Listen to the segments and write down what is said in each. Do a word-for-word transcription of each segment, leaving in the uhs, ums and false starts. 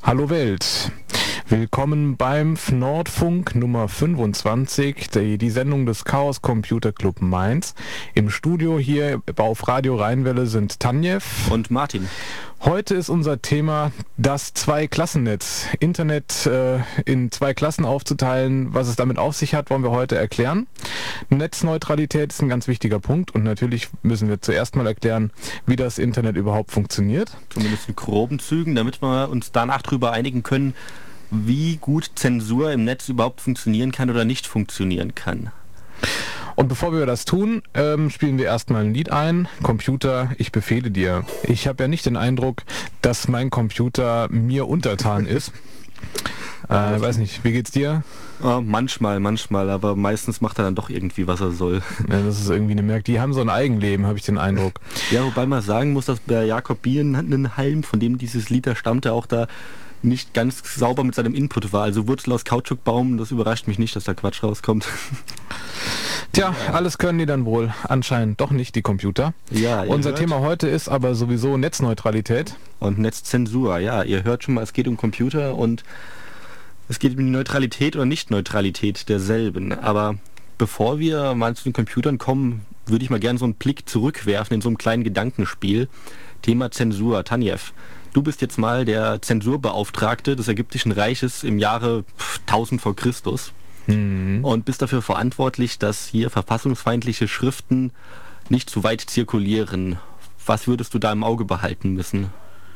Hallo Welt, willkommen beim Nordfunk Nummer fünfundzwanzig, die, die Sendung des Chaos Computer Club Mainz. Im Studio hier auf Radio Rheinwelle sind Tanjev und Martin. Heute ist unser Thema das Zwei-Klassennetz. Internet äh, in zwei Klassen aufzuteilen, was es damit auf sich hat, wollen wir heute erklären. Netzneutralität ist ein ganz wichtiger Punkt und natürlich müssen wir zuerst mal erklären, wie das Internet überhaupt funktioniert. Zumindest in groben Zügen, damit wir uns danach darüber einigen können, wie gut Zensur im Netz überhaupt funktionieren kann oder nicht funktionieren kann. Und bevor wir das tun, ähm, spielen wir erstmal ein Lied ein. Computer, ich befehle dir. Ich habe ja nicht den Eindruck, dass mein Computer mir untertan ist. äh, weiß nicht, wie geht's dir? Äh, manchmal, manchmal, aber meistens macht er dann doch irgendwie, was er soll. Ja, das ist irgendwie eine Merk. Die haben so ein Eigenleben, habe ich den Eindruck. Ja, wobei man sagen muss, dass bei Jakob Bienenhalm, von dem dieses Lied da stammte, auch da nicht ganz sauber mit seinem Input war. Also Wurzel aus Kautschukbaum, das überrascht mich nicht, dass da Quatsch rauskommt. Tja, alles können die dann wohl anscheinend doch nicht, die Computer. Ja, Unser hört. Thema heute ist aber sowieso Netzneutralität. Und Netzzensur, ja. Ihr hört schon mal, es geht um Computer und es geht um die Neutralität oder Nicht-Neutralität derselben. Aber bevor wir mal zu den Computern kommen, würde ich mal gerne so einen Blick zurückwerfen in so einem kleinen Gedankenspiel. Thema Zensur. Tanjev, du bist jetzt mal der Zensurbeauftragte des Ägyptischen Reiches im Jahre tausend vor Christus. Mhm. Und bist dafür verantwortlich, dass hier verfassungsfeindliche Schriften nicht zu weit zirkulieren. Was würdest du da im Auge behalten müssen?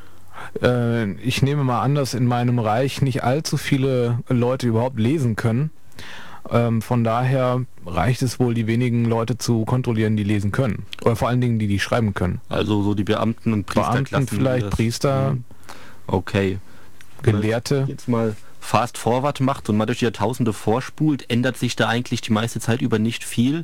Äh, ich nehme mal an, dass in meinem Reich nicht allzu viele Leute überhaupt lesen können. Ähm, von daher reicht es wohl, die wenigen Leute zu kontrollieren, die lesen können. Oder vor allen Dingen die, die schreiben können. Also so die Beamten und Priesterklassen. Beamten vielleicht, das, Priester, okay. Gelehrte. Jetzt mal Fast Forward macht und mal durch die Jahrtausende vorspult, ändert sich da eigentlich die meiste Zeit über nicht viel,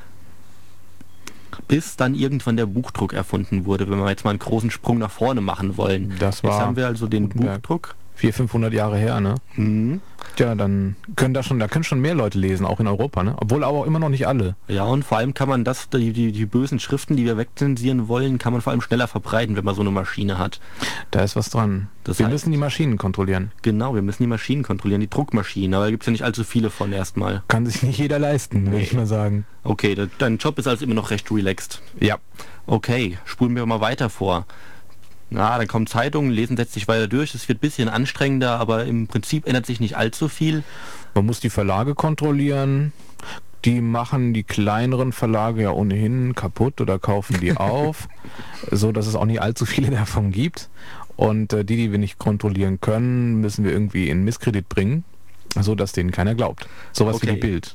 bis dann irgendwann der Buchdruck erfunden wurde, wenn wir jetzt mal einen großen Sprung nach vorne machen wollen. Das war jetzt haben wir also den Gutenberg. Buchdruck. vierhundert, fünfhundert Jahre her, ne? Mhm. Ja, dann können da schon, da können schon mehr Leute lesen, auch in Europa, ne? Obwohl aber auch immer noch nicht alle. Ja, und vor allem kann man das, die, die, die bösen Schriften, die wir wegzensieren wollen, kann man vor allem schneller verbreiten, wenn man so eine Maschine hat. Da ist was dran. Das wir heißt- müssen die Maschinen kontrollieren. Genau, wir müssen die Maschinen kontrollieren, die Druckmaschinen, aber da gibt es ja nicht allzu viele von erstmal. Kann sich nicht jeder leisten, würde Nee. ich mal sagen. Okay, de, dein Job ist also immer noch recht relaxed. Ja. Okay, spulen wir mal weiter vor. Na, dann kommen Zeitungen, lesen setzt sich weiter durch, es wird ein bisschen anstrengender, aber im Prinzip ändert sich nicht allzu viel. Man muss die Verlage kontrollieren. Die machen die kleineren Verlage ja ohnehin kaputt oder kaufen die auf, so dass es auch nicht allzu viele davon gibt. Und äh, die, die wir nicht kontrollieren können, müssen wir irgendwie in Misskredit bringen, so dass denen keiner glaubt. Sowas Okay. wie die Bild.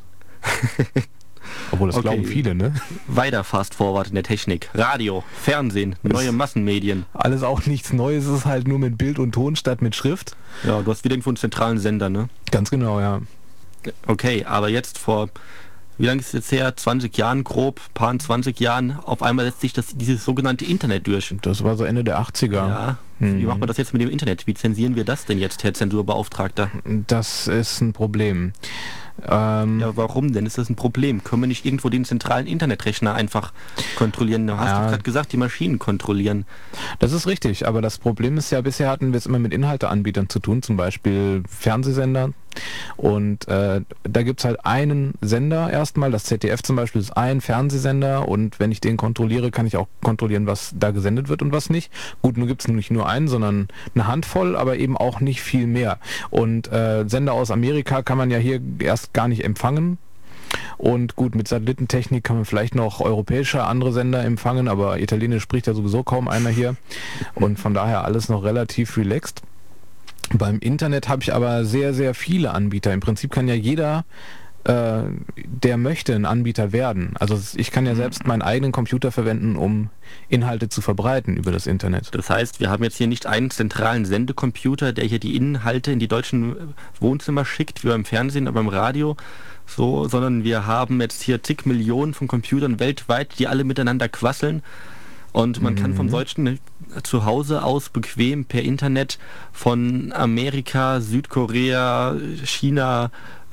Obwohl das Okay. glauben viele, ne? Weiter fast forward in der Technik. Radio, Fernsehen, neue Massenmedien. Alles auch nichts Neues, es ist halt nur mit Bild und Ton statt mit Schrift. Ja, du hast wieder irgendwo einen zentralen Sender, ne? Ganz genau, ja. Okay, aber jetzt vor, wie lange ist es jetzt her? zwanzig Jahren grob, paar zwanzig Jahren, auf einmal setzt sich das, dieses sogenannte Internet durch. Das war so Ende der achtziger. Ja, Mhm. wie macht man das jetzt mit dem Internet? Wie zensieren wir das denn jetzt, Herr Zensurbeauftragter? Das ist ein Problem. Ähm, Ja, warum denn? Ist das ein Problem? Können wir nicht irgendwo den zentralen Internetrechner einfach kontrollieren? Du hast Ja. doch gerade gesagt, die Maschinen kontrollieren. Das ist richtig, aber das Problem ist ja, bisher hatten wir es immer mit Inhalteanbietern zu tun, zum Beispiel Fernsehsender. Und äh, da gibt es halt einen Sender erstmal, das Z D F zum Beispiel ist ein Fernsehsender und wenn ich den kontrolliere, kann ich auch kontrollieren, was da gesendet wird und was nicht. Gut, nun gibt es nicht nur einen, sondern eine Handvoll, aber eben auch nicht viel mehr. Und äh, Sender aus Amerika kann man ja hier erst gar nicht empfangen. Und gut, mit Satellitentechnik kann man vielleicht noch europäische andere Sender empfangen, aber Italienisch spricht ja sowieso kaum einer hier. Und von daher alles noch relativ relaxed. Beim Internet habe ich aber sehr, sehr viele Anbieter. Im Prinzip kann ja jeder, äh, der möchte, ein Anbieter werden. Also ich kann ja selbst meinen eigenen Computer verwenden, um Inhalte zu verbreiten über das Internet. Das heißt, wir haben jetzt hier nicht einen zentralen Sendecomputer, der hier die Inhalte in die deutschen Wohnzimmer schickt, wie beim Fernsehen oder beim Radio, so, sondern wir haben jetzt hier zig Millionen von Computern weltweit, die alle miteinander quasseln. Und man kann vom deutschen zu Hause aus bequem per Internet von Amerika, Südkorea, China,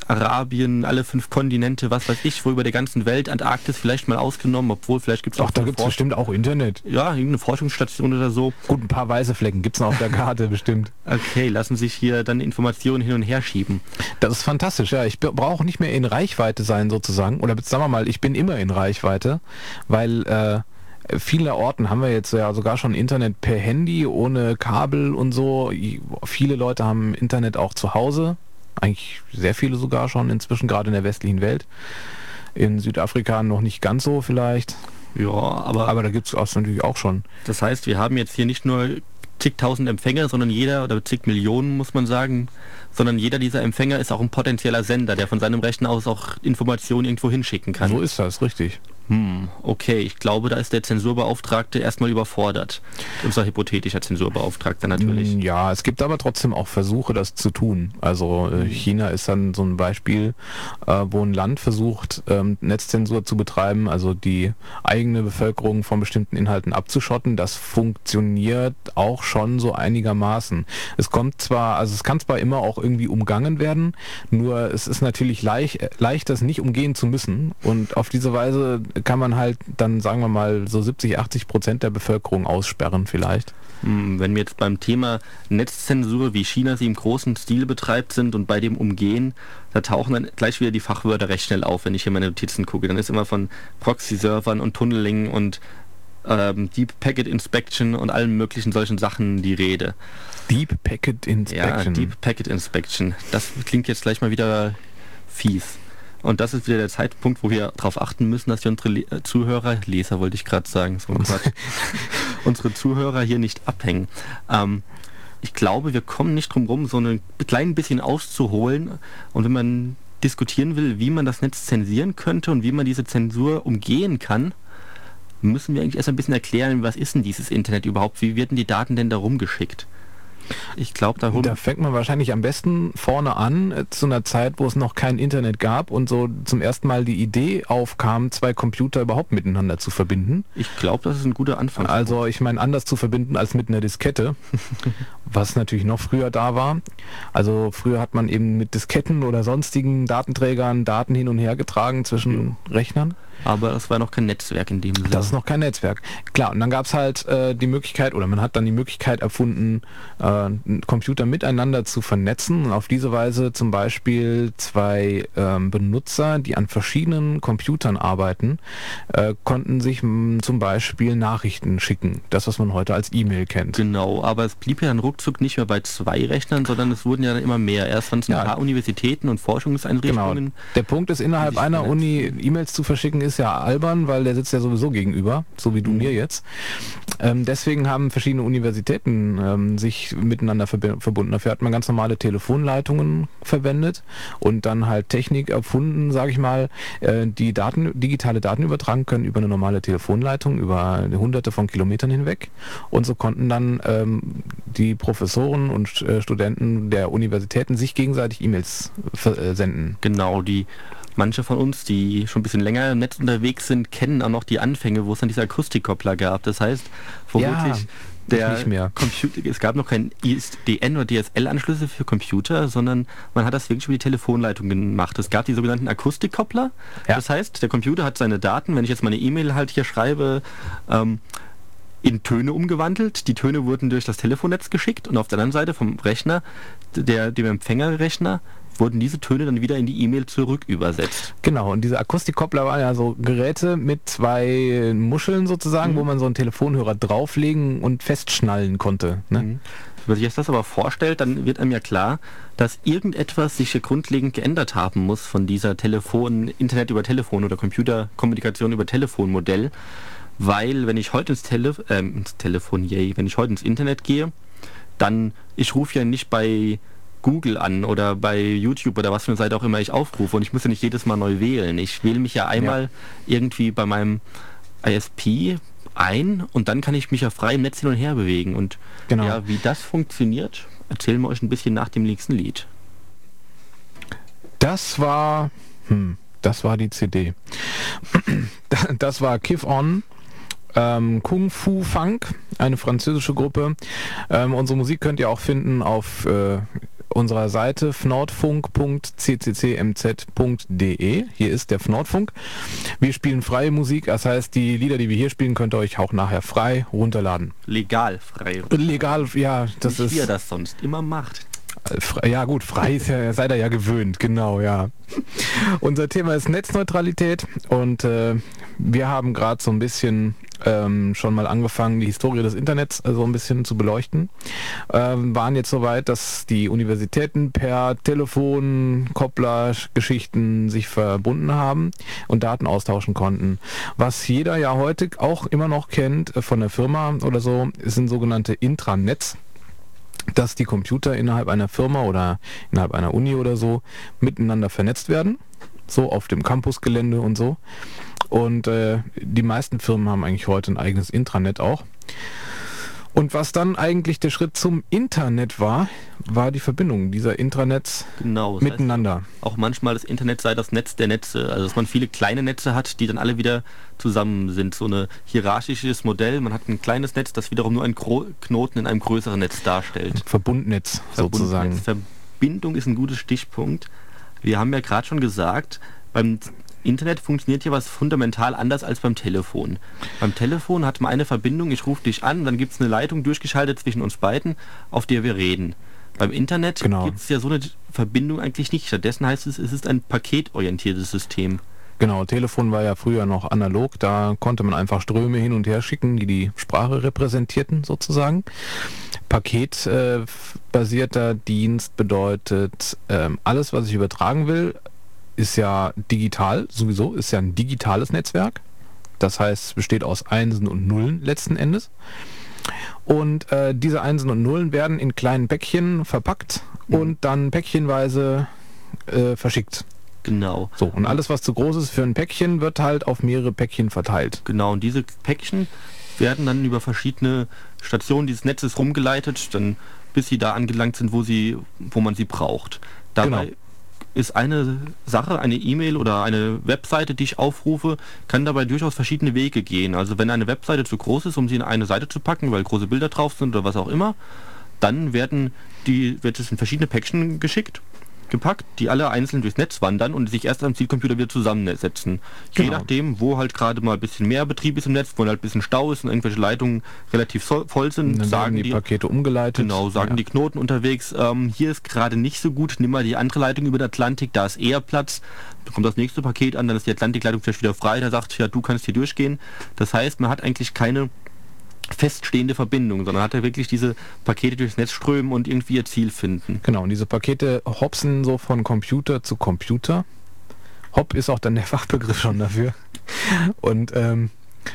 Arabien, alle fünf Kontinente, was weiß ich, wo über der ganzen Welt, Antarktis vielleicht mal ausgenommen, obwohl vielleicht gibt es auch... Ach, da gibt es bestimmt auch Internet. Ja, irgendeine Forschungsstation oder so. Gut, ein paar weiße Flecken gibt es noch auf der Karte bestimmt. Okay, lassen sich hier dann Informationen hin und her schieben. Das ist fantastisch, ja. Ich brauche nicht mehr in Reichweite sein sozusagen. Oder sagen wir mal, ich bin immer in Reichweite, weil... Äh, viele Orten haben wir jetzt ja sogar schon Internet per Handy, ohne Kabel und so. Viele Leute haben Internet auch zu Hause. Eigentlich sehr viele sogar schon inzwischen, gerade in der westlichen Welt. In Südafrika noch nicht ganz so vielleicht. Ja, aber... Aber da gibt es natürlich auch schon. Das heißt, wir haben jetzt hier nicht nur zigtausend Empfänger, sondern jeder, oder zig Millionen muss man sagen, sondern jeder dieser Empfänger ist auch ein potenzieller Sender, der von seinem Rechner aus auch Informationen irgendwo hinschicken kann. So ist das, richtig. Hm, okay, ich glaube, da ist der Zensurbeauftragte erstmal überfordert. Unser hypothetischer Zensurbeauftragter natürlich. Ja, es gibt aber trotzdem auch Versuche, das zu tun. Also äh, China ist dann so ein Beispiel, äh, wo ein Land versucht, ähm, Netzzensur zu betreiben, also die eigene Bevölkerung von bestimmten Inhalten abzuschotten. Das funktioniert auch schon so einigermaßen. Es kommt zwar, also es kann zwar immer auch irgendwie umgangen werden, nur es ist natürlich leicht, leicht das nicht umgehen zu müssen. Und auf diese Weise kann man halt dann, sagen wir mal, so siebzig, achtzig Prozent der Bevölkerung aussperren vielleicht. Wenn wir jetzt beim Thema Netzzensur, wie China sie im großen Stil betreibt, sind und bei dem Umgehen, da tauchen dann gleich wieder die Fachwörter recht schnell auf, wenn ich hier meine Notizen gucke. Dann ist immer von Proxy-Servern und Tunneling und ähm, Deep Packet Inspection und allen möglichen solchen Sachen die Rede. Deep Packet Inspection? Ja, Deep Packet Inspection. Das klingt jetzt gleich mal wieder fies. Und das ist wieder der Zeitpunkt, wo wir darauf achten müssen, dass wir unsere Le äh, Zuhörer, Leser wollte ich gerade sagen, so unsere Zuhörer hier nicht abhängen. Ähm, ich glaube, wir kommen nicht drum rum, so ein klein bisschen auszuholen. Und wenn man diskutieren will, wie man das Netz zensieren könnte und wie man diese Zensur umgehen kann, müssen wir eigentlich erst ein bisschen erklären, was ist denn dieses Internet überhaupt? Wie werden die Daten denn da rumgeschickt? Ich glaube, da, da fängt man wahrscheinlich am besten vorne an, äh, zu einer Zeit, wo es noch kein Internet gab und so zum ersten Mal die Idee aufkam, zwei Computer überhaupt miteinander zu verbinden. Ich glaube, das ist ein guter Anfang. Also ich meine, anders zu verbinden als mit einer Diskette, was natürlich noch früher da war. Also früher hat man eben mit Disketten oder sonstigen Datenträgern Daten hin und her getragen zwischen ja. Rechnern. Aber das war noch kein Netzwerk in dem Sinne. Das ist noch kein Netzwerk. Klar, und dann gab es halt äh, die Möglichkeit, oder man hat dann die Möglichkeit erfunden, äh, Computer miteinander zu vernetzen und auf diese Weise zum Beispiel zwei ähm, Benutzer, die an verschiedenen Computern arbeiten, äh, konnten sich mh, zum Beispiel Nachrichten schicken. Das, was man heute als E-Mail kennt. Genau, aber es blieb ja dann ruckzuck nicht mehr bei zwei Rechnern, sondern es wurden ja dann immer mehr. Erst waren es ein ja. paar Universitäten und Forschungseinrichtungen. Genau. Der Punkt ist, innerhalb einer Uni E-Mails zu verschicken, ist ja albern, weil der sitzt ja sowieso gegenüber, so wie du mhm. mir jetzt. Ähm, deswegen haben verschiedene Universitäten ähm, sich miteinander verb- verbunden. Dafür hat man ganz normale Telefonleitungen verwendet und dann halt Technik erfunden, sage ich mal, äh, die Daten, digitale Daten übertragen können über eine normale Telefonleitung, über hunderte von Kilometern hinweg. Und so konnten dann ähm, die Professoren und äh, Studenten der Universitäten sich gegenseitig E-Mails äh, senden. Genau, die Manche von uns, die schon ein bisschen länger im Netz unterwegs sind, kennen auch noch die Anfänge, wo es dann diese Akustikkoppler gab. Das heißt, wo ja, wirklich der nicht mehr. Computer, es gab noch kein I S D N oder D S L-Anschlüsse für Computer, sondern man hat das wirklich über die Telefonleitung gemacht. Es gab die sogenannten Akustikkoppler. Ja. Das heißt, der Computer hat seine Daten, wenn ich jetzt meine E-Mail halt hier schreibe, ähm, in Töne umgewandelt. Die Töne wurden durch das Telefonnetz geschickt und auf der anderen Seite vom Rechner, der, dem Empfängerrechner, wurden diese Töne dann wieder in die E-Mail zurück übersetzt. Genau, und diese Akustikkoppler waren ja so Geräte mit zwei Muscheln sozusagen, mhm. wo man so einen Telefonhörer drauflegen und festschnallen konnte. Ne? Mhm. Wenn man sich jetzt das aber vorstellt, dann wird einem ja klar, dass irgendetwas sich grundlegend geändert haben muss von dieser Telefon, Internet über Telefon oder Computerkommunikation über Telefon-Modell, weil wenn ich heute ins, Tele äh, ins Telefon, yay, wenn ich heute ins Internet gehe, dann, ich rufe ja nicht bei Google an oder bei YouTube oder was für eine Seite auch immer ich aufrufe und ich muss ja nicht jedes Mal neu wählen. Ich wähle mich ja einmal ja. irgendwie bei meinem I S P ein und dann kann ich mich ja frei im Netz hin und her bewegen. Und genau. ja, wie das funktioniert, erzählen wir euch ein bisschen nach dem nächsten Lied. Das war, hm, das war die C D. Das war Kiff On. Ähm, Kung Fu Funk, eine französische Gruppe. Ähm, unsere Musik könnt ihr auch finden auf äh, unserer Seite f nordfunk punkt c c c m z punkt d e. Hier ist der F Nordfunk. Wir spielen freie Musik, das heißt, die Lieder, die wir hier spielen, könnt ihr euch auch nachher frei runterladen. Legal frei. Legal, ja, das Nicht ist... wie ihr das sonst immer macht. Ja gut, frei ist ja, seid ihr ja gewöhnt, genau, ja. Unser Thema ist Netzneutralität und äh, wir haben gerade so ein bisschen ähm, schon mal angefangen, die Historie des Internets äh, so ein bisschen zu beleuchten. Ähm, waren jetzt soweit, dass die Universitäten per Telefon, Koppler-Geschichten sich verbunden haben und Daten austauschen konnten. Was jeder ja heute auch immer noch kennt äh, von der Firma oder so, sind sogenannte Intranets, dass die Computer innerhalb einer Firma oder innerhalb einer Uni oder so miteinander vernetzt werden, so auf dem Campusgelände und so. Und äh, die meisten Firmen haben eigentlich heute ein eigenes Intranet auch. Und was dann eigentlich der Schritt zum Internet war, war die Verbindung dieser Intranets genau, das miteinander. Heißt, auch manchmal das Internet sei das Netz der Netze, also dass man viele kleine Netze hat, die dann alle wieder zusammen sind. So ein hierarchisches Modell, man hat ein kleines Netz, das wiederum nur einen Gro- Knoten in einem größeren Netz darstellt. Verbundnetz sozusagen. Verbundnetz. Verbindung ist ein guter Stichpunkt. Wir haben ja gerade schon gesagt, beim Internet funktioniert hier was fundamental anders als beim Telefon. Beim Telefon hat man eine Verbindung, ich rufe dich an, dann gibt es eine Leitung durchgeschaltet zwischen uns beiden, auf der wir reden. Beim Internet genau. gibt es ja so eine Verbindung eigentlich nicht. Stattdessen heißt es, es ist ein paketorientiertes System. Genau, Telefon war ja früher noch analog, da konnte man einfach Ströme hin und her schicken, die die Sprache repräsentierten sozusagen. Paketbasierter äh, Dienst bedeutet, ähm, alles, was ich übertragen will, ist ja digital, sowieso, ist ja ein digitales Netzwerk. Das heißt, es besteht aus Einsen und Nullen letzten Endes. Und äh, diese Einsen und Nullen werden in kleinen Päckchen verpackt mhm. und dann päckchenweise äh, verschickt. Genau. So, und alles, was zu groß ist für ein Päckchen, wird halt auf mehrere Päckchen verteilt. Genau, und diese Päckchen werden dann über verschiedene Stationen dieses Netzes rumgeleitet, dann bis sie da angelangt sind, wo sie, wo man sie braucht. Dabei genau. ist eine Sache, eine E-Mail oder eine Webseite, die ich aufrufe, kann dabei durchaus verschiedene Wege gehen. Also wenn eine Webseite zu groß ist, um sie in eine Seite zu packen, weil große Bilder drauf sind oder was auch immer, dann werden die, wird es in verschiedene Päckchen geschickt, gepackt, die alle einzeln durchs Netz wandern und sich erst am Zielcomputer wieder zusammensetzen. Genau. Je nachdem, wo halt gerade mal ein bisschen mehr Betrieb ist im Netz, wo halt ein bisschen Stau ist und irgendwelche Leitungen relativ so, voll sind, dann sagen die, die Pakete umgeleitet. Genau, sagen ja. die Knoten unterwegs, ähm, hier ist gerade nicht so gut, nimm mal die andere Leitung über den Atlantik, da ist eher Platz. Dann kommt das nächste Paket an, dann ist die Atlantikleitung vielleicht wieder frei, da sagt, ja, du kannst hier durchgehen. Das heißt, man hat eigentlich keine feststehende Verbindung, sondern hat er wirklich diese Pakete durchs Netz strömen und irgendwie ihr Ziel finden. Genau, und diese Pakete hopsen so von Computer zu Computer. Hop ist auch dann der Fachbegriff schon dafür. Und ähm,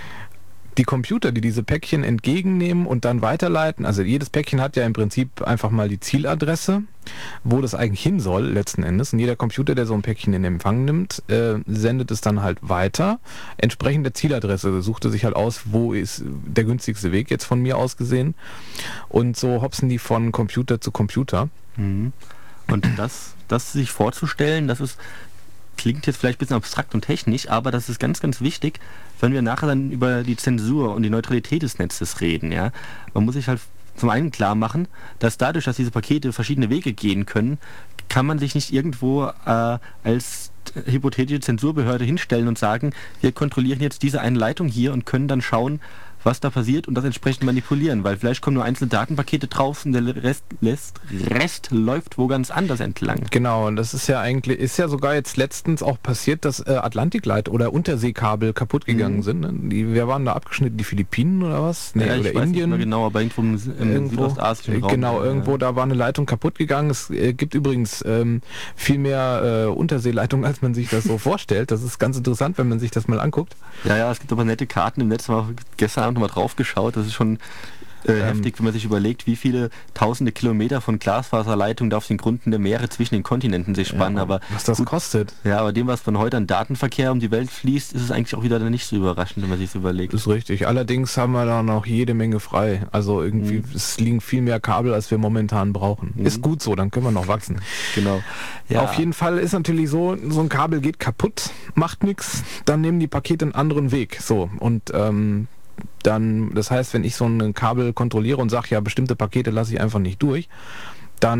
die Computer, die diese Päckchen entgegennehmen und dann weiterleiten, also jedes Päckchen hat ja im Prinzip einfach mal die Zieladresse, wo das eigentlich hin soll letzten Endes. Und jeder Computer, der so ein Päckchen in Empfang nimmt, äh, sendet es dann halt weiter. Entsprechend der Zieladresse sucht er sich halt aus, wo ist der günstigste Weg jetzt von mir aus gesehen. Und so hopsen die von Computer zu Computer. Mhm. Und das, das sich vorzustellen, das ist klingt jetzt vielleicht ein bisschen abstrakt und technisch, aber das ist ganz, ganz wichtig, wenn wir nachher dann über die Zensur und die Neutralität des Netzes reden. Ja? Man muss sich halt zum einen klar machen, dass dadurch, dass diese Pakete verschiedene Wege gehen können, kann man sich nicht irgendwo äh, als hypothetische Zensurbehörde hinstellen und sagen, wir kontrollieren jetzt diese eine Leitung hier und können dann schauen, was da passiert und das entsprechend manipulieren, weil vielleicht kommen nur einzelne Datenpakete drauf und der Rest, Rest, Rest läuft wo ganz anders entlang. Genau, und das ist ja eigentlich, ist ja sogar jetzt letztens auch passiert, dass äh, Atlantikleit oder Unterseekabel kaputt gegangen mhm. sind. Ne? Die, wer waren da abgeschnitten? Die Philippinen oder was? Nee, ja, ich oder weiß Indien? Nicht mehr genau, aber irgendwo im, im irgendwo, südostasischen Raum. Genau, irgendwo ja. da war eine Leitung kaputt gegangen. Es äh, gibt übrigens ähm, viel mehr äh, Unterseeleitungen, als man sich das so vorstellt. Das ist ganz interessant, wenn man sich das mal anguckt. Ja, ja, es gibt aber nette Karten im Netz. Mal gestern Abend noch mal drauf geschaut. Das ist schon äh, ähm, heftig, wenn man sich überlegt, wie viele tausende Kilometer von Glasfaserleitungen da auf den Gründen der Meere zwischen den Kontinenten sich spannen. Ja, aber was das gut, kostet. Ja, aber dem, was von heute an Datenverkehr um die Welt fließt, ist es eigentlich auch wieder nicht so überraschend, wenn man sich das überlegt. Das ist richtig. Allerdings haben wir da noch jede Menge frei. Also irgendwie, mhm. es liegen viel mehr Kabel, als wir momentan brauchen. Mhm. Ist gut so, dann können wir noch wachsen. Genau. Ja. Auf jeden Fall ist natürlich so, so ein Kabel geht kaputt, macht nichts, dann nehmen die Pakete einen anderen Weg. So, und ähm, dann, das heißt, wenn ich so ein Kabel kontrolliere und sage, ja, bestimmte Pakete lasse ich einfach nicht durch, dann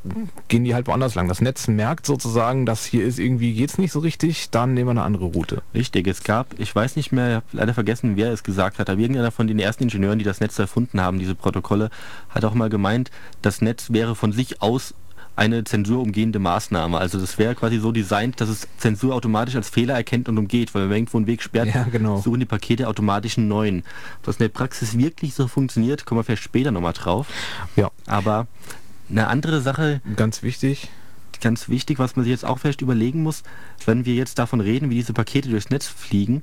gehen die halt woanders lang. Das Netz merkt sozusagen, dass hier ist irgendwie geht's nicht so richtig, dann nehmen wir eine andere Route. Richtig, es gab, ich weiß nicht mehr, ich habe leider vergessen, wer es gesagt hat, aber irgendeiner von den ersten Ingenieuren, die das Netz erfunden haben, diese Protokolle, hat auch mal gemeint, das Netz wäre von sich aus eine zensurumgehende Maßnahme. Also das wäre quasi so designt, dass es Zensur automatisch als Fehler erkennt und umgeht, weil wenn man irgendwo einen Weg sperrt, ja, genau. suchen die Pakete automatisch einen neuen. Ob das in der Praxis wirklich so funktioniert, kommen wir vielleicht später nochmal drauf. Ja. Aber eine andere Sache, ganz wichtig, ganz wichtig, was man sich jetzt auch vielleicht überlegen muss, wenn wir jetzt davon reden, wie diese Pakete durchs Netz fliegen,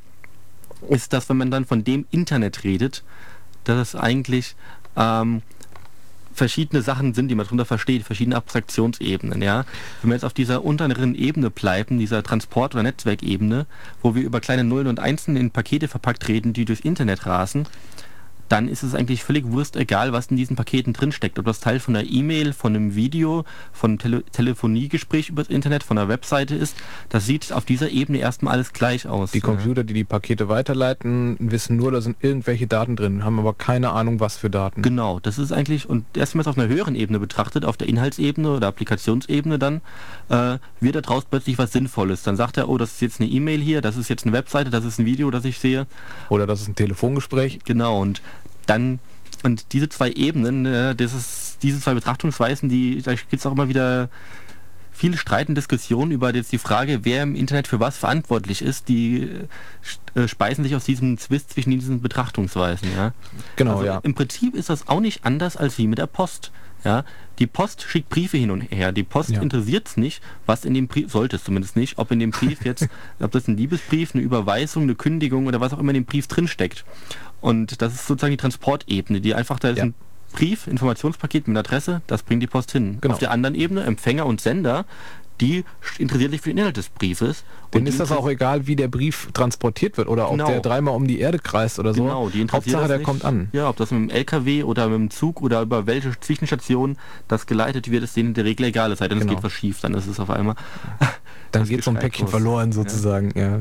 ist, dass wenn man dann von dem Internet redet, dass es eigentlich ähm, verschiedene Sachen sind, die man darunter versteht, verschiedene Abstraktionsebenen. Ja? Wenn wir jetzt auf dieser unteren Ebene bleiben, dieser Transport- oder Netzwerkebene, wo wir über kleine Nullen und Einsen in Pakete verpackt reden, die durchs Internet rasen, dann ist es eigentlich völlig wurscht egal, was in diesen Paketen drinsteckt. Ob das Teil von einer E-Mail, von einem Video, von einem Tele- Telefoniegespräch über das Internet, von einer Webseite ist, das sieht auf dieser Ebene erstmal alles gleich aus. Die Computer, die die Pakete weiterleiten, wissen nur, da sind irgendwelche Daten drin, haben aber keine Ahnung, was für Daten. Genau, das ist eigentlich, und erst wenn man es auf einer höheren Ebene betrachtet, auf der Inhaltsebene oder Applikationsebene dann, äh, wird daraus plötzlich was Sinnvolles. Dann sagt er, oh, das ist jetzt eine E-Mail hier, das ist jetzt eine Webseite, das ist ein Video, das ich sehe. Oder das ist ein Telefongespräch. Genau, und dann, und diese zwei Ebenen, äh, das ist, diese zwei Betrachtungsweisen, die, da gibt es auch immer wieder viele Streit und Diskussionen über jetzt die Frage, wer im Internet für was verantwortlich ist, die äh, speisen sich aus diesem Zwist zwischen diesen Betrachtungsweisen. Ja? Genau, also ja. Im Prinzip ist das auch nicht anders als wie mit der Post. Ja? Die Post schickt Briefe hin und her. Die Post Ja. interessiert es nicht, was in dem Brief, sollte es zumindest nicht, ob in dem Brief jetzt, ob das ein Liebesbrief, eine Überweisung, eine Kündigung oder was auch immer in dem Brief drinsteckt. Und das ist sozusagen die Transportebene, die einfach, da ist Ja. ein Brief, Informationspaket mit Adresse, das bringt die Post hin. Genau. Auf der anderen Ebene, Empfänger und Sender, die interessiert sich für den Inhalt des Briefes. Denen Und ist die das auch egal, wie der Brief transportiert wird oder Genau. ob der dreimal um die Erde kreist oder so. Genau, die interessiert Hauptsache, das der nicht. kommt an. Ja, ob das mit dem L K W oder mit dem Zug oder über welche Zwischenstation das geleitet wird, ist denen in der Regel egal. Es sei denn, Genau. es geht was schief, dann ist es auf einmal. Dann das geht so ein Geschrei Päckchen los. verloren sozusagen. Ja.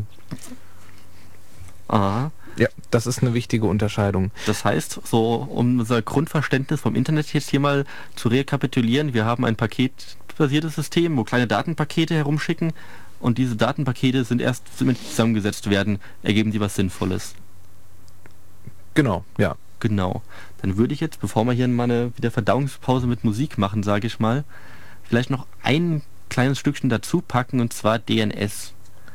Aha. Ja, das ist eine wichtige Unterscheidung. Das heißt, so um unser Grundverständnis vom Internet jetzt hier mal zu rekapitulieren, wir haben ein paketbasiertes System, wo kleine Datenpakete herumschicken und diese Datenpakete sind erst, wenn sie zusammengesetzt werden, ergeben sie was Sinnvolles. Genau, ja. Genau. Dann würde ich jetzt, bevor wir hier mal eine wieder Verdauungspause mit Musik machen, sage ich mal, vielleicht noch ein kleines Stückchen dazu packen, und zwar D N S.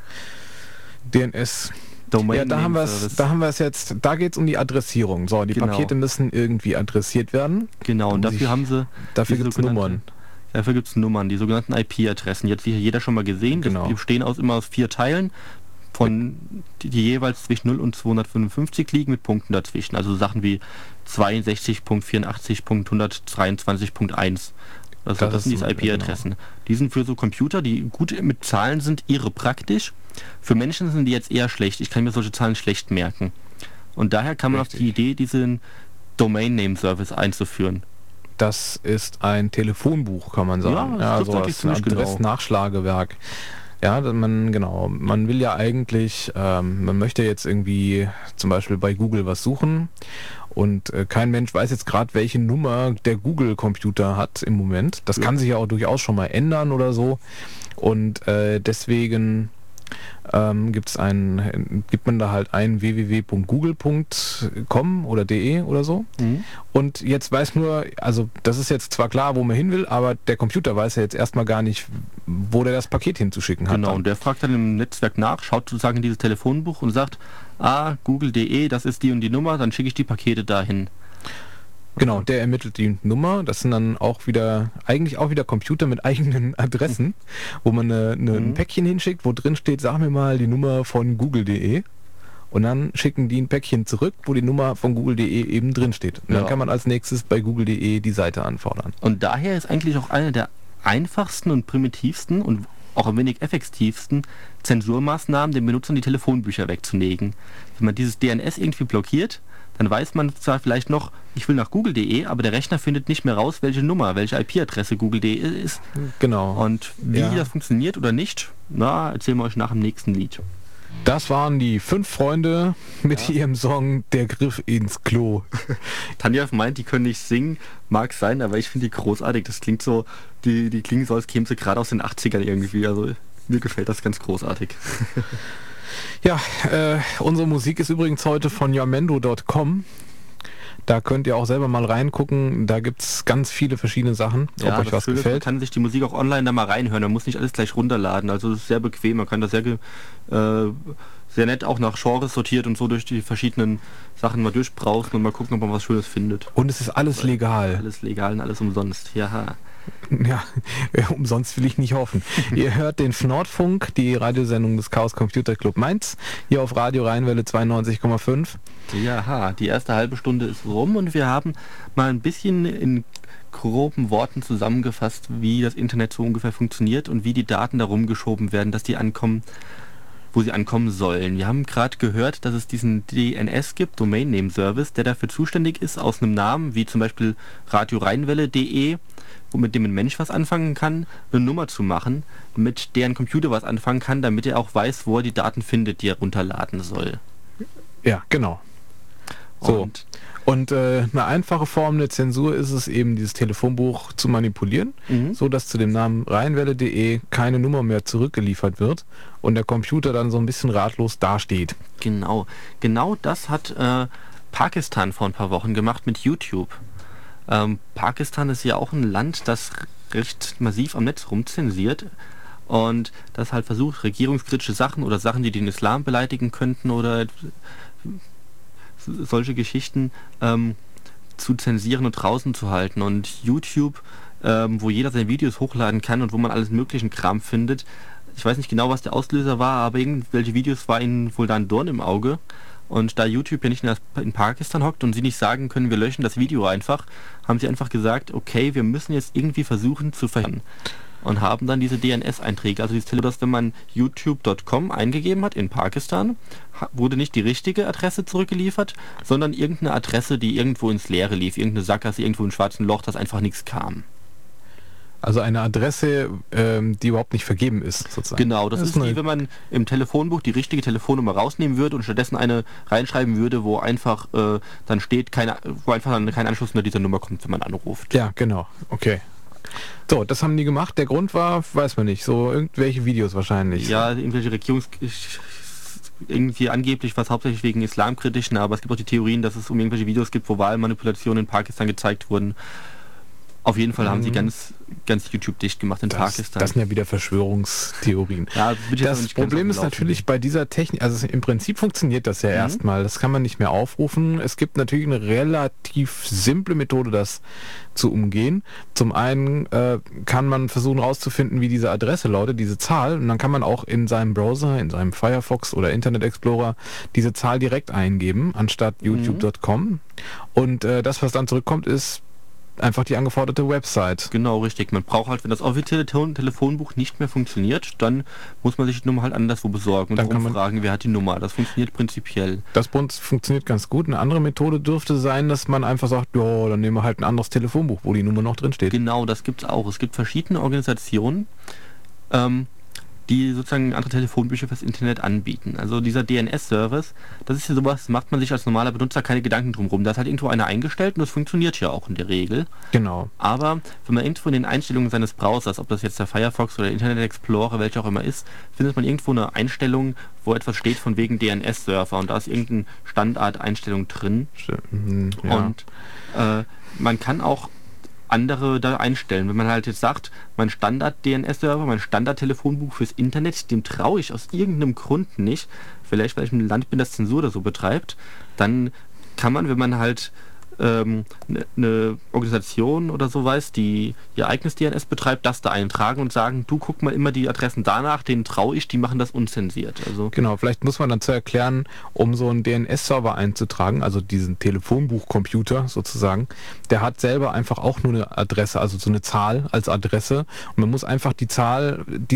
D N S. Domain Ja, da haben wir Name es, Service. da haben wir es jetzt, da geht es um die Adressierung. So, die Genau. Pakete müssen irgendwie adressiert werden. Genau, und muss dafür ich- haben sie Dafür die gibt es sogenannte- Nummern. Dafür gibt es Nummern, die sogenannten I P-Adressen. Jetzt sicher jeder schon mal gesehen. Das- Genau. Die bestehen aus, immer aus vier Teilen, von, die, die jeweils zwischen null und zweihundertfünfundfünfzig liegen mit Punkten dazwischen. Also Sachen wie zweiundsechzig Punkt vierundachtzig Punkt hundertdreiundzwanzig Punkt eins. Also Das das, sind ist diese so, I P-Adressen. Die sind für so Computer, die gut mit Zahlen sind, irre praktisch. Für Menschen sind die jetzt eher schlecht. Ich kann mir solche Zahlen schlecht merken. Und daher kam man auf Richtig. die Idee, diesen Domain Name Service einzuführen. Das ist ein Telefonbuch, kann man sagen. Ja, das trifft eigentlich ein ziemlich genau. Adressnachschlagewerk. Ja, dass man, genau, man will ja eigentlich, ähm, man möchte jetzt irgendwie zum Beispiel bei Google was suchen und äh, kein Mensch weiß jetzt gerade, welche Nummer der Google-Computer hat im Moment. Das Ja. kann sich ja auch durchaus schon mal ändern oder so. Und äh, deswegen ähm, gibt's ein, gibt man da halt ein w w w punkt google punkt com oder de oder so. Und jetzt weiß nur, also das ist jetzt zwar klar, wo man hin will, aber der Computer weiß ja jetzt erstmal gar nicht, wo der das Paket hinzuschicken hat. Genau, dann. und der fragt dann im Netzwerk nach, schaut sozusagen in dieses Telefonbuch und sagt, ah, google punkt de, das ist die und die Nummer, dann schicke ich die Pakete dahin. Genau, der ermittelt die Nummer. Das sind dann auch wieder, eigentlich auch wieder Computer mit eigenen Adressen, wo man eine, eine, Mhm. ein Päckchen hinschickt, wo drin steht, sag mir mal die Nummer von google punkt de. Und dann schicken die ein Päckchen zurück, wo die Nummer von google punkt de eben drin steht. Und Ja. dann kann man als nächstes bei google punkt de die Seite anfordern. Und daher ist eigentlich auch eine der einfachsten und primitivsten und auch ein wenig effektivsten Zensurmaßnahmen, den Benutzern die Telefonbücher wegzulegen. Wenn man dieses D N S irgendwie blockiert, dann weiß man zwar vielleicht noch, ich will nach google punkt de, aber der Rechner findet nicht mehr raus, welche Nummer, welche I P-Adresse google punkt de ist. Genau. Und wie Ja. das funktioniert oder nicht, na, erzählen wir euch nach dem nächsten Lied. Das waren die fünf Freunde mit Ja. ihrem Song Der Griff ins Klo. Tanja meint, die können nicht singen, mag sein, aber ich finde die großartig. Das klingt so, die, die klingen so, als kämen sie gerade aus den achtzigern irgendwie. Also mir gefällt das ganz großartig. Ja, äh, unsere Musik ist übrigens heute von yamendo Punkt com. Da könnt ihr auch selber mal reingucken. Da gibt es ganz viele verschiedene Sachen, Ja, ob euch das was Schöne ist, man gefällt. kann sich die Musik auch online da mal reinhören. Man muss nicht alles gleich runterladen. Also es ist sehr bequem. Man kann das sehr, ge- äh, sehr nett auch nach Genres sortiert und so durch die verschiedenen Sachen mal durchbrausen und mal gucken, ob man was Schönes findet. Und es ist alles legal. Alles legal und alles umsonst. Ja. Ja, umsonst will ich nicht hoffen. Ihr hört den Nordfunk, die Radiosendung des Chaos Computer Club Mainz, hier auf Radio Rheinwelle zweiundneunzig Komma fünf. Ja, die erste halbe Stunde ist rum und wir haben mal ein bisschen in groben Worten zusammengefasst, wie das Internet so ungefähr funktioniert und wie die Daten da rumgeschoben werden, dass die ankommen, wo sie ankommen sollen. Wir haben gerade gehört, dass es diesen D N S gibt, Domain Name Service, der dafür zuständig ist, aus einem Namen wie zum Beispiel radio rheinwelle punkt de, mit dem ein Mensch was anfangen kann, eine Nummer zu machen, mit der ein Computer was anfangen kann, damit er auch weiß, wo er die Daten findet, die er runterladen soll. Ja, genau. So. Und Und äh, eine einfache Form der Zensur ist es eben, dieses Telefonbuch zu manipulieren, Mhm. so dass zu dem Namen rheinwelle punkt de keine Nummer mehr zurückgeliefert wird und der Computer dann so ein bisschen ratlos dasteht. Genau, genau das hat äh, Pakistan vor ein paar Wochen gemacht mit YouTube. Ähm, Pakistan ist ja auch ein Land, das recht massiv am Netz rumzensiert und das halt versucht, regierungskritische Sachen oder Sachen, die den Islam beleidigen könnten oder solche Geschichten ähm, zu zensieren und draußen zu halten. Und YouTube, ähm, wo jeder seine Videos hochladen kann und wo man alles möglichen Kram findet, ich weiß nicht genau, was der Auslöser war, aber irgendwelche Videos war ihnen wohl da ein Dorn im Auge. Und da YouTube ja nicht in, in Pakistan hockt und sie nicht sagen können, wir löschen das Video einfach, haben sie einfach gesagt, okay, wir müssen jetzt irgendwie versuchen zu verhindern. Und haben dann diese D N S-Einträge, also dieses Telefon, dass wenn man youtube Punkt com eingegeben hat in Pakistan, ha- wurde nicht die richtige Adresse zurückgeliefert, sondern irgendeine Adresse, die irgendwo ins Leere lief, irgendeine Sackgasse, irgendwo im schwarzen Loch, das einfach nichts kam. Also eine Adresse, ähm, die überhaupt nicht vergeben ist, sozusagen. Genau, das, ist eine- wie wenn man im Telefonbuch die richtige Telefonnummer rausnehmen würde und stattdessen eine reinschreiben würde, wo einfach äh, dann steht, keine, wo einfach dann kein Anschluss unter dieser Nummer kommt, wenn man anruft. Ja, genau. Okay. So, das haben die gemacht. Der Grund war, weiß man nicht, so irgendwelche Videos wahrscheinlich. Ja, irgendwelche Regierungs... irgendwie angeblich was hauptsächlich wegen Islamkritischen, aber es gibt auch die Theorien, dass es um irgendwelche Videos gibt, wo Wahlmanipulationen in Pakistan gezeigt wurden. Auf jeden Fall haben sie Mhm. ganz, ganz YouTube dicht gemacht in Das, Pakistan. das sind ja wieder Verschwörungstheorien. ja, bin ich jetzt aber Das nicht ganz Problem auf ist dem Laufenden. natürlich bei dieser Technik, also im Prinzip funktioniert das ja Mhm. erstmal, das kann man nicht mehr aufrufen. Es gibt natürlich eine relativ simple Methode, das zu umgehen. Zum einen äh, kann man versuchen herauszufinden, wie diese Adresse lautet, diese Zahl, und dann kann man auch in seinem Browser, in seinem Firefox oder Internet Explorer diese Zahl direkt eingeben, anstatt youtube Punkt com. Und äh, das, was dann zurückkommt, ist einfach die angeforderte Website. Genau, richtig. Man braucht halt, wenn das offizielle Ton Telefonbuch nicht mehr funktioniert, dann muss man sich die Nummer halt anderswo besorgen und Dann kann man- fragen, wer hat die Nummer. Das funktioniert prinzipiell. Das bei uns funktioniert ganz gut. Eine andere Methode dürfte sein, dass man einfach sagt, ja, dann nehmen wir halt ein anderes Telefonbuch, wo die Nummer noch drin steht. Genau, das gibt es auch. Es gibt verschiedene Organisationen, ähm, die sozusagen andere Telefonbücher fürs Internet anbieten. Also dieser D N S-Service, das ist ja sowas, macht man sich als normaler Benutzer keine Gedanken drum rum. Da ist halt irgendwo einer eingestellt und das funktioniert ja auch in der Regel. Genau. Aber wenn man irgendwo in den Einstellungen seines Browsers, ob das jetzt der Firefox oder der Internet Explorer, welcher auch immer ist, findet man irgendwo eine Einstellung, wo etwas steht von wegen D N S-Server und da ist irgendeine Standardeinstellung drin. Mhm, ja. Und äh, man kann auch andere da einstellen. Wenn man halt jetzt sagt, mein Standard-D N S-Server, mein Standard-Telefonbuch fürs Internet, dem traue ich aus irgendeinem Grund nicht, vielleicht weil ich im Land bin, das Zensur oder so betreibt, dann kann man, wenn man halt ähm, ne, eine Organisation oder so weiß, die ihr eigenes D N S betreibt, das da eintragen und sagen, du guck mal immer die Adressen danach, denen traue ich, die machen das unzensiert. Also Genau, vielleicht muss man dann zu erklären, um so einen D N S-Server einzutragen, also diesen Telefonbuchcomputer sozusagen, der hat selber einfach auch nur eine Adresse, also so eine Zahl als Adresse, und man muss einfach die Zahl dieses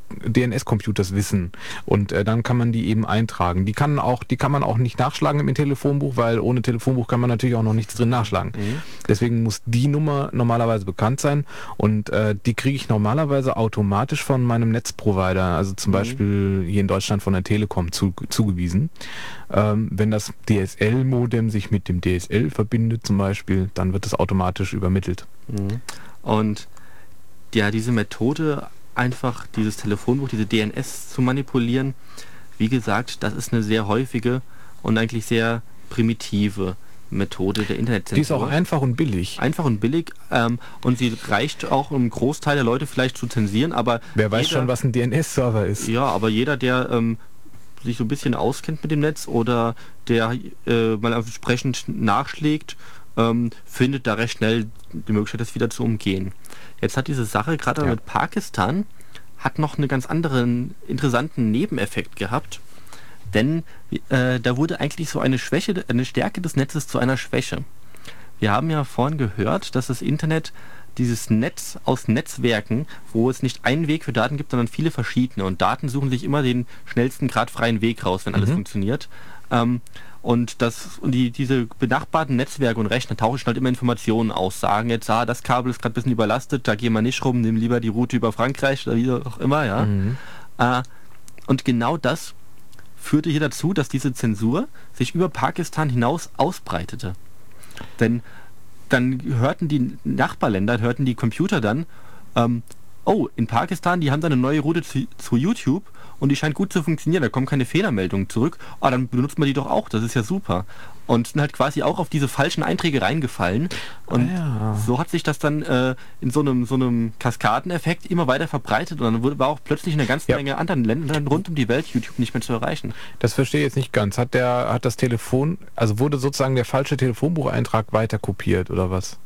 D N S-Computers wissen. Und äh, dann kann man die eben eintragen. Die kann auch, die kann man auch nicht nachschlagen im Telefonbuch, weil ohne Telefonbuch kann man natürlich auch noch nichts drin nachschlagen. Mhm. Deswegen muss die Nummer normalerweise bekannt sein und äh, die kriege ich normalerweise automatisch von meinem Netzprovider, also zum mhm. Beispiel hier in Deutschland von der Telekom zu, zugewiesen. Ähm, wenn das D S L-Modem sich mit dem D S L verbindet zum Beispiel, dann wird das automatisch übermittelt. Mhm. Und ja, diese Methode, einfach dieses Telefonbuch, diese D N S zu manipulieren, wie gesagt, das ist eine sehr häufige und eigentlich sehr primitive Methode der Internetzensur. Die ist auch einfach und billig. Einfach und billig ähm, und sie reicht auch, um einen Großteil der Leute vielleicht zu zensieren, aber... Wer weiß jeder, schon, was ein D N S-Server ist. Ja, aber jeder, der ähm, sich so ein bisschen auskennt mit dem Netz oder der äh, mal entsprechend nachschlägt, ähm, findet da recht schnell die Möglichkeit, das wieder zu umgehen. Jetzt hat diese Sache gerade ja. mit Pakistan hat noch einen ganz anderen interessanten Nebeneffekt gehabt, denn äh, da wurde eigentlich so eine Schwäche, eine Stärke des Netzes zu einer Schwäche. Wir haben ja vorhin gehört, dass das Internet dieses Netz aus Netzwerken, wo es nicht einen Weg für Daten gibt, sondern viele verschiedene und Daten suchen sich immer den schnellsten, gerade freien Weg raus, wenn alles mhm. funktioniert. Ähm, Und, das, und die, diese benachbarten Netzwerke und Rechner tauschen halt immer Informationen aus, sagen jetzt, ah, das Kabel ist gerade ein bisschen überlastet, da gehen wir nicht rum, nehmen lieber die Route über Frankreich oder wie auch immer, ja. Mhm. Äh, und genau das führte hier dazu, dass diese Zensur sich über Pakistan hinaus ausbreitete. Denn dann hörten die Nachbarländer, hörten die Computer dann, ähm, oh, in Pakistan, die haben da eine neue Route zu, zu YouTube und die scheint gut zu funktionieren, da kommen keine Fehlermeldungen zurück, ah, dann benutzt man die doch auch, das ist ja super. Und sind halt quasi auch auf diese falschen Einträge reingefallen und ah, ja. so hat sich das dann äh, in so einem so einem Kaskadeneffekt immer weiter verbreitet und dann wurde, war auch plötzlich in einer ganzen ja. Menge anderen Ländern rund um die Welt YouTube nicht mehr zu erreichen. Das verstehe ich jetzt nicht ganz. Hat der, hat das Telefon, also wurde sozusagen der falsche Telefonbucheintrag weiter kopiert oder was?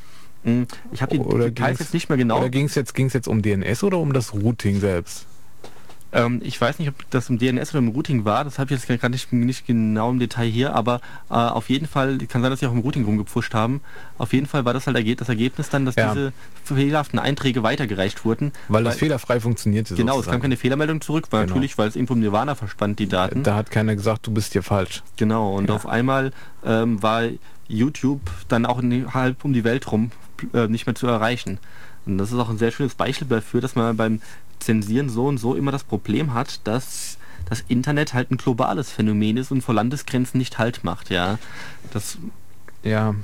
Ich habe die Details jetzt nicht mehr genau. Oder ging es jetzt, ging's jetzt um D N S oder um das Routing selbst? Ähm, ich weiß nicht, ob das im D N S oder im Routing war, das habe ich jetzt gerade nicht, nicht genau im Detail hier, aber äh, auf jeden Fall, kann sein, dass sie auch im Routing rumgepfuscht haben, auf jeden Fall war das halt das Ergebnis dann, dass ja. diese fehlerhaften Einträge weitergereicht wurden. Weil, weil das fehlerfrei funktionierte. Genau, sozusagen. Es kam keine Fehlermeldung zurück, weil genau. natürlich, weil es irgendwo im Nirvana verschwand, die Daten. Da hat keiner gesagt, du bist hier falsch. Genau, und ja. auf einmal ähm, war YouTube dann auch in, halb um die Welt rum äh, nicht mehr zu erreichen. Und das ist auch ein sehr schönes Beispiel dafür, dass man beim Zensieren so und so immer das Problem hat, dass das Internet halt ein globales Phänomen ist und vor Landesgrenzen nicht Halt macht, ja. Das ja.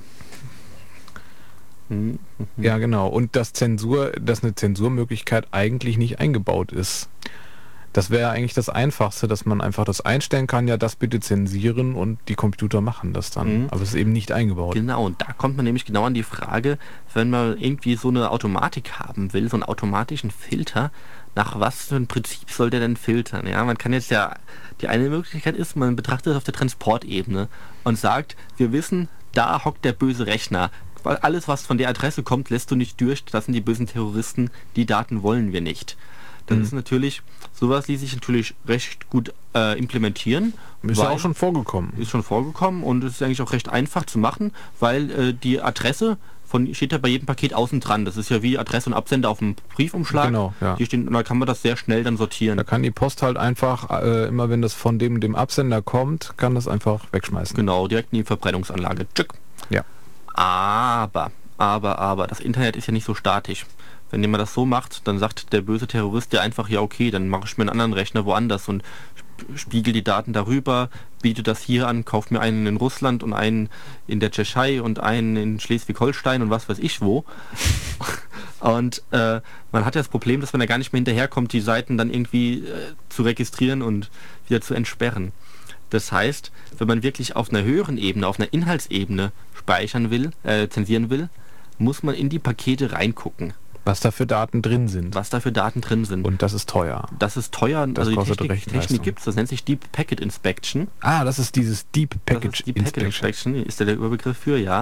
Hm. Ja, genau. Und dass Zensur, dass eine Zensurmöglichkeit eigentlich nicht eingebaut ist. Das wäre eigentlich das Einfachste, dass man einfach das einstellen kann, ja, das bitte zensieren und die Computer machen das dann. Mhm. Aber es ist eben nicht eingebaut. Genau, und da kommt man nämlich genau an die Frage, wenn man irgendwie so eine Automatik haben will, so einen automatischen Filter, nach was für ein Prinzip soll der denn filtern? Ja, man kann jetzt ja, die eine Möglichkeit ist, man betrachtet es auf der Transportebene und sagt, wir wissen, da hockt der böse Rechner. Weil alles, was von der Adresse kommt, lässt du nicht durch, das sind die bösen Terroristen, die Daten wollen wir nicht. Das mhm. ist natürlich, sowas ließ sich natürlich recht gut äh, implementieren. Ist ja auch schon vorgekommen. Ist schon vorgekommen und es ist eigentlich auch recht einfach zu machen, weil äh, die Adresse von, steht ja bei jedem Paket außen dran. Das ist ja wie Adresse und Absender auf dem Briefumschlag. Genau, ja. Die stehen, und da kann man das sehr schnell dann sortieren. Da kann die Post halt einfach, äh, immer wenn das von dem, dem Absender kommt, kann das einfach wegschmeißen. Genau, direkt in die Verbrennungsanlage. Tschück. Ja. Aber, aber, aber, das Internet ist ja nicht so statisch. Wenn jemand das so macht, dann sagt der böse Terrorist ja einfach, ja okay, dann mache ich mir einen anderen Rechner woanders und spiegel die Daten darüber, biete das hier an, kauf mir einen in Russland und einen in der Tschechei und einen in Schleswig-Holstein und was weiß ich wo. Und äh, man hat ja das Problem, dass man ja gar nicht mehr hinterherkommt, die Seiten dann irgendwie äh, zu registrieren und wieder zu entsperren. Das heißt, wenn man wirklich auf einer höheren Ebene, auf einer Inhaltsebene speichern will, äh, zensieren will, muss man in die Pakete reingucken. Was da für Daten drin sind. Was da für Daten drin sind. Und das ist teuer. Das ist teuer. Das also die Technik, Technik gibt es, das nennt sich Deep Packet Inspection. Ah, das ist dieses Deep Packet Deep Packet Inspection. Ist der, der Überbegriff für, ja.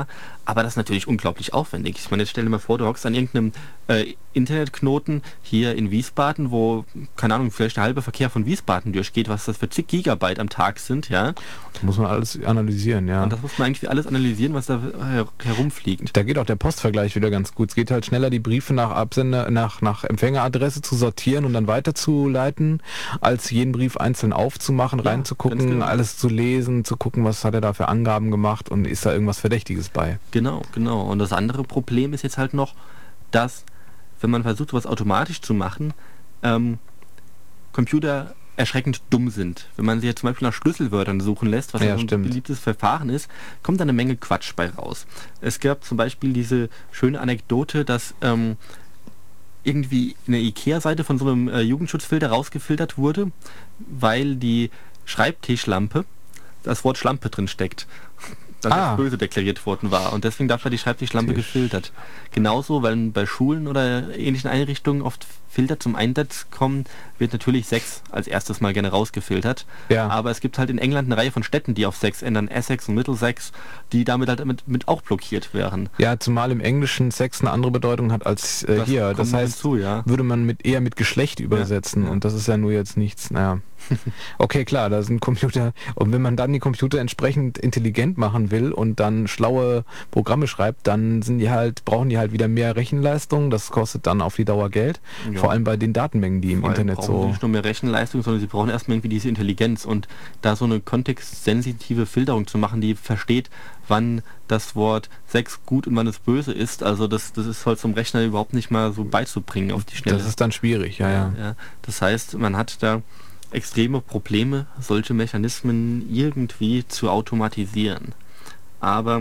Aber das ist natürlich unglaublich aufwendig. Ich meine, jetzt stell dir mal vor, du hockst an irgendeinem äh, Internetknoten hier in Wiesbaden, wo, keine Ahnung, vielleicht der halbe Verkehr von Wiesbaden durchgeht, was das für zig Gigabyte am Tag sind, ja. Das muss man alles analysieren, ja. Und das muss man eigentlich alles analysieren, was da her herumfliegt. Da geht auch der Postvergleich wieder ganz gut. Es geht halt schneller, die Briefe nach Absender, nach, nach Empfängeradresse zu sortieren und dann weiterzuleiten, als jeden Brief einzeln aufzumachen, Ja, reinzugucken, ganz genau. alles zu lesen, zu gucken, was hat er da für Angaben gemacht und ist da irgendwas Verdächtiges bei. Genau, genau. Und das andere Problem ist jetzt halt noch, dass, wenn man versucht, was automatisch zu machen, ähm, Computer erschreckend dumm sind. Wenn man sie jetzt zum Beispiel nach Schlüsselwörtern suchen lässt, was Ja, ein stimmt. beliebtes Verfahren ist, kommt da eine Menge Quatsch bei raus. Es gab zum Beispiel diese schöne Anekdote, dass ähm, irgendwie eine Ikea-Seite von so einem äh, Jugendschutzfilter rausgefiltert wurde, weil die Schreibtischlampe das Wort Schlampe drin steckt. Dass Ah. das böse deklariert worden war. Und deswegen darf da die Schreibtischlampe Tisch. gefiltert. Genauso, weil bei Schulen oder ähnlichen Einrichtungen oft Filter zum Einsatz kommen, wird natürlich sechs als erstes mal gerne rausgefiltert. Ja. Aber es gibt halt in England eine Reihe von Städten, die auf sechs ändern, Essex und Middlesex, die damit halt mit, mit auch blockiert wären. Ja, zumal im Englischen Sex eine andere Bedeutung hat als äh, Das hier. kommt Das noch heißt, hinzu, ja. würde man mit eher mit Geschlecht übersetzen ja. und das ist ja nur jetzt nichts, naja. Okay, klar, da sind Computer und wenn man dann die Computer entsprechend intelligent machen will und dann schlaue Programme schreibt, dann sind die halt, brauchen die halt wieder mehr Rechenleistung, das kostet dann auf die Dauer Geld, Ja. vor allem bei den Datenmengen, die im Vor allem Internet brauchen sie so... nicht nur mehr Rechenleistung, sondern sie brauchen erstmal irgendwie diese Intelligenz und da so eine kontextsensitive Filterung zu machen, die versteht, wann das Wort Sex gut und wann es böse ist, also das, das ist halt zum Rechner überhaupt nicht mal so beizubringen auf die Schnelle. Das ist dann schwierig, ja, ja. Ja, das heißt, man hat da extreme Probleme, solche Mechanismen irgendwie zu automatisieren. Aber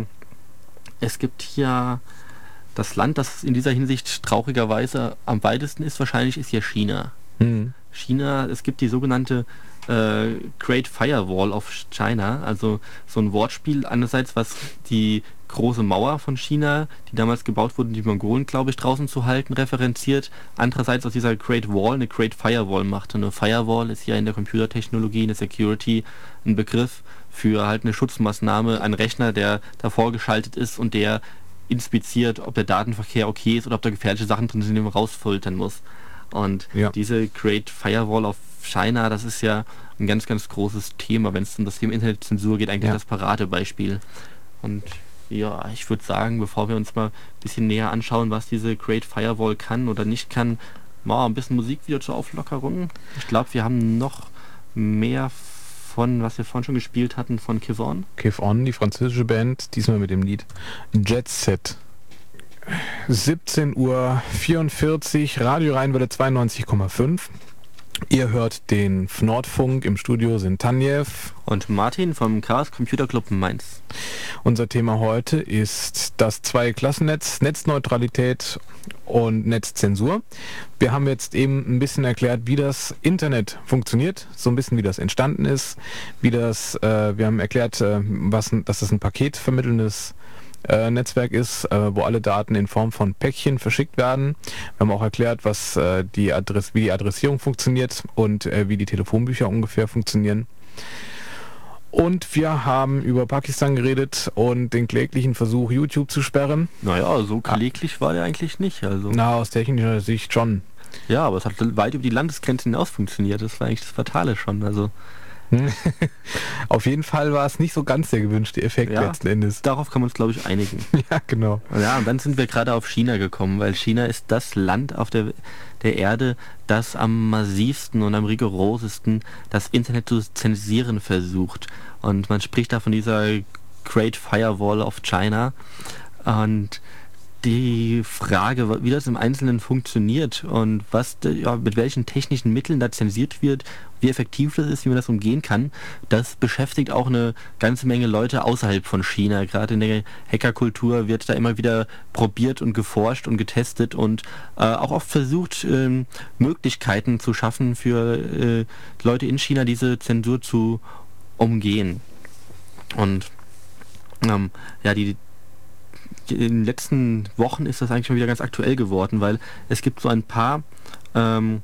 es gibt hier das Land, das in dieser Hinsicht traurigerweise am weitesten ist, wahrscheinlich ist ja China. Hm. China, es gibt die sogenannte äh, Great Firewall of China, also so ein Wortspiel einerseits, was die große Mauer von China, die damals gebaut wurde, um die Mongolen, glaube ich, draußen zu halten, referenziert. Andererseits aus dieser Great Wall eine Great Firewall macht. Und eine Firewall ist ja in der Computertechnologie, in der Security ein Begriff für halt eine Schutzmaßnahme, ein Rechner, der davor geschaltet ist und der inspiziert, ob der Datenverkehr okay ist oder ob da gefährliche Sachen drin sind, die man rausfiltern muss. Und Ja. diese Great Firewall of China, das ist ja ein ganz, ganz großes Thema, wenn es um das Thema Internetzensur geht, eigentlich Ja. das Paradebeispiel. Und ja, ich würde sagen, bevor wir uns mal ein bisschen näher anschauen, was diese Great Firewall kann oder nicht kann, mal ein bisschen Musik wieder zur Auflockerung. Ich glaube, wir haben noch mehr von, was wir vorhin schon gespielt hatten, von Kivon. Cave On, die französische Band, diesmal mit dem Lied Jet Set. siebzehn Uhr vierundvierzig, Radio Rheinwelle zweiundneunzig Komma fünf. Ihr hört den Nordfunk, im Studio sind Tanjew. Und Martin vom Chaos Computer Club Mainz. Unser Thema heute ist das Zwei-Klassennetz, Netzneutralität und Netzzensur. Wir haben jetzt eben ein bisschen erklärt, wie das Internet funktioniert, so ein bisschen wie das entstanden ist, wie das, äh, wir haben erklärt, äh, was, dass das ein paketvermittelndes äh, Netzwerk ist, äh, wo alle Daten in Form von Päckchen verschickt werden. Wir haben auch erklärt, was äh, die Adress, wie die Adressierung funktioniert und äh, wie die Telefonbücher ungefähr funktionieren. Und wir haben über Pakistan geredet und den kläglichen Versuch, YouTube zu sperren. Naja, so kläglich war der eigentlich nicht. Also. Na, aus technischer Sicht schon. Ja, aber es hat weit über die Landesgrenzen hinaus funktioniert. Das war eigentlich das Fatale schon. Also Auf jeden Fall war es nicht so ganz der gewünschte Effekt Ja. letzten Endes. darauf kann man uns, glaube ich, einigen. Ja, genau. Ja, und dann sind wir gerade auf China gekommen, weil China ist das Land auf der, der Erde, das am massivsten und am rigorosesten das Internet zu zensieren versucht. Und man spricht da von dieser Great Firewall of China. Und die Frage, wie das im Einzelnen funktioniert und was, ja, mit welchen technischen Mitteln da zensiert wird, wie effektiv das ist, wie man das umgehen kann, das beschäftigt auch eine ganze Menge Leute außerhalb von China. Gerade in der Hackerkultur wird da immer wieder probiert und geforscht und getestet und äh, auch oft versucht, ähm, Möglichkeiten zu schaffen für äh, Leute in China, diese Zensur zu umgehen. Und ähm, ja, die in den letzten Wochen ist das eigentlich schon wieder ganz aktuell geworden, weil es gibt so ein paar ähm,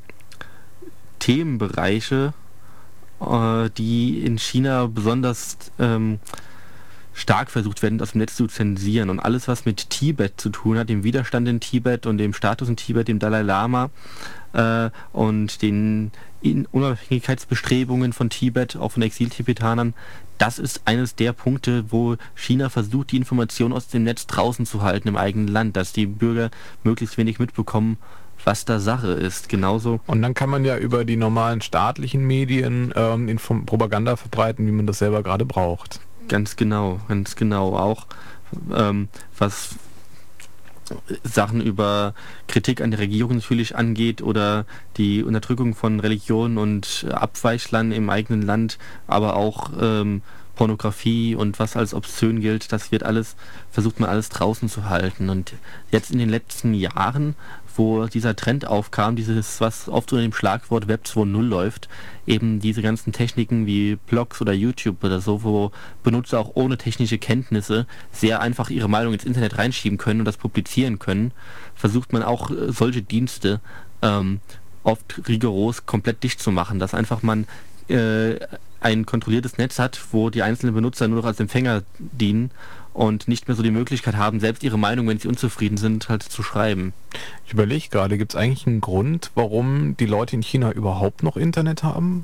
Themenbereiche, äh, die in China besonders ähm, stark versucht werden, aus dem Netz zu zensieren. Und alles, was mit Tibet zu tun hat, dem Widerstand in Tibet und dem Status in Tibet, dem Dalai Lama äh, und den in Unabhängigkeitsbestrebungen von Tibet, auch von Exil-Tibetanern, das ist eines der Punkte, wo China versucht, die Information aus dem Netz draußen zu halten im eigenen Land, dass die Bürger möglichst wenig mitbekommen, was da Sache ist. Genauso. Und dann kann man ja über die normalen staatlichen Medien ähm, Info- Propaganda verbreiten, wie man das selber gerade braucht. Ganz genau, ganz genau. Auch ähm, was Sachen über Kritik an der Regierung natürlich angeht oder die Unterdrückung von Religionen und Abweichlern im eigenen Land, aber auch ähm, Pornografie und was als obszön gilt, das wird alles, versucht man alles draußen zu halten. Und jetzt in den letzten Jahren, wo dieser Trend aufkam, dieses, was oft unter dem Schlagwort Web zwei Punkt null läuft, eben diese ganzen Techniken wie Blogs oder YouTube oder so, wo Benutzer auch ohne technische Kenntnisse sehr einfach ihre Meinung ins Internet reinschieben können und das publizieren können, versucht man auch äh, solche Dienste ähm, oft rigoros komplett dicht zu machen, dass einfach man äh, ein kontrolliertes Netz hat, wo die einzelnen Benutzer nur noch als Empfänger dienen und nicht mehr so die Möglichkeit haben, selbst ihre Meinung, wenn sie unzufrieden sind, halt zu schreiben. Ich überlege gerade, gibt es eigentlich einen Grund, warum die Leute in China überhaupt noch Internet haben?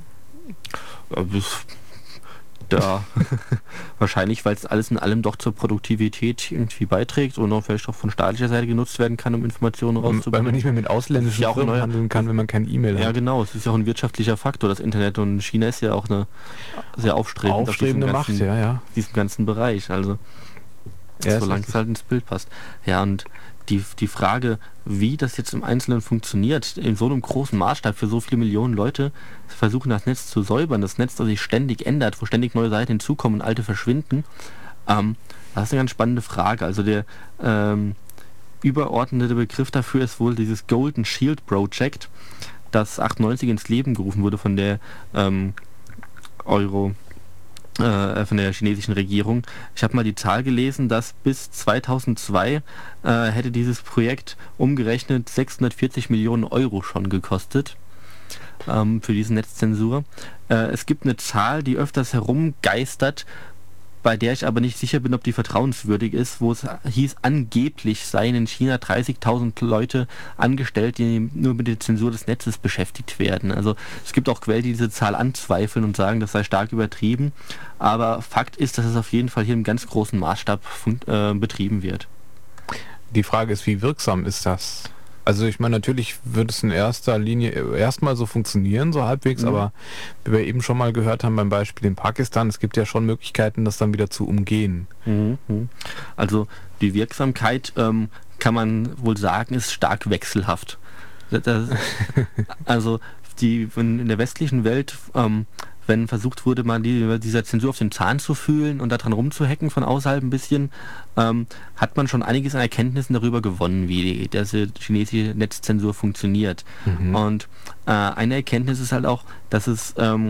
Da wahrscheinlich, weil es alles in allem doch zur Produktivität irgendwie beiträgt und auch vielleicht auch von staatlicher Seite genutzt werden kann, um Informationen rauszubringen. Weil man nicht mehr mit ausländischen ja Firmen handeln kann, wenn man kein E-Mail hat. Ja genau, es ist ja auch ein wirtschaftlicher Faktor, das Internet, und China ist ja auch eine sehr aufstrebend aufstrebende auf diesem Macht, ganzen, ja, ja. diesem ganzen Bereich, also Ja, solange es halt ins Bild passt. Ja, und die, die Frage, wie das jetzt im Einzelnen funktioniert, in so einem großen Maßstab für so viele Millionen Leute, versuchen das Netz zu säubern, das Netz, das sich ständig ändert, wo ständig neue Seiten hinzukommen und alte verschwinden, ähm, das ist eine ganz spannende Frage. Also der ähm, übergeordnete Begriff dafür ist wohl dieses Golden Shield Project, das achtundneunzig ins Leben gerufen wurde von der ähm, Euro äh, von der chinesischen Regierung. Ich habe mal die Zahl gelesen, dass bis zweitausendzwei äh, hätte dieses Projekt umgerechnet sechshundertvierzig Millionen Euro schon gekostet ähm, für diese Netzzensur. Äh, es gibt eine Zahl, die öfters herumgeistert, bei der ich aber nicht sicher bin, ob die vertrauenswürdig ist, wo es hieß, angeblich seien in China dreißigtausend Leute angestellt, die nur mit der Zensur des Netzes beschäftigt werden. Also es gibt auch Quellen, die diese Zahl anzweifeln und sagen, das sei stark übertrieben. Aber Fakt ist, dass es auf jeden Fall hier im ganz großen Maßstab äh, betrieben wird. Die Frage ist, wie wirksam ist das? Also ich meine, natürlich wird es in erster Linie erstmal so funktionieren, so halbwegs, mhm. aber wie wir eben schon mal gehört haben beim Beispiel in Pakistan, es gibt ja schon Möglichkeiten, das dann wieder zu umgehen. Mhm. Also die Wirksamkeit, ähm, kann man wohl sagen, ist stark wechselhaft. Das, also die, in der westlichen Welt, ähm, wenn versucht wurde, mal die, dieser Zensur auf den Zahn zu fühlen und daran rumzuhacken von außerhalb ein bisschen, ähm, hat man schon einiges an Erkenntnissen darüber gewonnen, wie die, diese chinesische Netzzensur funktioniert. Mhm. Und äh, eine Erkenntnis ist halt auch, dass es ähm,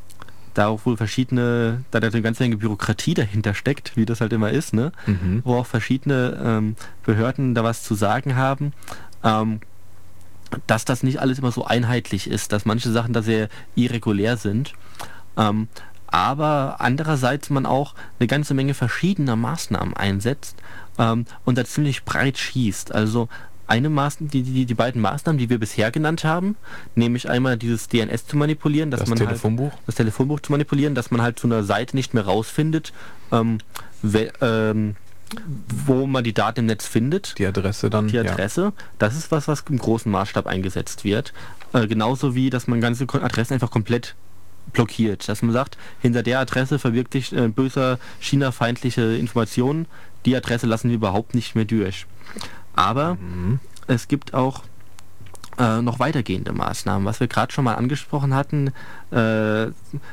da auch wohl verschiedene, da da eine ganze Menge Bürokratie dahinter steckt, wie das halt immer ist, ne? Mhm. Wo auch verschiedene ähm, Behörden da was zu sagen haben. Ähm, dass das nicht alles immer so einheitlich ist, dass manche Sachen da sehr irregulär sind, ähm, aber andererseits man auch eine ganze Menge verschiedener Maßnahmen einsetzt ähm, und da ziemlich breit schießt. Also eine Maßnahme, die, die, die beiden Maßnahmen, die wir bisher genannt haben, nämlich einmal dieses D N S zu manipulieren, dass das man Telefonbuch. Halt, das Telefonbuch zu manipulieren, dass man halt zu einer Seite nicht mehr rausfindet, ähm, we, ähm, wo man die Daten im Netz findet. Die Adresse dann. Die Adresse, ja. Das ist was, was im großen Maßstab eingesetzt wird. Äh, genauso wie, dass man ganze Adressen einfach komplett blockiert. Dass man sagt, hinter der Adresse verbirgt sich äh, böser China-feindliche Informationen. Die Adresse lassen wir überhaupt nicht mehr durch. Aber mhm. es gibt auch äh, noch weitergehende Maßnahmen. Was wir gerade schon mal angesprochen hatten, äh,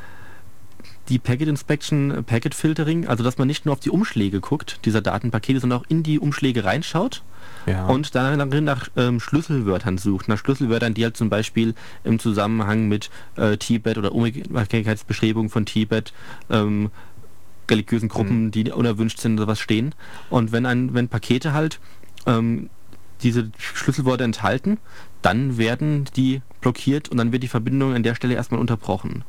die Packet Inspection, Packet Filtering, also dass man nicht nur auf die Umschläge guckt, dieser Datenpakete, sondern auch in die Umschläge reinschaut, ja. und dann nach, nach ähm, Schlüsselwörtern sucht. Nach Schlüsselwörtern, die halt zum Beispiel im Zusammenhang mit äh, Tibet oder Unabhängigkeitsbestrebungen von Tibet, ähm, religiösen Gruppen, mhm. die unerwünscht sind oder was stehen. Und wenn ein, wenn Pakete halt ähm, diese Schlüsselworte enthalten, dann werden die blockiert und dann wird die Verbindung an der Stelle erstmal unterbrochen.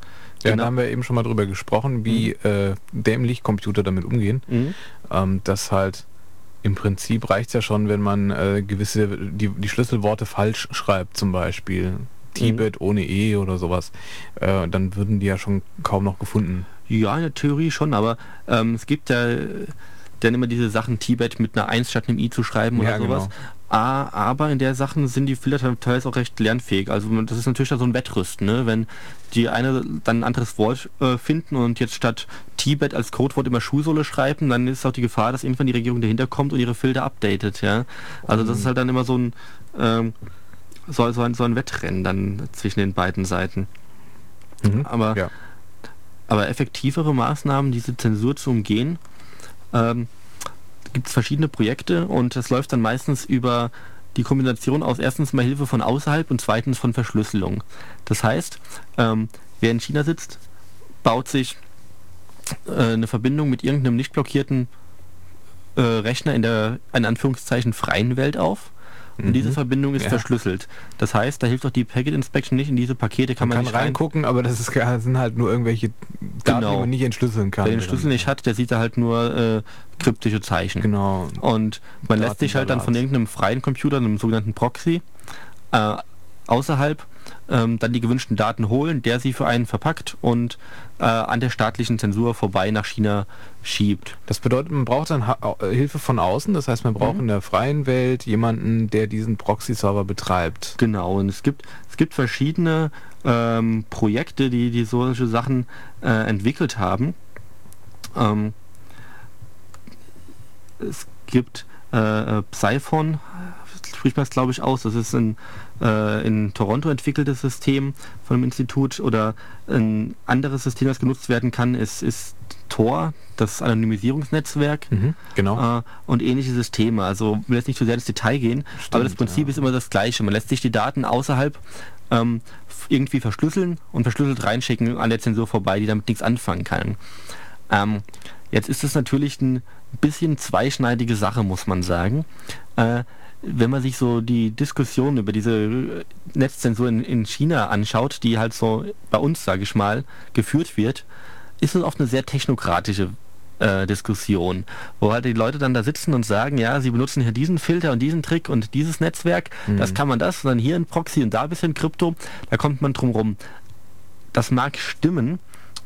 Ja, Genau. da haben wir eben schon mal drüber gesprochen, wie Mhm. äh, dämlich Computer damit umgehen. Mhm. Ähm, das halt im Prinzip reicht es ja schon, wenn man äh, gewisse, die, die Schlüsselworte falsch schreibt, zum Beispiel Tibet ohne E oder sowas. Äh, dann würden die ja schon kaum noch gefunden. Ja, in der Theorie schon, aber ähm, es gibt ja äh, dann immer diese Sachen, Tibet mit einer eins statt einem I zu schreiben oder Ja, sowas. genau. Ah, aber in der Sachen sind die Filter teilweise auch recht lernfähig. Also man- das ist natürlich dann so ein Wettrüsten, ne? Wenn die eine dann ein anderes Wort äh, finden und jetzt statt Tibet als Codewort immer Schuhsohle schreiben, dann ist auch die Gefahr, dass irgendwann die Regierung dahinter kommt und ihre Filter updatet, ja. Also das ist halt dann immer so ein ähm, so, so, ein, so ein Wettrennen dann zwischen den beiden Seiten. Mhm. Aber Ja. Aber effektivere Maßnahmen, diese Zensur zu umgehen, ähm, gibt es verschiedene Projekte und das läuft dann meistens über die Kombination aus erstens mal Hilfe von außerhalb und zweitens von Verschlüsselung. Das heißt, ähm, wer in China sitzt, baut sich äh, eine Verbindung mit irgendeinem nicht blockierten äh, Rechner in der, in Anführungszeichen, freien Welt auf. Und Mhm. diese Verbindung ist Ja. verschlüsselt. Das heißt, da hilft auch die Packet Inspection nicht. In diese Pakete kann Man man, kann nicht rein. reingucken, aber das ist, sind halt nur irgendwelche Daten, Genau. die man nicht entschlüsseln kann. Wer den Schlüssel nicht hat, der sieht da halt nur äh, kryptische Zeichen. Genau. Und man lässt sich halt dann von Datensalat. irgendeinem freien Computer, einem sogenannten Proxy, äh, außerhalb ähm, dann die gewünschten Daten holen, der sie für einen verpackt und äh, an der staatlichen Zensur vorbei nach China schiebt. Das bedeutet, man braucht dann ha äh, Hilfe von außen. Das heißt, man braucht Mhm. in der freien Welt jemanden, der diesen Proxy-Server betreibt. Genau, und es gibt, es gibt verschiedene ähm, Projekte, die, die solche Sachen äh, entwickelt haben. Ähm, es gibt äh, äh, Psiphon, spricht man es glaube ich aus, das ist ein äh, in Toronto entwickeltes System von einem Institut, oder ein anderes System, das genutzt werden kann, ist, ist Tor, das Anonymisierungsnetzwerk. Mhm. Genau. Äh, und ähnliche Systeme. Also ich will jetzt nicht zu sehr ins Detail gehen, aber das Prinzip ja. ist immer das gleiche. Man lässt sich die Daten außerhalb ähm, f- irgendwie verschlüsseln und verschlüsselt reinschicken an der Zensur vorbei, die damit nichts anfangen kann. Ähm, jetzt ist es natürlich ein bisschen zweischneidige Sache, muss man sagen. Äh, wenn man sich so die Diskussion über diese Netzzensur in, in China anschaut, die halt so bei uns, sage ich mal, geführt wird, ist es oft eine sehr technokratische äh, Diskussion, wo halt die Leute dann da sitzen und sagen, ja, sie benutzen hier diesen Filter und diesen Trick und dieses Netzwerk, Mhm. das kann man das, und dann hier ein Proxy und da ein bisschen Krypto, da kommt man drum rum. Das mag stimmen,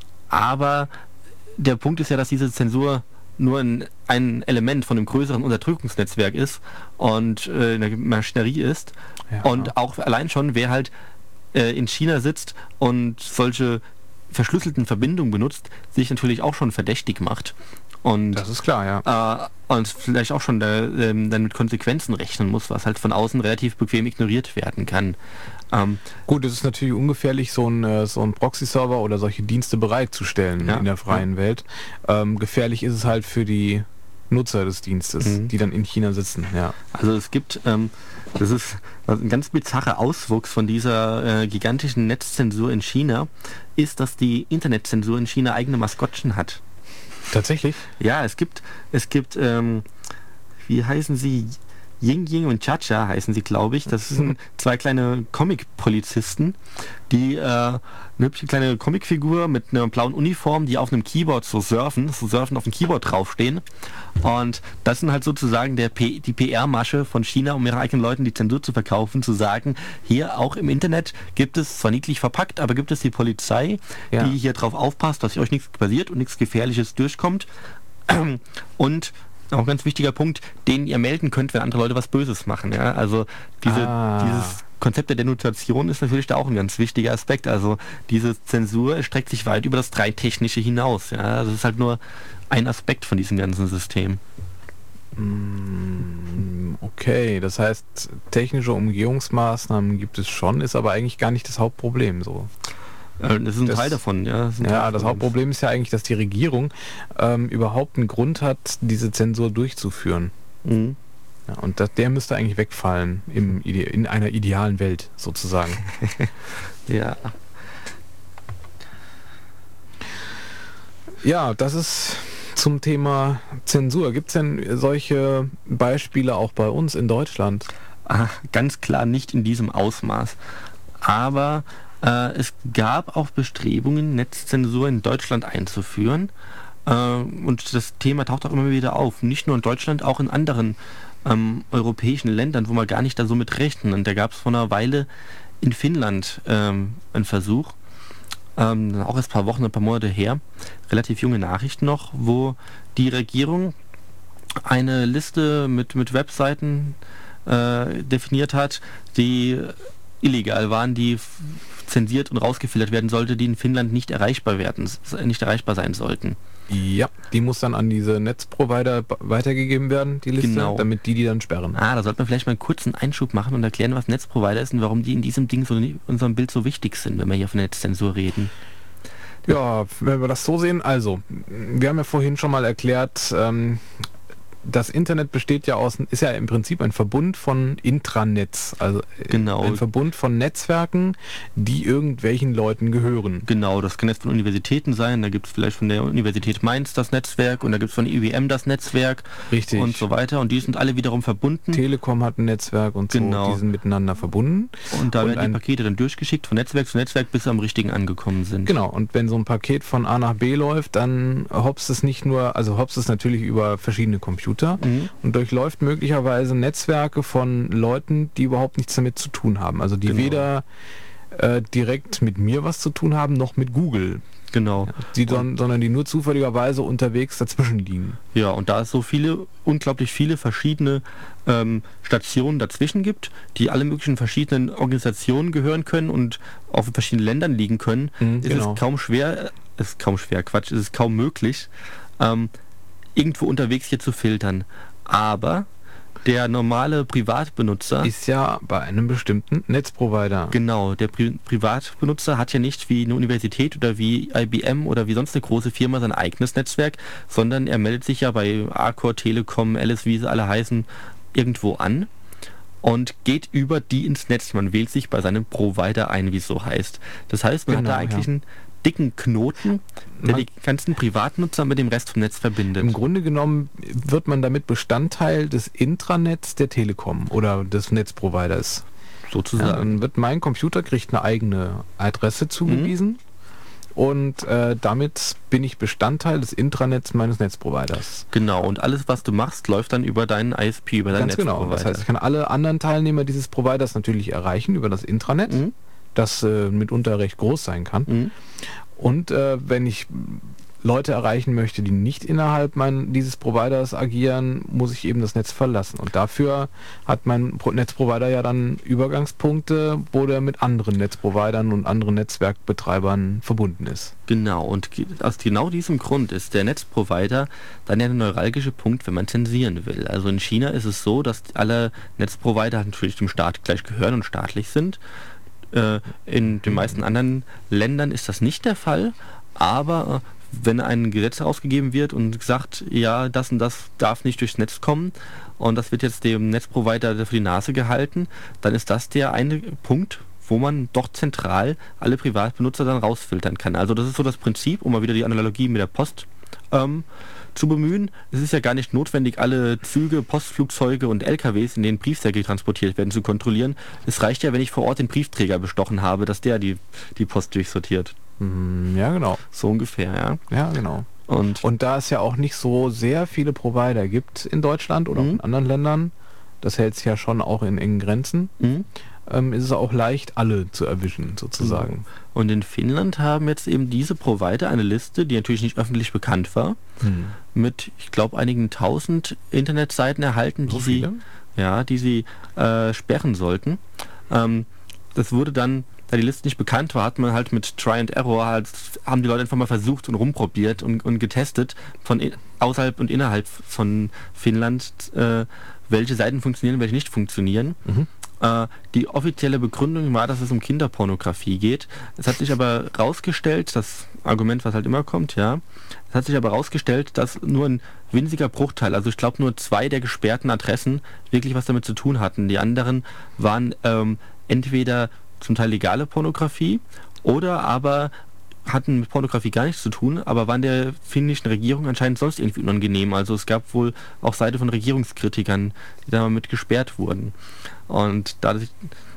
aber der Punkt ist ja, dass diese Zensur nur ein, ein Element von einem größeren Unterdrückungsnetzwerk ist und äh, eine Maschinerie ist. Ja. Und auch allein schon, wer halt äh, in China sitzt und solche verschlüsselten Verbindungen benutzt, sich natürlich auch schon verdächtig macht. Und, Das ist klar, ja. äh, und vielleicht auch schon da, ähm, dann mit Konsequenzen rechnen muss, was halt von außen relativ bequem ignoriert werden kann. Ähm, Gut, es ist natürlich ungefährlich, so ein, äh, so ein Proxy-Server oder solche Dienste bereitzustellen Ja, in der freien Welt. Ähm, gefährlich ist es halt für die Nutzer des Dienstes, Mhm. die dann in China sitzen, ja. Also es gibt, ähm, das ist ein ganz bizarrer Auswuchs von dieser äh, gigantischen Netzzensur in China, ist, dass die Internetzensur in China eigene Maskottchen hat. Tatsächlich? Ja, es gibt, es gibt, ähm, wie heißen sie? Ying Ying und Cha-Cha heißen sie, glaube ich. Das sind zwei kleine Comic-Polizisten, die äh, eine hübsche kleine Comicfigur mit einer blauen Uniform, die auf einem Keyboard so surfen, so surfen auf dem Keyboard draufstehen. Und das sind halt sozusagen der P die P R-Masche von China, um ihren eigenen Leuten die Zensur zu verkaufen, zu sagen, hier auch im Internet gibt es, zwar niedlich verpackt, aber gibt es die Polizei, Ja. die hier drauf aufpasst, dass euch nichts passiert und nichts Gefährliches durchkommt. Und auch ein ganz wichtiger Punkt, den ihr melden könnt, wenn andere Leute was Böses machen. Ja? Also diese, Ah. dieses Konzept der Denunziation ist natürlich da auch ein ganz wichtiger Aspekt. Also diese Zensur erstreckt sich weit über das Dreitechnische hinaus. Ja? Also das ist halt nur ein Aspekt von diesem ganzen System. Mm, Okay, das heißt, technische Umgehungsmaßnahmen gibt es schon, ist aber eigentlich gar nicht das Hauptproblem so. Äh, Das ist ein Das- Teil davon. Ja, das, ist ein Teil Ja, das davon. Hauptproblem ist ja eigentlich, dass die Regierung ähm, überhaupt einen Grund hat, diese Zensur durchzuführen. Mhm. Ja, und das, der müsste eigentlich wegfallen im Ide in einer idealen Welt sozusagen. Ja. Ja, das ist zum Thema Zensur. Gibt es denn solche Beispiele auch bei uns in Deutschland? Ah, ganz klar nicht in diesem Ausmaß. aber äh, es gab auch Bestrebungen, Netzzensur in Deutschland einzuführen. Äh, und das Thema taucht auch immer wieder auf. Nicht nur in Deutschland, auch in anderen ähm, europäischen Ländern, wo man gar nicht da so mit rechnen. Und da gab es vor einer Weile in Finnland ähm, einen Versuch, ähm, auch erst ein paar Wochen, ein paar Monate her, relativ junge Nachrichten noch, wo die Regierung eine Liste mit, mit Webseiten äh, definiert hat, die illegal waren, die f- zensiert und rausgefiltert werden sollte, die in Finnland nicht erreichbar werden, s- nicht erreichbar sein sollten. Ja, die muss dann an diese Netzprovider b- weitergegeben werden, die Liste, Genau. damit die die dann sperren. Ah, da sollte man vielleicht mal einen kurzen Einschub machen und erklären, was Netzprovider ist und warum die in diesem Ding so in unserem Bild so wichtig sind, wenn wir hier von Netzzensur reden. Ja, wenn wir das so sehen, also, wir haben ja vorhin schon mal erklärt, ähm, das Internet besteht ja aus, ist ja im Prinzip ein Verbund von Intranets, also äh, Genau. ein Verbund von Netzwerken, die irgendwelchen Leuten gehören. Genau, das kann jetzt von Universitäten sein, da gibt es vielleicht von der Universität Mainz das Netzwerk und da gibt es von I B M das Netzwerk Richtig. und so weiter und die sind alle wiederum verbunden. Telekom hat ein Netzwerk und Genau. so, die sind miteinander verbunden. Und da Und werden die ein- Pakete dann durchgeschickt von Netzwerk zu Netzwerk, bis sie am richtigen angekommen sind. Genau, und wenn so ein Paket von A nach B läuft, dann hopst es nicht nur, also hopst es natürlich über verschiedene Computer Mhm. und durchläuft möglicherweise Netzwerke von Leuten, die überhaupt nichts damit zu tun haben. Also die Genau. weder äh, direkt mit mir was zu tun haben, noch mit Google. Genau. Die, son- sondern die nur zufälligerweise unterwegs dazwischen liegen. Ja, und da es so viele, unglaublich viele verschiedene ähm, Stationen dazwischen gibt, die alle möglichen verschiedenen Organisationen gehören können und auch in verschiedenen Ländern liegen können, Mhm, ist genau. es kaum schwer, äh, ist kaum schwer, Quatsch, ist es kaum möglich, ähm, irgendwo unterwegs hier zu filtern. Aber der normale Privatbenutzer, Ist ja bei einem bestimmten Netzprovider. genau, der Pri Privatbenutzer hat ja nicht wie eine Universität oder wie I B M oder wie sonst eine große Firma sein eigenes Netzwerk, sondern er meldet sich ja bei Arcor, Telekom, Alice, wie sie alle heißen, irgendwo an und geht über die ins Netz. Man wählt sich bei seinem Provider ein, wie es so heißt. Das heißt, man Genau, hat da eigentlich ja. einen dicken Knoten, der Man- die ganzen Privatnutzer mit dem Rest vom Netz verbindet. Im Grunde genommen wird man damit Bestandteil des Intranets der Telekom oder des Netzproviders. Ja, Sozusagen. dann wird mein Computer kriegt eine eigene Adresse zugewiesen und äh, damit bin ich Bestandteil des Intranets meines Netzproviders. Genau, und alles, was du machst, läuft dann über deinen I S P, über deinen Ganz genau. Netzprovider. Das heißt, ich kann alle anderen Teilnehmer dieses Providers natürlich erreichen über das Intranet, Mhm. das äh, mitunter recht groß sein kann. Mhm. Und äh, wenn ich Leute erreichen möchte, die nicht innerhalb mein, dieses Providers agieren, muss ich eben das Netz verlassen. Und dafür hat mein Pro Netzprovider ja dann Übergangspunkte, wo der mit anderen Netzprovidern und anderen Netzwerkbetreibern verbunden ist. Genau, und ge- aus genau diesem Grund ist der Netzprovider dann ja der neuralgische Punkt, wenn man zensieren will. Also in China ist es so, dass alle Netzprovider natürlich dem Staat gleich gehören und staatlich sind. Äh, in den meisten anderen Ländern ist das nicht der Fall, aber äh, wenn ein Gesetz herausgegeben wird und sagt, ja, das und das darf nicht durchs Netz kommen und das wird jetzt dem Netzprovider für die Nase gehalten, dann ist das der eine Punkt, wo man doch zentral alle Privatbenutzer dann rausfiltern kann. Also das ist so das Prinzip, um mal wieder die Analogie mit der Post ähm, zu bemühen. Es ist ja gar nicht notwendig, alle Züge, Postflugzeuge und L K Ws, in denen Briefsäcke transportiert werden, zu kontrollieren. Es reicht ja, wenn ich vor Ort den Briefträger bestochen habe, dass der die, die Post durchsortiert. Hm, ja, genau. So ungefähr, ja. Ja, genau. Und, Und da es ja auch nicht so sehr viele Provider gibt in Deutschland oder auch Mhm. in anderen Ländern, das hält sich ja schon auch in engen Grenzen, mhm. ähm, ist es auch leicht, alle zu erwischen, sozusagen. und in Finnland haben jetzt eben diese Provider eine Liste, die natürlich nicht öffentlich bekannt war, Hm. mit, ich glaube, einigen tausend Internetseiten erhalten, die So sie viele? ja, die sie äh, sperren sollten. Ähm, das wurde dann, da die Liste nicht bekannt war, hat man halt mit Try and Error halt, haben die Leute einfach mal versucht und rumprobiert und, und getestet von in, außerhalb und innerhalb von Finnland, äh, welche Seiten funktionieren, welche nicht funktionieren. Mhm. Äh, die offizielle Begründung war, dass es um Kinderpornografie geht. Es hat sich aber rausgestellt, das Argument, was halt immer kommt, ja, es hat sich aber rausgestellt, dass nur ein winziger Bruchteil, also ich glaube nur zwei der gesperrten Adressen wirklich was damit zu tun hatten. Die anderen waren ähm, entweder zum Teil legale Pornografie oder aber hatten mit Pornografie gar nichts zu tun, aber waren der finnischen Regierung anscheinend sonst irgendwie unangenehm. Also es gab wohl auch Seite von Regierungskritikern, die da mal mit gesperrt wurden. Und dadurch,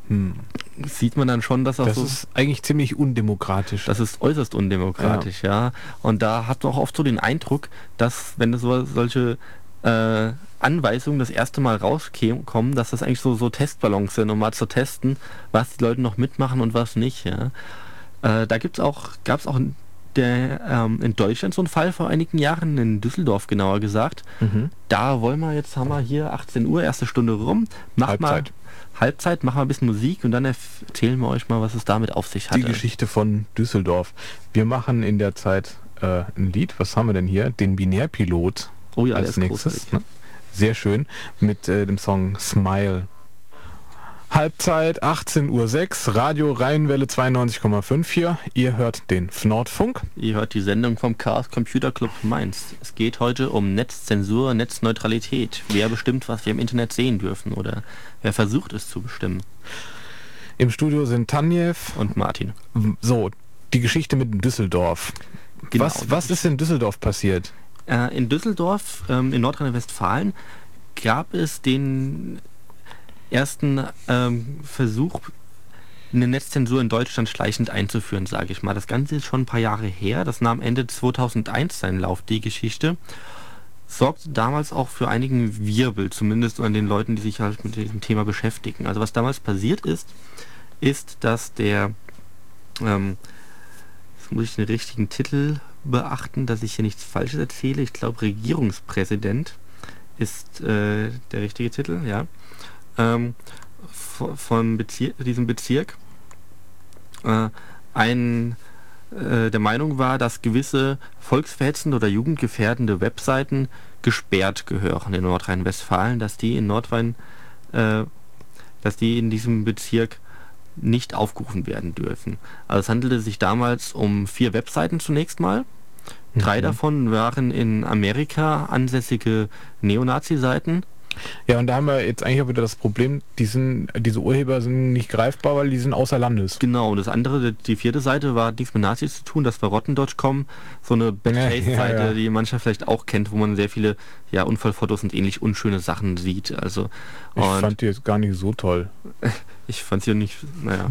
Hm. sieht man dann schon, dass das, das so, ist eigentlich ziemlich undemokratisch. das ist äußerst undemokratisch, ja. ja. Und da hat man auch oft so den Eindruck, dass wenn so solche äh, Anweisungen das erste Mal rauskommen, dass das eigentlich so, so Testballons sind, um mal zu testen, was die Leute noch mitmachen und was nicht, ja. Äh, da gibt's auch, gab es auch in, der, ähm, in Deutschland so einen Fall vor einigen Jahren, in Düsseldorf genauer gesagt. Mhm. Da wollen wir jetzt, haben wir hier achtzehn Uhr, erste Stunde rum, mach Halbzeit. mal Halbzeit, machen wir ein bisschen Musik und dann erzählen wir euch mal, was es damit auf sich hat. Die Geschichte von Düsseldorf. Wir machen in der Zeit äh, ein Lied. Was haben wir denn hier? Den Binärpilot oh ja, als der ist nächstes. großartig. Ne? Sehr schön. Mit äh, dem Song Smile. Halbzeit, achtzehn Uhr sechs, Radio Rheinwelle zweiundneunzig Komma fünf hier. Ihr hört den Fnordfunk. Ihr hört die Sendung vom Chaos Computer Club Mainz. Es geht heute um Netzzensur, Netzneutralität. Wer bestimmt, was wir im Internet sehen dürfen oder wer versucht es zu bestimmen. Im Studio sind Tanjev und Martin. So, die Geschichte mit Düsseldorf. Genau, was was ist in Düsseldorf passiert? Äh, in Düsseldorf, ähm, in Nordrhein-Westfalen, gab es den ersten ähm, Versuch, eine Netzzensur in Deutschland schleichend einzuführen, sage ich mal. Das Ganze ist schon ein paar Jahre her. Das nahm Ende zweitausendeins seinen Lauf, die Geschichte. Sorgte damals auch für einigen Wirbel, zumindest an den Leuten, die sich halt mit diesem Thema beschäftigen. Also was damals passiert ist, ist, dass der, ähm, jetzt muss ich den richtigen Titel beachten, dass ich hier nichts Falsches erzähle. Ich glaube, Regierungspräsident ist äh, der richtige Titel, ja. Ähm, von Bezir diesem Bezirk äh, ein, äh, der Meinung war, dass gewisse volksverhetzende oder jugendgefährdende Webseiten gesperrt gehören in Nordrhein-Westfalen, dass die in Nordrhein, äh, dass die in diesem Bezirk nicht aufgerufen werden dürfen. Also es handelte sich damals um vier Webseiten zunächst mal. Mhm. Drei davon waren in Amerika ansässige Neonazi-Seiten. Ja, und da haben wir jetzt eigentlich auch wieder das Problem, die sind, diese Urheber sind nicht greifbar, weil die sind außer Landes. Genau, und das andere, die vierte Seite, war nichts mit Nazis zu tun, das war rotten Punkt com, so eine Bad-Taste-Seite, ja, ja, ja. die mancher vielleicht auch kennt, wo man sehr viele ja, Unfallfotos und ähnlich unschöne Sachen sieht. Also, ich fand die jetzt gar nicht so toll. Ich fand sie nicht, naja...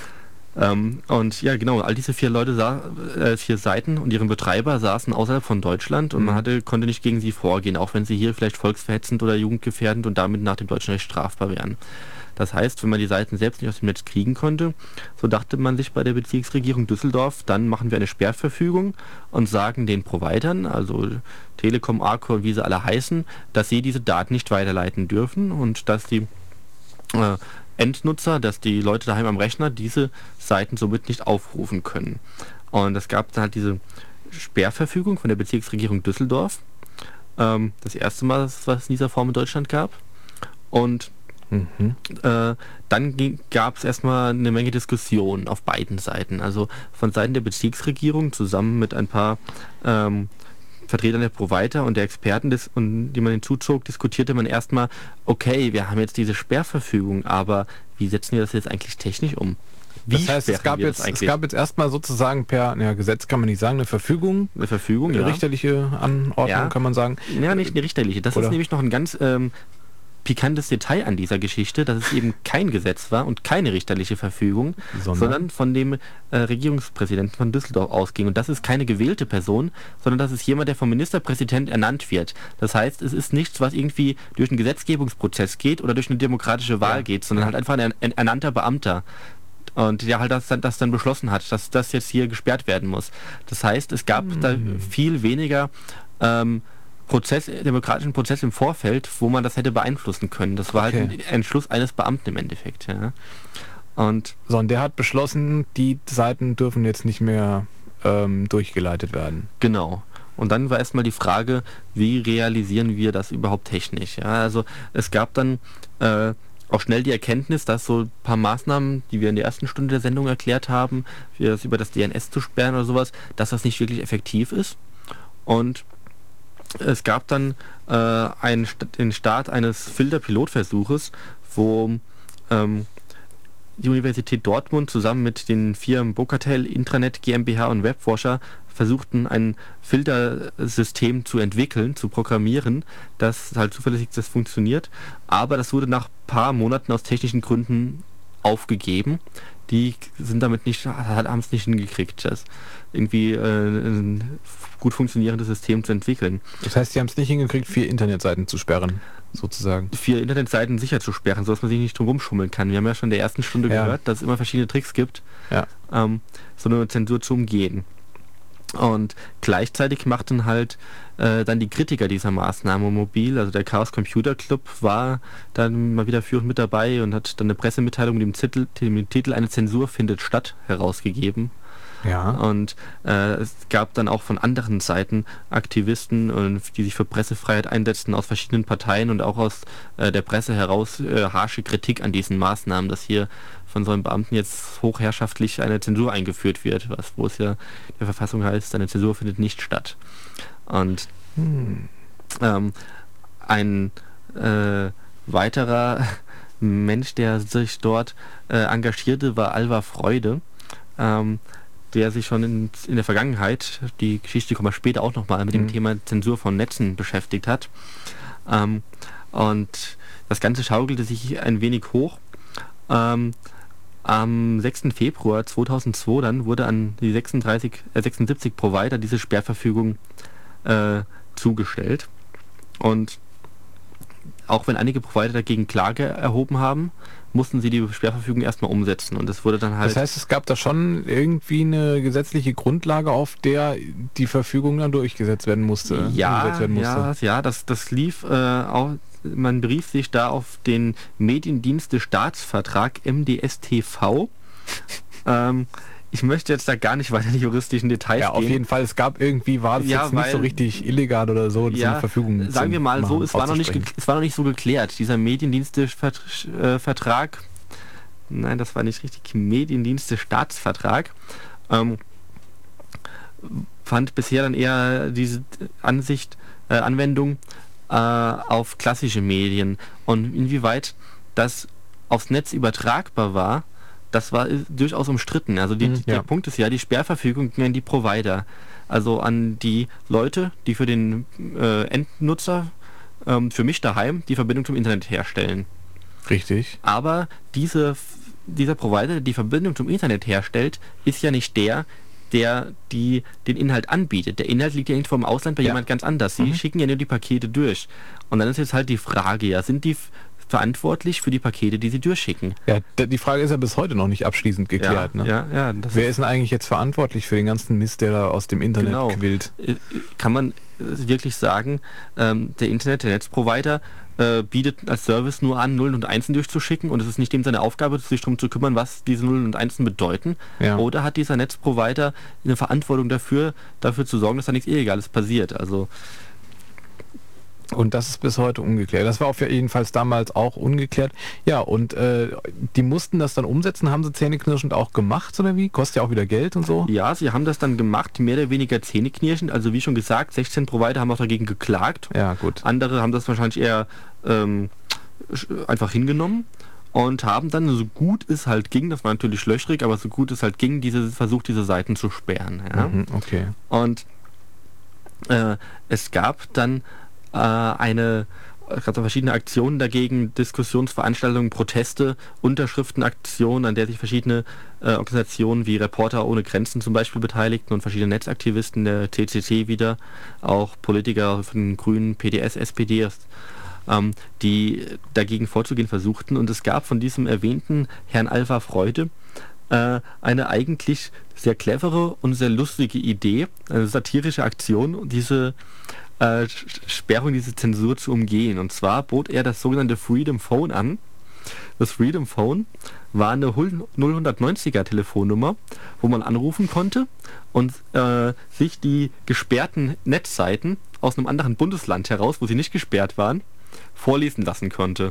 Ähm, und ja, genau, all diese vier Leute, äh, vier Seiten und ihren Betreiber saßen außerhalb von Deutschland und mhm. man hatte, konnte nicht gegen sie vorgehen, auch wenn sie hier vielleicht volksverhetzend oder jugendgefährdend und damit nach dem deutschen Recht strafbar wären. Das heißt, wenn man die Seiten selbst nicht aus dem Netz kriegen konnte, so dachte man sich bei der Bezirksregierung Düsseldorf, dann machen wir eine Sperrverfügung und sagen den Providern, also Telekom, Arco, wie sie alle heißen, dass sie diese Daten nicht weiterleiten dürfen und dass die äh, Endnutzer, dass die Leute daheim am Rechner diese Seiten somit nicht aufrufen können. Und es gab dann halt diese Sperrverfügung von der Bezirksregierung Düsseldorf. Ähm, das erste Mal, was es in dieser Form in Deutschland gab. Und mhm. äh, dann gab es erstmal eine Menge Diskussionen auf beiden Seiten. Also von Seiten der Bezirksregierung zusammen mit ein paar ähm, Vertretern der Provider und der Experten, des, und die man hinzuzog, diskutierte man erstmal, okay, wir haben jetzt diese Sperrverfügung, aber wie setzen wir das jetzt eigentlich technisch um? Wie das heißt, es gab, jetzt, es gab jetzt erstmal sozusagen per ja, Gesetz, kann man nicht sagen, eine Verfügung, eine Verfügung, eine ja. richterliche Anordnung, ja. kann man sagen. Ja, nicht eine richterliche. Das Oder? ist nämlich noch ein ganz ähm, pikantes Detail an dieser Geschichte, dass es eben kein Gesetz war und keine richterliche Verfügung, sondern, sondern von dem äh, Regierungspräsidenten von Düsseldorf ausging. Und das ist keine gewählte Person, sondern das ist jemand, der vom Ministerpräsident ernannt wird. Das heißt, es ist nichts, was irgendwie durch einen Gesetzgebungsprozess geht oder durch eine demokratische Wahl ja. geht, sondern halt einfach ein, ein ernannter Beamter. Und der halt das dann, das dann beschlossen hat, dass das jetzt hier gesperrt werden muss. Das heißt, es gab mhm. da viel weniger ähm, Prozess, demokratischen Prozess im Vorfeld, wo man das hätte beeinflussen können. Das war okay. halt ein Entschluss eines Beamten im Endeffekt. Ja. Und, so, und der hat beschlossen, die Seiten dürfen jetzt nicht mehr ähm, durchgeleitet werden. Genau. Und dann war erstmal die Frage, wie realisieren wir das überhaupt technisch? Ja, also es gab dann äh, auch schnell die Erkenntnis, dass so ein paar Maßnahmen, die wir in der ersten Stunde der Sendung erklärt haben, wie das über das D N S zu sperren oder sowas, dass das nicht wirklich effektiv ist. Und es gab dann äh, einen, den Start eines Filter-Pilotversuches, wo ähm, die Universität Dortmund zusammen mit den Firmen Bocatel, Intranet GmbH und Webforscher versuchten, ein Filtersystem zu entwickeln, zu programmieren, das halt zuverlässig das funktioniert. Aber das wurde nach ein paar Monaten aus technischen Gründen aufgegeben. Die sind damit nicht, haben es nicht hingekriegt, das irgendwie äh, ein gut funktionierendes System zu entwickeln. Das heißt, sie haben es nicht hingekriegt, vier Internetseiten zu sperren, sozusagen. Vier Internetseiten sicher zu sperren, sodass man sich nicht drum rumschummeln kann. Wir haben ja schon in der ersten Stunde ja. gehört, dass es immer verschiedene Tricks gibt, ja. ähm, so eine Zensur zu umgehen. Und gleichzeitig machten halt äh, dann die Kritiker dieser Maßnahme mobil, also der Chaos Computer Club war dann mal wieder führend mit dabei und hat dann eine Pressemitteilung mit dem Titel, dem Titel Eine Zensur findet statt herausgegeben. Ja. Und äh, es gab dann auch von anderen Seiten Aktivisten, und die sich für Pressefreiheit einsetzten, aus verschiedenen Parteien und auch aus äh, der Presse heraus äh, harsche Kritik an diesen Maßnahmen, dass hier von so einem Beamten jetzt hochherrschaftlich eine Zensur eingeführt wird, was wo es ja in der Verfassung heißt, eine Zensur findet nicht statt. Und hm. ähm, ein äh, weiterer Mensch, der sich dort äh, engagierte, war Alva Freude, ähm, der sich schon in, in der Vergangenheit, die Geschichte kommen wir später auch nochmal, mit dem mhm. Thema Zensur von Netzen beschäftigt hat. Ähm, und das Ganze schaukelte sich ein wenig hoch. Ähm, am sechsten Februar zweitausendzwei dann wurde an die sechsunddreißig, äh, sechsundsiebzig Provider diese Sperrverfügung äh, zugestellt. Und auch wenn einige Provider dagegen Klage erhoben haben, mussten sie die Sperrverfügung erstmal umsetzen. Und das wurde dann halt... Das heißt, es gab da schon irgendwie eine gesetzliche Grundlage, auf der die Verfügung dann durchgesetzt werden musste. Ja, werden musste. ja, ja das, das lief äh, auch... Man berief sich da auf den Mediendienste-Staatsvertrag M D S T V. ähm, ich möchte jetzt da gar nicht weiter in die juristischen Details ja, gehen. Ja, auf jeden Fall. Es gab irgendwie, war das ja, jetzt nicht weil, so richtig illegal oder so, ja, so eine Verfügung sagen wir mal machen, so, es war, noch nicht, es war noch nicht so geklärt. Dieser Mediendienste-Vertrag, nein, das war nicht richtig, Mediendienste-Staatsvertrag, ähm, fand bisher dann eher diese Ansicht, äh, Anwendung auf klassische Medien, und inwieweit das aufs Netz übertragbar war, das war durchaus umstritten. Also die, mhm, ja. der Punkt ist ja, die Sperrverfügung ging an die Provider, also an die Leute, die für den äh, Endnutzer, ähm, für mich daheim, die Verbindung zum Internet herstellen. Richtig. Aber diese, dieser Provider, der die Verbindung zum Internet herstellt, ist ja nicht der, der die den Inhalt anbietet. Der Inhalt liegt ja irgendwo im Ausland bei ja. jemand ganz anders. Sie mhm. schicken ja nur die Pakete durch. Und dann ist jetzt halt die Frage, ja, sind die f- verantwortlich für die Pakete, die sie durchschicken? Ja, d- die Frage ist ja bis heute noch nicht abschließend geklärt. Ja, ne? ja, ja, das Wer ist denn eigentlich jetzt verantwortlich für den ganzen Mist, der da aus dem Internet genau. quillt? Kann man wirklich sagen, ähm, der Internet, der Netzprovider äh, bietet als Service nur an, Nullen und Einsen durchzuschicken, und es ist nicht dem seine Aufgabe, sich darum zu kümmern, was diese Nullen und Einsen bedeuten? Ja. Oder hat dieser Netzprovider eine Verantwortung dafür, dafür zu sorgen, dass da nichts Illegales passiert? Also Und das ist bis heute ungeklärt. Das war auf jedenfalls damals auch ungeklärt. Ja, und äh, die mussten das dann umsetzen, haben sie zähneknirschend auch gemacht, oder wie? Kostet ja auch wieder Geld und so? Ja, sie haben das dann gemacht, mehr oder weniger zähneknirschend. Also wie schon gesagt, sechzehn Provider haben auch dagegen geklagt. Ja, gut. Andere haben das wahrscheinlich eher ähm, einfach hingenommen und haben dann, so gut es halt ging, das war natürlich löchrig, aber so gut es halt ging, diese, versucht, diese Seiten zu sperren. Ja? Mhm, okay. Und äh, es gab dann äh, eine es gab verschiedene Aktionen dagegen, Diskussionsveranstaltungen, Proteste, Unterschriftenaktionen, an der sich verschiedene äh, Organisationen wie Reporter ohne Grenzen zum Beispiel beteiligten und verschiedene Netzaktivisten, der C C C wieder, auch Politiker von den Grünen, P D S, S P D, ähm, die dagegen vorzugehen versuchten. Und es gab von diesem erwähnten Herrn Alva Freude äh, eine eigentlich sehr clevere und sehr lustige Idee, eine satirische Aktion, diese Äh, Sperrung, diese Zensur zu umgehen. Und zwar bot er das sogenannte Freedom Phone an. Das Freedom Phone war eine null neunziger Telefonnummer, wo man anrufen konnte und äh, sich die gesperrten Netzseiten aus einem anderen Bundesland heraus, wo sie nicht gesperrt waren, vorlesen lassen konnte.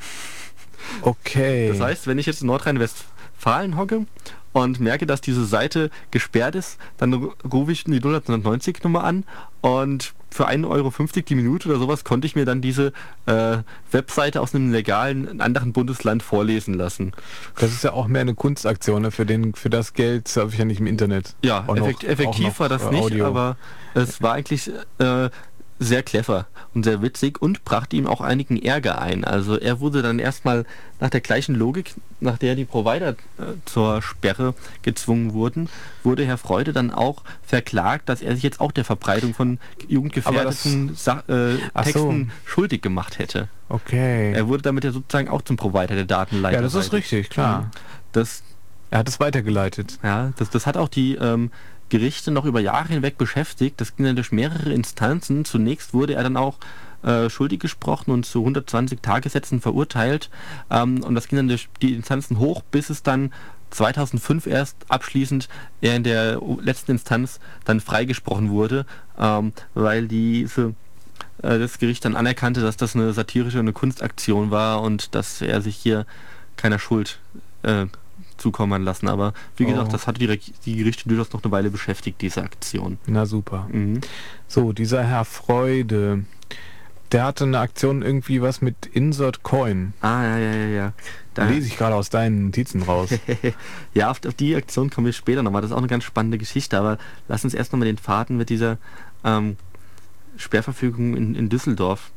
Okay. Das heißt, wenn ich jetzt in Nordrhein-Westfalen hocke und merke, dass diese Seite gesperrt ist, dann rufe ich die null neunzig Nummer an, und für ein Euro fünfzig die Minute oder sowas konnte ich mir dann diese äh, Webseite aus einem legalen anderen Bundesland vorlesen lassen. Das ist ja auch mehr eine Kunstaktion, ne? Für den, für das Geld surfe ich ja nicht im Internet. Ja, auch effekt, noch, effektiv noch, war das äh, nicht, Audio. aber es war eigentlich äh, sehr clever und sehr witzig und brachte ihm auch einigen Ärger ein. Also er wurde dann erstmal nach der gleichen Logik, nach der die Provider äh, zur Sperre gezwungen wurden, wurde Herr Freude dann auch verklagt, dass er sich jetzt auch der Verbreitung von jugendgefährdeten Sa äh, Texten so. schuldig gemacht hätte. Okay. Er wurde damit ja sozusagen auch zum Provider der Datenleiter. Ja, das ist richtig, klar. Das, er hat es weitergeleitet. Ja, das, das hat auch die ähm, Gerichte noch über Jahre hinweg beschäftigt. Das ging dann durch mehrere Instanzen. Zunächst wurde er dann auch äh, schuldig gesprochen und zu hundertzwanzig Tagessätzen verurteilt. Ähm, und das ging dann durch die Instanzen hoch, bis es dann zweitausendfünf erst abschließend er in der letzten Instanz dann freigesprochen wurde, ähm, weil diese, äh, das Gericht dann anerkannte, dass das eine satirische und eine Kunstaktion war und dass er sich hier keiner Schuld äh, zukommen lassen. Aber wie oh. gesagt, das hat die, die Gerichte durchaus noch eine Weile beschäftigt, diese Aktion. Na super. Mhm. So, dieser Herr Freude, der hatte eine Aktion irgendwie was mit Insert Coin. Ah, ja, ja, ja, ja. Da lese ich gerade aus deinen Notizen raus. Ja, auf, auf die Aktion kommen wir später nochmal. Das ist auch eine ganz spannende Geschichte, aber lass uns erst nochmal den Faden mit dieser ähm, Sperrverfügung in, in Düsseldorf.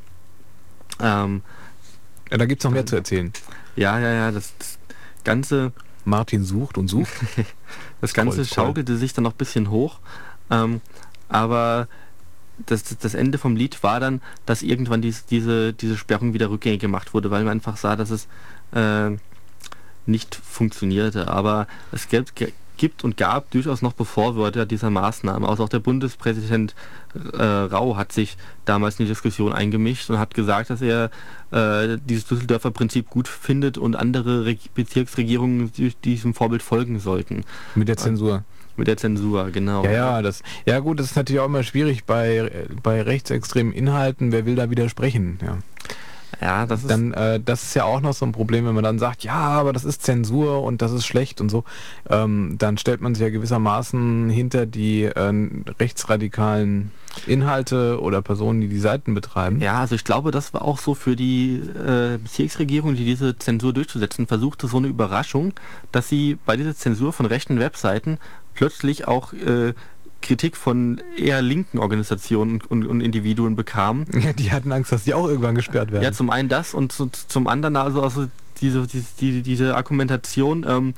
Ähm, ja, da gibt es noch mehr äh, zu erzählen. Ja, ja, ja, das, das Ganze... Martin sucht und sucht. Das Ganze schaukelte sich dann noch ein bisschen hoch, ähm, aber das, das Ende vom Lied war dann, dass irgendwann dies, diese, diese Sperrung wieder rückgängig gemacht wurde, weil man einfach sah, dass es äh, nicht funktionierte. Aber es gibt, gibt und gab durchaus noch Befürworter dieser Maßnahme. Also auch der Bundespräsident äh, Rau hat sich damals in die Diskussion eingemischt und hat gesagt, dass er äh, dieses Düsseldorfer Prinzip gut findet und andere Re Bezirksregierungen diesem Vorbild folgen sollten. Mit der Zensur. Mit der Zensur, genau. Ja, ja, das, ja gut, das ist natürlich auch immer schwierig bei, bei rechtsextremen Inhalten. Wer will da widersprechen? Ja. Ja, das ist dann, äh, das ist ja auch noch so ein Problem, wenn man dann sagt, ja, aber das ist Zensur und das ist schlecht und so, ähm, dann stellt man sich ja gewissermaßen hinter die äh, rechtsradikalen Inhalte oder Personen, die die Seiten betreiben. Ja, also ich glaube, das war auch so für die äh, Bezirksregierung, die diese Zensur durchzusetzen versuchte, so eine Überraschung, dass sie bei dieser Zensur von rechten Webseiten plötzlich auch äh, Kritik von eher linken Organisationen und, und Individuen bekamen. Ja, die hatten Angst, dass die auch irgendwann gesperrt werden. Ja, zum einen das und zu, zum anderen also, also diese, diese, diese, diese Argumentation, ähm,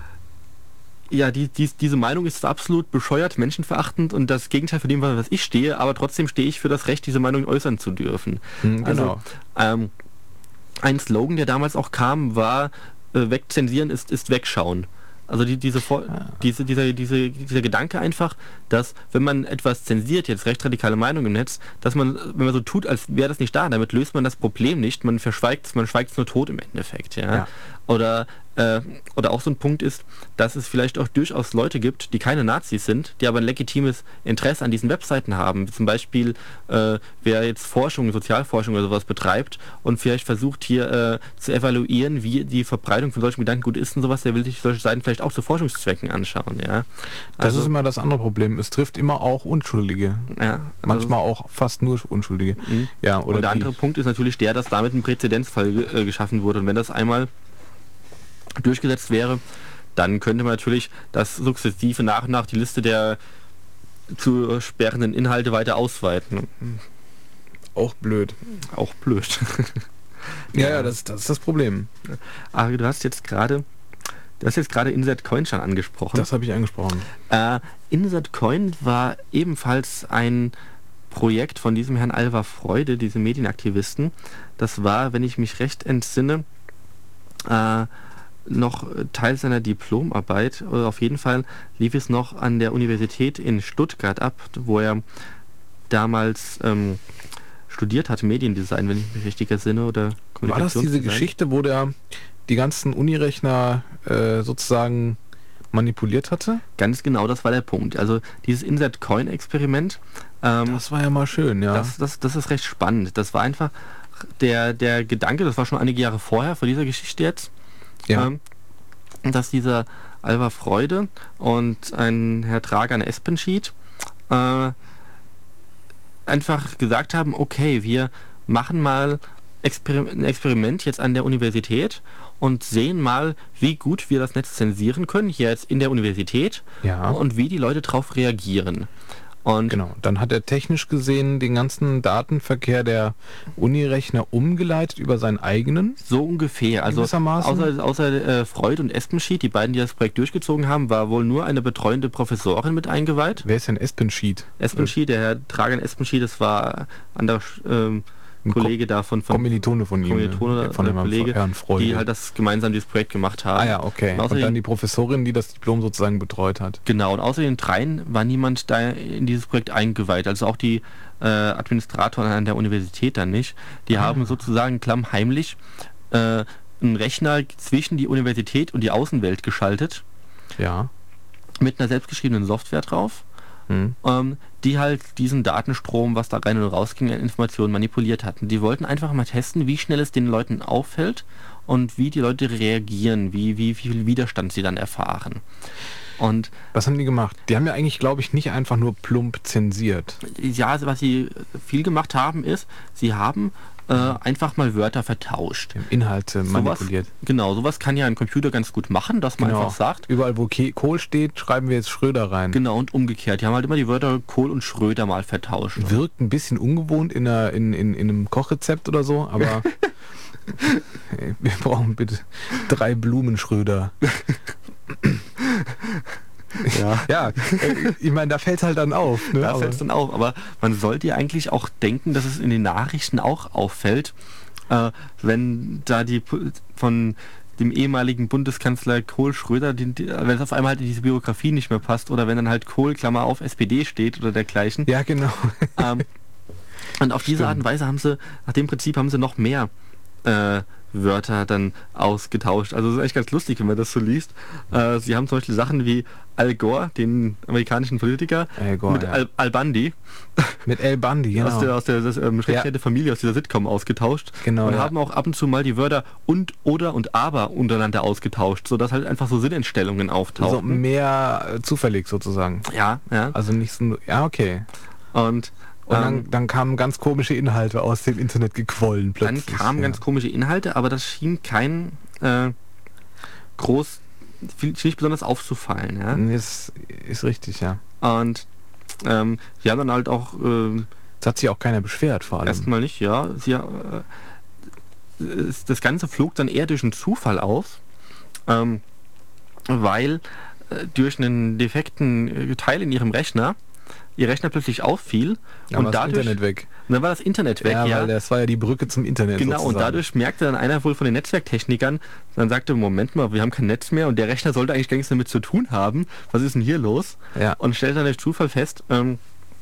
ja, die, die, diese Meinung ist absolut bescheuert, menschenverachtend und das Gegenteil von dem, was ich stehe, aber trotzdem stehe ich für das Recht, diese Meinung äußern zu dürfen. Mhm, genau. Also, ähm, ein Slogan, der damals auch kam, war, äh, wegzensieren ist, ist wegschauen. Also die, diese, ah. diese, dieser, diese, dieser Gedanke einfach, dass wenn man etwas zensiert, jetzt rechtsradikale Meinung im Netz, dass man, wenn man so tut, als wäre das nicht da, damit löst man das Problem nicht, man verschweigt es, man schweigt es nur tot im Endeffekt. Ja? Ja. Oder, äh, oder auch so ein Punkt ist, dass es vielleicht auch durchaus Leute gibt, die keine Nazis sind, die aber ein legitimes Interesse an diesen Webseiten haben. Zum Beispiel, äh, wer jetzt Forschung, Sozialforschung oder sowas betreibt und vielleicht versucht hier äh, zu evaluieren, wie die Verbreitung von solchen Gedankengut ist und sowas, der will sich solche Seiten vielleicht auch zu Forschungszwecken anschauen. Ja? Das also, ist immer das andere Problem. Es trifft immer auch Unschuldige. Ja, also manchmal auch fast nur Unschuldige. Mhm. Ja, oder und der andere Punkt ist natürlich der, dass damit ein Präzedenzfall äh, geschaffen wurde. Und wenn das einmal durchgesetzt wäre, dann könnte man natürlich das sukzessive nach und nach die Liste der zu sperrenden Inhalte weiter ausweiten. Auch blöd. Auch blöd. ja, ja, das, das ist das Problem. Aber du hast jetzt gerade Du hast jetzt gerade Insert Coin schon angesprochen. Das habe ich angesprochen. Äh, Insert Coin war ebenfalls ein Projekt von diesem Herrn Alva Freude, diesem Medienaktivisten. Das war, wenn ich mich recht entsinne, äh, noch Teil seiner Diplomarbeit. Oder auf jeden Fall lief es noch an der Universität in Stuttgart ab, wo er damals ähm, studiert hat, Mediendesign, wenn ich mich richtig entsinne, oder Kommunikationsdesign. War das diese Geschichte, wo der die ganzen Unirechner äh, sozusagen manipuliert hatte? Ganz genau, das war der Punkt. Also dieses Insert-Coin-Experiment. Ähm, das war ja mal schön, ja. Das, das, das ist recht spannend. Das war einfach der, der Gedanke, das war schon einige Jahre vorher, vor dieser Geschichte jetzt, ja. ähm, dass dieser Alva Freude und ein Herr Trager an Espenschied äh, einfach gesagt haben, okay, wir machen mal Exper- ein Experiment jetzt an der Universität und sehen mal, wie gut wir das Netz zensieren können, hier jetzt in der Universität, ja. und wie die Leute darauf reagieren. Und genau, dann hat er technisch gesehen den ganzen Datenverkehr der Unirechner umgeleitet über seinen eigenen. So ungefähr. Also außer, außer äh, Freud und Espenschied, die beiden, die das Projekt durchgezogen haben, war wohl nur eine betreuende Professorin mit eingeweiht. Wer ist denn Espenschied? Espenschied, der Herr Tragan Espenschied, das war anderer ähm, ein Kollege davon von Kommilitone von ihm, Kommilitone, von dem Kollege, Herrn Freud, die halt das gemeinsam dieses Projekt gemacht haben. Ah ja, okay. Und, und dann die Professorin, die das Diplom sozusagen betreut hat. Genau, und außer den dreien war niemand da in dieses Projekt eingeweiht. Also auch die äh, Administratoren an der Universität dann nicht. Die ah. haben sozusagen klammheimlich äh, einen Rechner zwischen die Universität und die Außenwelt geschaltet. Ja. Mit einer selbstgeschriebenen Software drauf. Hm. Ähm, die halt diesen Datenstrom, was da rein und raus ging, an Informationen manipuliert hatten. Die wollten einfach mal testen, wie schnell es den Leuten auffällt und wie die Leute reagieren, wie, wie, wie viel Widerstand sie dann erfahren. Und was haben die gemacht? Die haben ja eigentlich, glaube ich, nicht einfach nur plump zensiert. Ja, also was sie viel gemacht haben, ist, sie haben äh, einfach mal Wörter vertauscht. Inhalte sowas, manipuliert. Genau, sowas kann ja ein Computer ganz gut machen, dass man genau. einfach sagt. Überall, wo Kohl steht, schreiben wir jetzt Schröder rein. Genau, und umgekehrt. Die haben halt immer die Wörter Kohl und Schröder mal vertauscht. Wirkt ein bisschen ungewohnt in, einer, in, in, in einem Kochrezept oder so, aber wir brauchen bitte drei Blumenschröder. Ja, ja, ich meine, da fällt es halt dann auf. Ne? Da fällt es dann auf, aber man sollte ja eigentlich auch denken, dass es in den Nachrichten auch auffällt, äh, wenn da die von dem ehemaligen Bundeskanzler Kohl Schröder, die, die, wenn es auf einmal halt in diese Biografie nicht mehr passt oder wenn dann halt Kohl, Klammer auf, S P D steht oder dergleichen. Ja, genau. Ähm, und auf diese Art und Weise haben sie, nach dem Prinzip haben sie noch mehr äh, Wörter dann ausgetauscht. Also es ist echt ganz lustig, wenn man das so liest. Äh, sie haben zum Beispiel Sachen wie Al Gore, den amerikanischen Politiker, Al Gore, mit ja. Al, Al Bundy. Mit Al Bundy, genau. Aus der, aus der das, ähm, schrecklich nette Familie, aus dieser Sitcom ausgetauscht. Genau, und ja. haben auch ab und zu mal die Wörter und, oder und aber untereinander ausgetauscht, sodass halt einfach so Sinnentstellungen auftauchen. Also mehr äh, zufällig sozusagen. Ja, ja. Also nicht so, ja, okay. Und Und dann, dann kamen ganz komische Inhalte aus dem Internet gequollen plötzlich. Dann kamen ja. ganz komische Inhalte, aber das schien kein äh, groß, nicht besonders aufzufallen. Ja? Das ist richtig, ja. Und ähm, sie haben dann halt auch... Ähm, das hat sich auch keiner beschwert vor allem. Erstmal nicht, ja. Sie, äh, das Ganze flog dann eher durch einen Zufall aus, ähm, weil äh, durch einen defekten Teil in ihrem Rechner ihr Rechner plötzlich auffiel ja, und war dadurch... das Internet weg. Und dann war das Internet weg, ja. ja. Weil das war ja die Brücke zum Internet Genau, sozusagen. und dadurch merkte dann einer wohl von den Netzwerktechnikern, dann sagte, Moment mal, wir haben kein Netz mehr und der Rechner sollte eigentlich gar nichts damit zu tun haben. Was ist denn hier los? Ja. Und stellte dann durch Zufall fest, ähm,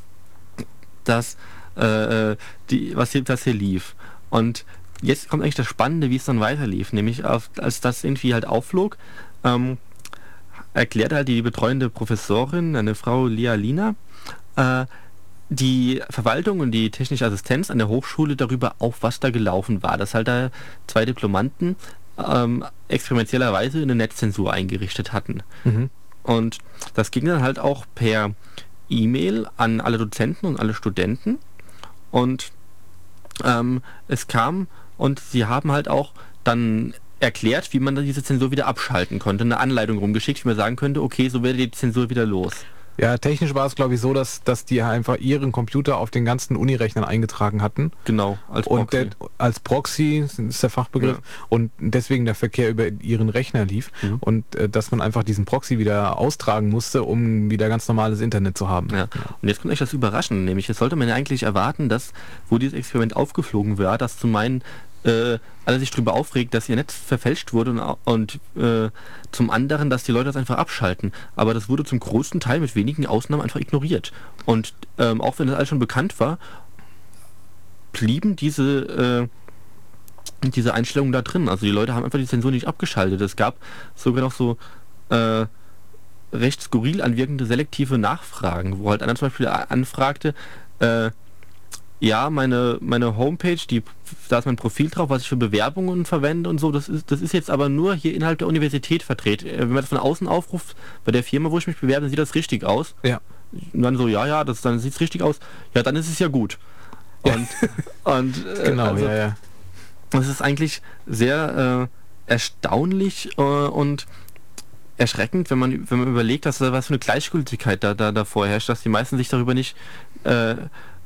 dass äh, die, was hier, das hier lief. Und jetzt kommt eigentlich das Spannende, wie es dann weiter lief. Nämlich, auf, als das irgendwie halt aufflog, ähm, erklärte halt die betreuende Professorin, eine Frau Lea Lina, äh, die Verwaltung und die technische Assistenz an der Hochschule darüber auf, was da gelaufen war. Dass halt da zwei Diplomanten ähm, experimentiererweise eine Netzzensur eingerichtet hatten. Mhm. Und das ging dann halt auch per E-Mail an alle Dozenten und alle Studenten. Und ähm, es kam und sie haben halt auch dann erklärt, wie man dann diese Zensur wieder abschalten konnte. Eine Anleitung rumgeschickt, wie man sagen könnte, okay, so werde die Zensur wieder los. Ja, technisch war es, glaube ich, so, dass, dass die einfach ihren Computer auf den ganzen Unirechnern eingetragen hatten. Genau, als Proxy. Und der, als Proxy ist der Fachbegriff. Ja. Und deswegen der Verkehr über ihren Rechner lief. Mhm. Und äh, dass man einfach diesen Proxy wieder austragen musste, um wieder ganz normales Internet zu haben. Ja. Und jetzt kommt echt das Überraschende, nämlich jetzt sollte man ja eigentlich erwarten, dass, wo dieses Experiment aufgeflogen war, dass zum einen äh, alle sich darüber aufregt, dass ihr Netz verfälscht wurde und, und äh, zum anderen, dass die Leute das einfach abschalten. Aber das wurde zum größten Teil mit wenigen Ausnahmen einfach ignoriert. Und ähm, auch wenn das alles schon bekannt war, blieben diese, äh, diese Einstellungen da drin. Also die Leute haben einfach die Zensur nicht abgeschaltet. Es gab sogar noch so äh, recht skurril anwirkende selektive Nachfragen, wo halt einer zum Beispiel anfragte, äh, ja, meine, meine Homepage, die, da ist mein Profil drauf, was ich für Bewerbungen verwende und so, das ist, das ist jetzt aber nur hier innerhalb der Universität vertreten. Wenn man das von außen aufruft, bei der Firma, wo ich mich bewerbe, dann sieht das richtig aus. Ja. Und dann so, ja, ja, das, dann sieht es richtig aus. Ja, dann ist es ja gut. Und, und äh, genau, also, ja, ja. Das ist eigentlich sehr äh, erstaunlich äh, und erschreckend, wenn man, wenn man überlegt, dass da was für eine Gleichgültigkeit da, da, da vorherrscht, dass die meisten sich darüber nicht, äh,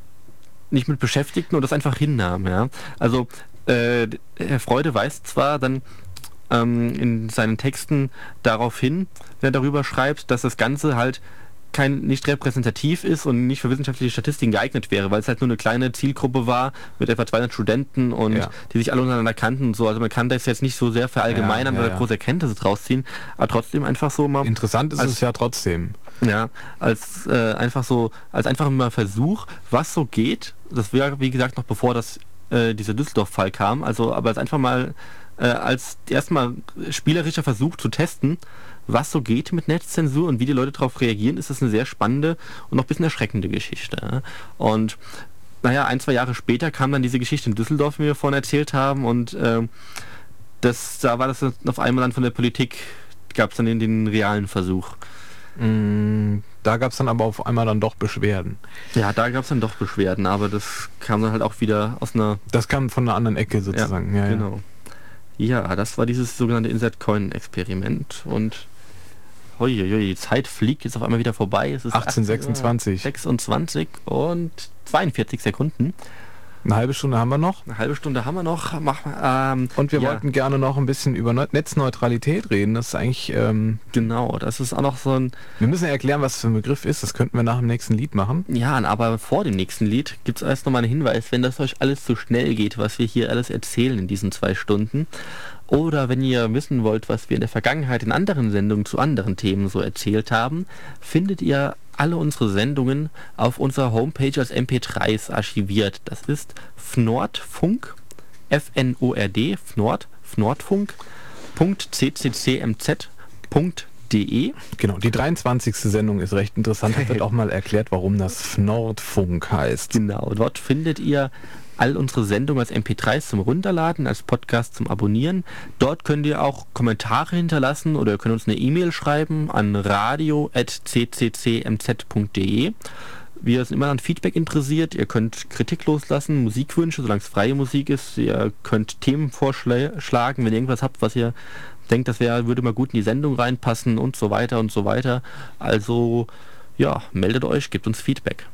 nicht mit beschäftigten und das einfach hinnahmen. Ja? Also äh, Herr Freude weist zwar dann ähm, in seinen Texten darauf hin, wenn er darüber schreibt, dass das Ganze halt kein, nicht repräsentativ ist und nicht für wissenschaftliche Statistiken geeignet wäre, weil es halt nur eine kleine Zielgruppe war mit etwa zweihundert Studenten und ja. die sich alle untereinander kannten und so. Also man kann das jetzt nicht so sehr verallgemeinern ja, ja, oder ja. große Erkenntnisse draus ziehen, aber trotzdem einfach so mal... Interessant ist als, es ja trotzdem. Ja, als äh, einfach so, als einfach mal Versuch, was so geht. Das wäre, wie gesagt, noch bevor das äh, dieser Düsseldorf-Fall kam, also aber als einfach mal äh, als erstmal spielerischer Versuch zu testen, was so geht mit Netzzensur und wie die Leute darauf reagieren, ist das eine sehr spannende und noch ein bisschen erschreckende Geschichte. Und naja, ein, zwei Jahre später kam dann diese Geschichte in Düsseldorf, wie wir vorhin erzählt haben, und äh, das, da war das auf einmal dann von der Politik, gab es dann den, den realen Versuch. Mm, da gab es dann aber auf einmal dann doch Beschwerden. Ja, da gab es dann doch Beschwerden, aber das kam dann halt auch wieder aus einer... Das kam von einer anderen Ecke sozusagen. Ja, ja, genau. Ja. ja, das war dieses sogenannte Insert-Coin-Experiment und hoi, hoi, die Zeit fliegt jetzt auf einmal wieder vorbei. Es ist achtzehn sechsundzwanzig. sechsundzwanzig und zweiundvierzig Sekunden. Eine halbe Stunde haben wir noch. Eine halbe Stunde haben wir noch. Mach, ähm, und wir ja. wollten gerne noch ein bisschen über Neu- Netzneutralität reden. Das ist eigentlich... Ähm, genau, das ist auch noch so ein... Wir müssen erklären, was das für ein Begriff ist. Das könnten wir nach dem nächsten Lied machen. Ja, aber vor dem nächsten Lied gibt es erst nochmal einen Hinweis, wenn das euch alles zu schnell geht, was wir hier alles erzählen in diesen zwei Stunden. Oder wenn ihr wissen wollt, was wir in der Vergangenheit in anderen Sendungen zu anderen Themen so erzählt haben, findet ihr alle unsere Sendungen auf unserer Homepage als M P drei s archiviert. Das ist fnordfunk, F N O R D, Fnord, Fnordfunk, c c c m z punkt d e. Genau, die dreiundzwanzigste Sendung ist recht interessant. Da wird auch mal erklärt, warum das Fnordfunk heißt. Genau, dort findet ihr all unsere Sendungen als M P drei s zum Runterladen, als Podcast zum Abonnieren. Dort könnt ihr auch Kommentare hinterlassen oder ihr könnt uns eine E-Mail schreiben an radio at c c c m z punkt d e. Wir sind immer an Feedback interessiert. Ihr könnt Kritik loslassen, Musikwünsche, solange es freie Musik ist. Ihr könnt Themen vorschlagen, wenn ihr irgendwas habt, was ihr denkt, das wäre, würde mal gut in die Sendung reinpassen und so weiter und so weiter. Also ja, meldet euch, gebt uns Feedback.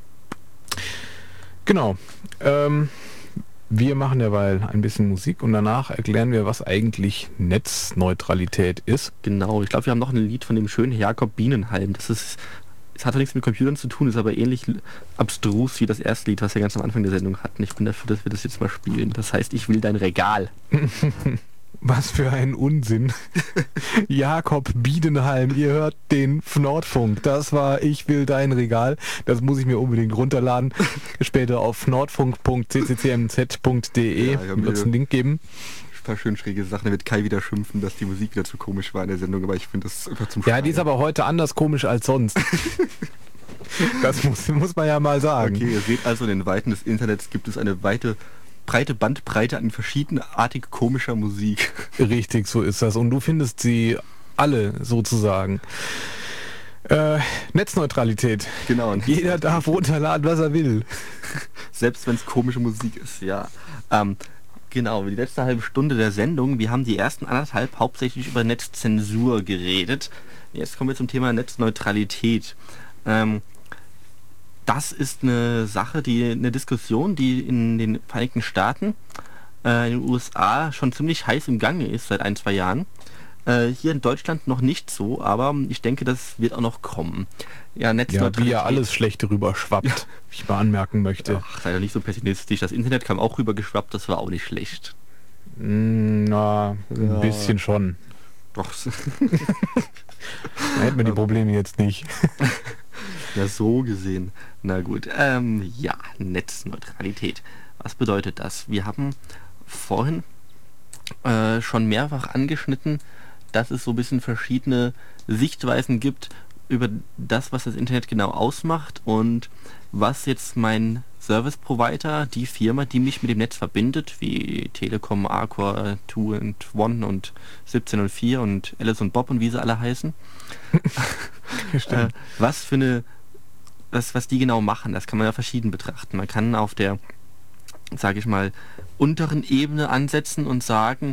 Genau. Ähm, wir machen derweil ein bisschen Musik und danach erklären wir, was eigentlich Netzneutralität ist. Genau, ich glaube, wir haben noch ein Lied von dem schönen Jakob Bienenhalm. Das ist, es hat nichts mit Computern zu tun, ist aber ähnlich abstrus wie das erste Lied, was wir ganz am Anfang der Sendung hatten. Ich bin dafür, dass wir das jetzt mal spielen. Das heißt, ich will dein Regal. Was für ein Unsinn. Jakob Biedenhalm, ihr hört den Fnordfunk. Das war Ich will dein Regal. Das muss ich mir unbedingt runterladen. Später auf fnordfunk punkt c c c m z punkt d e ja, wird es einen Link geben. Ein paar schön schräge Sachen. Da wird Kai wieder schimpfen, dass die Musik wieder zu komisch war in der Sendung, aber ich finde das einfach zum Ja, die ist aber heute anders komisch als sonst. Das muss, muss man ja mal sagen. Okay, ihr seht also, in den Weiten des Internets gibt es eine weite breite Bandbreite an verschiedenartig komischer Musik. Richtig, so ist das. Und du findest sie alle sozusagen. Äh, Netzneutralität. Genau. Jeder darf runterladen, was er will. Selbst wenn es komische Musik ist, ja. Ähm, genau, die letzte halbe Stunde der Sendung, wir haben die ersten anderthalb hauptsächlich über Netzzensur geredet. Jetzt kommen wir zum Thema Netzneutralität. Ähm, Das ist eine Sache, die eine Diskussion, die in den Vereinigten Staaten, äh, in den U S A schon ziemlich heiß im Gange ist seit ein, zwei Jahren. Äh, hier in Deutschland noch nicht so, aber ich denke, das wird auch noch kommen. Ja, Netzneutralität. Ja, wie ja alles Schlechte rüberschwappt, ja. Wie ich mal anmerken möchte. Ach, sei doch nicht so pessimistisch. Das Internet kam auch rübergeschwappt, das war auch nicht schlecht. Na, ein ja. bisschen schon. Doch. Da hätten wir die Probleme jetzt nicht. Ja, so gesehen. Na gut. Ähm, ja, Netzneutralität. Was bedeutet das? Wir haben vorhin äh, schon mehrfach angeschnitten, dass es so ein bisschen verschiedene Sichtweisen gibt über das, was das Internet genau ausmacht und was jetzt mein Service Provider, die Firma, die mich mit dem Netz verbindet, wie Telekom, Arcor, zwei und eins und siebzehn und vier und Alice und Bob und wie sie alle heißen. äh, was für eine Was, was die genau machen, das kann man ja verschieden betrachten. Man kann auf der, sage ich mal, unteren Ebene ansetzen und sagen,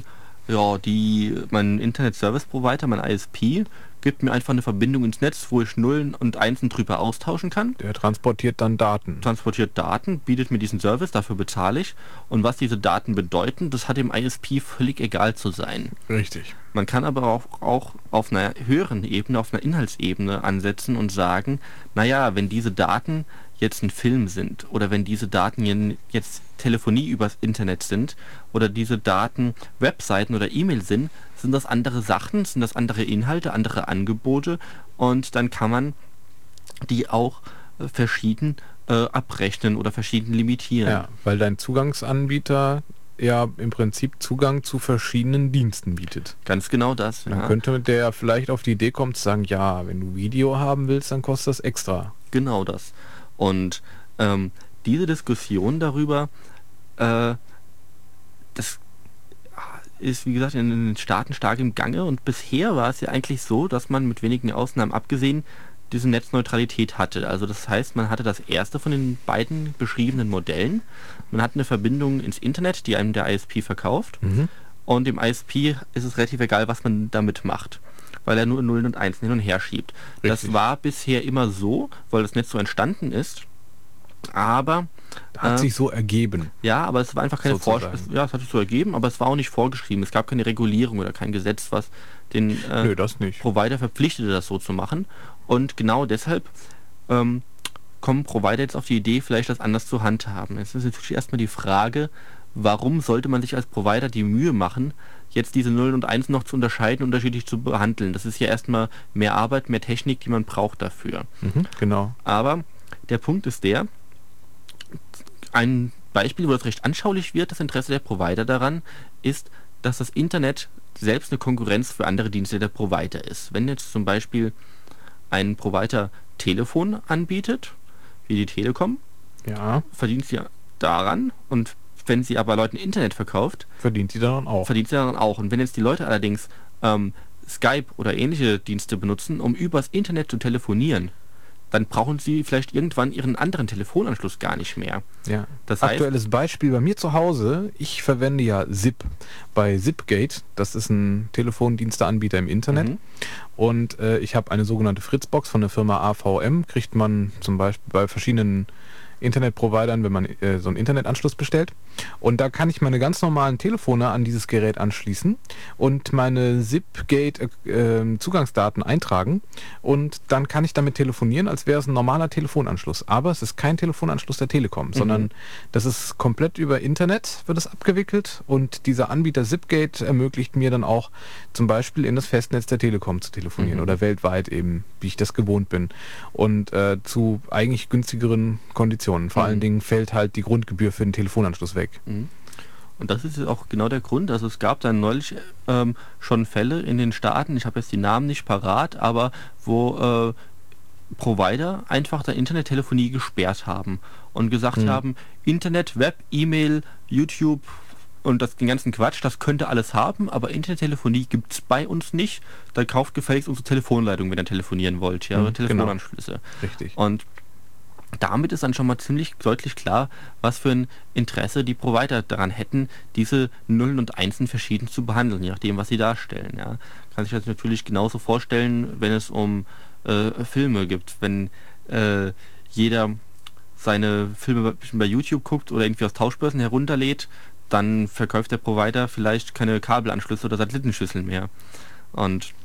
Ja, die, mein Internet Service Provider, mein I S P, gibt mir einfach eine Verbindung ins Netz, wo ich Nullen und Einsen drüber austauschen kann. Der transportiert dann Daten. Transportiert Daten, bietet mir diesen Service, dafür bezahle ich. Und was diese Daten bedeuten, das hat dem I S P völlig egal zu sein. Richtig. Man kann aber auch, auch auf einer höheren Ebene, auf einer Inhaltsebene ansetzen und sagen, naja, wenn diese Daten jetzt ein Film sind oder wenn diese Daten jetzt Telefonie übers Internet sind oder diese Daten Webseiten oder E-Mail sind, sind das andere Sachen, sind das andere Inhalte, andere Angebote und dann kann man die auch äh, verschieden äh, abrechnen oder verschieden limitieren. Ja, weil dein Zugangsanbieter ja im Prinzip Zugang zu verschiedenen Diensten bietet. Ganz genau das. Dann ja. könnte der vielleicht auf die Idee kommen zu sagen, ja, wenn du Video haben willst, dann kostet das extra. Genau das. Und ähm, diese Diskussion darüber, äh, das ist, wie gesagt, in den Staaten stark im Gange und bisher war es ja eigentlich so, dass man mit wenigen Ausnahmen abgesehen diese Netzneutralität hatte. Also das heißt, man hatte das erste von den beiden beschriebenen Modellen. Man hat eine Verbindung ins Internet, die einem der I S P verkauft. Mhm. Und dem I S P ist es relativ egal, was man damit macht, weil er nur Nullen und Einsen hin und her schiebt. Richtig. Das war bisher immer so, weil das Netz so entstanden ist. Aber Hat äh, sich so ergeben. ja, aber es war einfach keine Sozusagen. Vorschrift. Ja, es hat sich so ergeben, aber es war auch nicht vorgeschrieben. Es gab keine Regulierung oder kein Gesetz, was den äh, Nö, das nicht. Provider verpflichtete, das so zu machen. Und genau deshalb ähm, kommen Provider jetzt auf die Idee, vielleicht das anders zu handhaben. Jetzt ist natürlich erstmal die Frage, warum sollte man sich als Provider die Mühe machen, jetzt diese Nullen und Einsen noch zu unterscheiden, unterschiedlich zu behandeln. Das ist ja erstmal mehr Arbeit, mehr Technik, die man braucht dafür. Mhm, genau. Aber der Punkt ist der, ein Beispiel, wo das recht anschaulich wird, das Interesse der Provider daran, ist, dass das Internet selbst eine Konkurrenz für andere Dienste der Provider ist. Wenn jetzt zum Beispiel ein Provider Telefon anbietet, wie die Telekom, Ja, verdient sie daran und wenn sie aber Leuten Internet verkauft, verdient sie dann auch. verdient sie daran auch. Und wenn jetzt die Leute allerdings ähm, Skype oder ähnliche Dienste benutzen, um übers Internet zu telefonieren, dann brauchen sie vielleicht irgendwann ihren anderen Telefonanschluss gar nicht mehr. Ja. Das heißt, Aktuelles Beispiel bei mir zu Hause, ich verwende ja Zip bei Zipgate, das ist ein Telefondiensteanbieter im Internet. Mhm. Und äh, ich habe eine sogenannte Fritzbox von der Firma A V M, kriegt man zum Beispiel bei verschiedenen Internetprovidern, wenn man äh, so einen Internetanschluss bestellt. Und da kann ich meine ganz normalen Telefone an dieses Gerät anschließen und meine Zipgate äh, Zugangsdaten eintragen und dann kann ich damit telefonieren, als wäre es ein normaler Telefonanschluss. Aber es ist kein Telefonanschluss der Telekom, mhm. sondern das ist komplett über Internet wird es abgewickelt und dieser Anbieter Zipgate ermöglicht mir dann auch zum Beispiel in das Festnetz der Telekom zu telefonieren mhm. oder weltweit eben, wie ich das gewohnt bin. Und äh, zu eigentlich günstigeren Konditionen. Vor mhm. allen Dingen fällt halt die Grundgebühr für den Telefonanschluss weg. Mhm. Und das ist auch genau der Grund. Also es gab dann neulich ähm, schon Fälle in den Staaten, ich habe jetzt die Namen nicht parat, aber wo äh, Provider einfach der Internettelefonie gesperrt haben und gesagt mhm. haben, Internet, Web, E-Mail, YouTube und das, den ganzen Quatsch, das könnte alles haben, aber Internettelefonie gibt es bei uns nicht. Da kauft gefälligst unsere Telefonleitung, wenn ihr telefonieren wollt, ja, mhm, Telefonanschlüsse. Genau. Richtig. Und damit ist dann schon mal ziemlich deutlich klar, was für ein Interesse die Provider daran hätten, diese Nullen und Einsen verschieden zu behandeln, je nachdem, was sie darstellen. Ja. Kann sich das natürlich genauso vorstellen, wenn es um äh, Filme gibt. Wenn äh, jeder seine Filme bei YouTube guckt oder irgendwie aus Tauschbörsen herunterlädt, dann verkauft der Provider vielleicht keine Kabelanschlüsse oder Satellitenschüsseln mehr. Und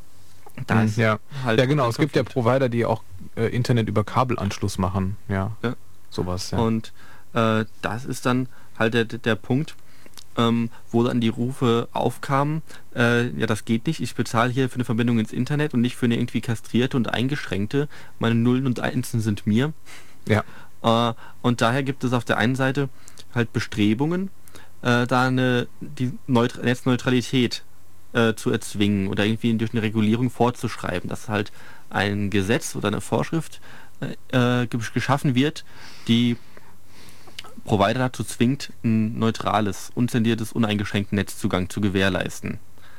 da ist ja. halt ja, genau. Es gibt ja Provider, die auch äh, Internet über Kabelanschluss machen. Ja, ja. sowas. Ja. Und äh, das ist dann halt der, der Punkt, ähm, wo dann die Rufe aufkamen, äh, ja, das geht nicht, ich bezahle hier für eine Verbindung ins Internet und nicht für eine irgendwie kastrierte und eingeschränkte. Meine Nullen und Einsen sind mir. Ja. Äh, und daher gibt es auf der einen Seite halt Bestrebungen, äh, da eine die Neut- Netzneutralität zu erzwingen oder irgendwie durch eine Regulierung vorzuschreiben, dass halt ein Gesetz oder eine Vorschrift äh, geschaffen wird, die Provider dazu zwingt, ein neutrales, unzensiertes, uneingeschränkten Netzzugang zu gewährleisten.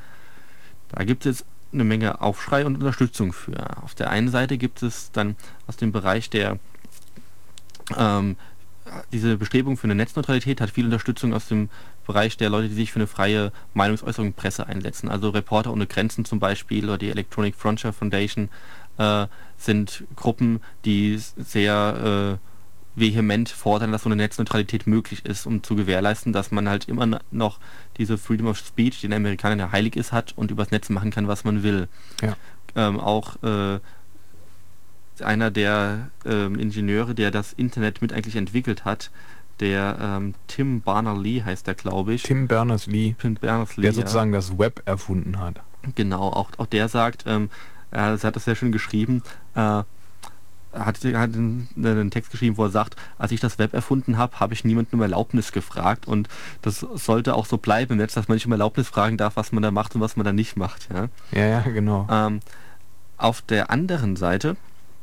Da gibt es eine Menge Aufschrei und Unterstützung für. Auf der einen Seite gibt es dann aus dem Bereich der ähm, diese Bestrebung für eine Netzneutralität hat viel Unterstützung aus dem Bereich der Leute, die sich für eine freie Meinungsäußerung und Presse einsetzen. Also Reporter ohne Grenzen zum Beispiel oder die Electronic Frontier Foundation äh, sind Gruppen, die sehr äh, vehement fordern, dass so eine Netzneutralität möglich ist, um zu gewährleisten, dass man halt immer noch diese Freedom of Speech, die den Amerikanern ja heilig ist, hat und übers Netz machen kann, was man will. Ja. Ähm, auch äh, einer der ähm, Ingenieure, der das Internet mit eigentlich entwickelt hat, der ähm, Tim Berners-Lee heißt der, glaube ich. Tim Berners-Lee, Tim Berners-Lee, der ja. sozusagen das Web erfunden hat. Genau, auch, auch der sagt, ähm, er hat das sehr schön geschrieben, äh, hat, hat einen, einen Text geschrieben, wo er sagt, als ich das Web erfunden habe, habe ich niemanden um Erlaubnis gefragt, und das sollte auch so bleiben im Netz, dass man nicht um Erlaubnis fragen darf, was man da macht und was man da nicht macht. Ja, ja, ja, genau. Ähm, auf der anderen Seite,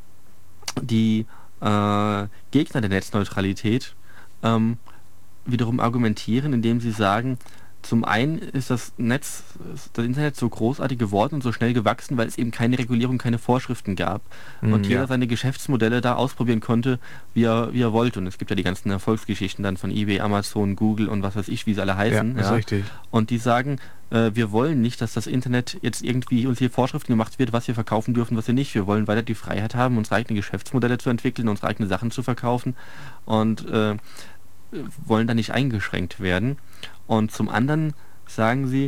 die äh, Gegner der Netzneutralität ähm, wiederum argumentieren, indem sie sagen, zum einen ist das Netz, das Internet so großartig geworden und so schnell gewachsen, weil es eben keine Regulierung, keine Vorschriften gab Mm, und jeder ja. seine Geschäftsmodelle da ausprobieren konnte, wie er, wie er wollte. Und es gibt ja die ganzen Erfolgsgeschichten dann von eBay, Amazon, Google und was weiß ich, wie sie alle Ja, heißen. ist richtig. Und die sagen, äh, wir wollen nicht, dass das Internet jetzt irgendwie uns hier Vorschriften gemacht wird, was wir verkaufen dürfen, was wir nicht. Wir wollen weiter die Freiheit haben, unsere eigenen Geschäftsmodelle zu entwickeln, unsere eigenen Sachen zu verkaufen und äh, wollen da nicht eingeschränkt werden. Und zum anderen sagen sie,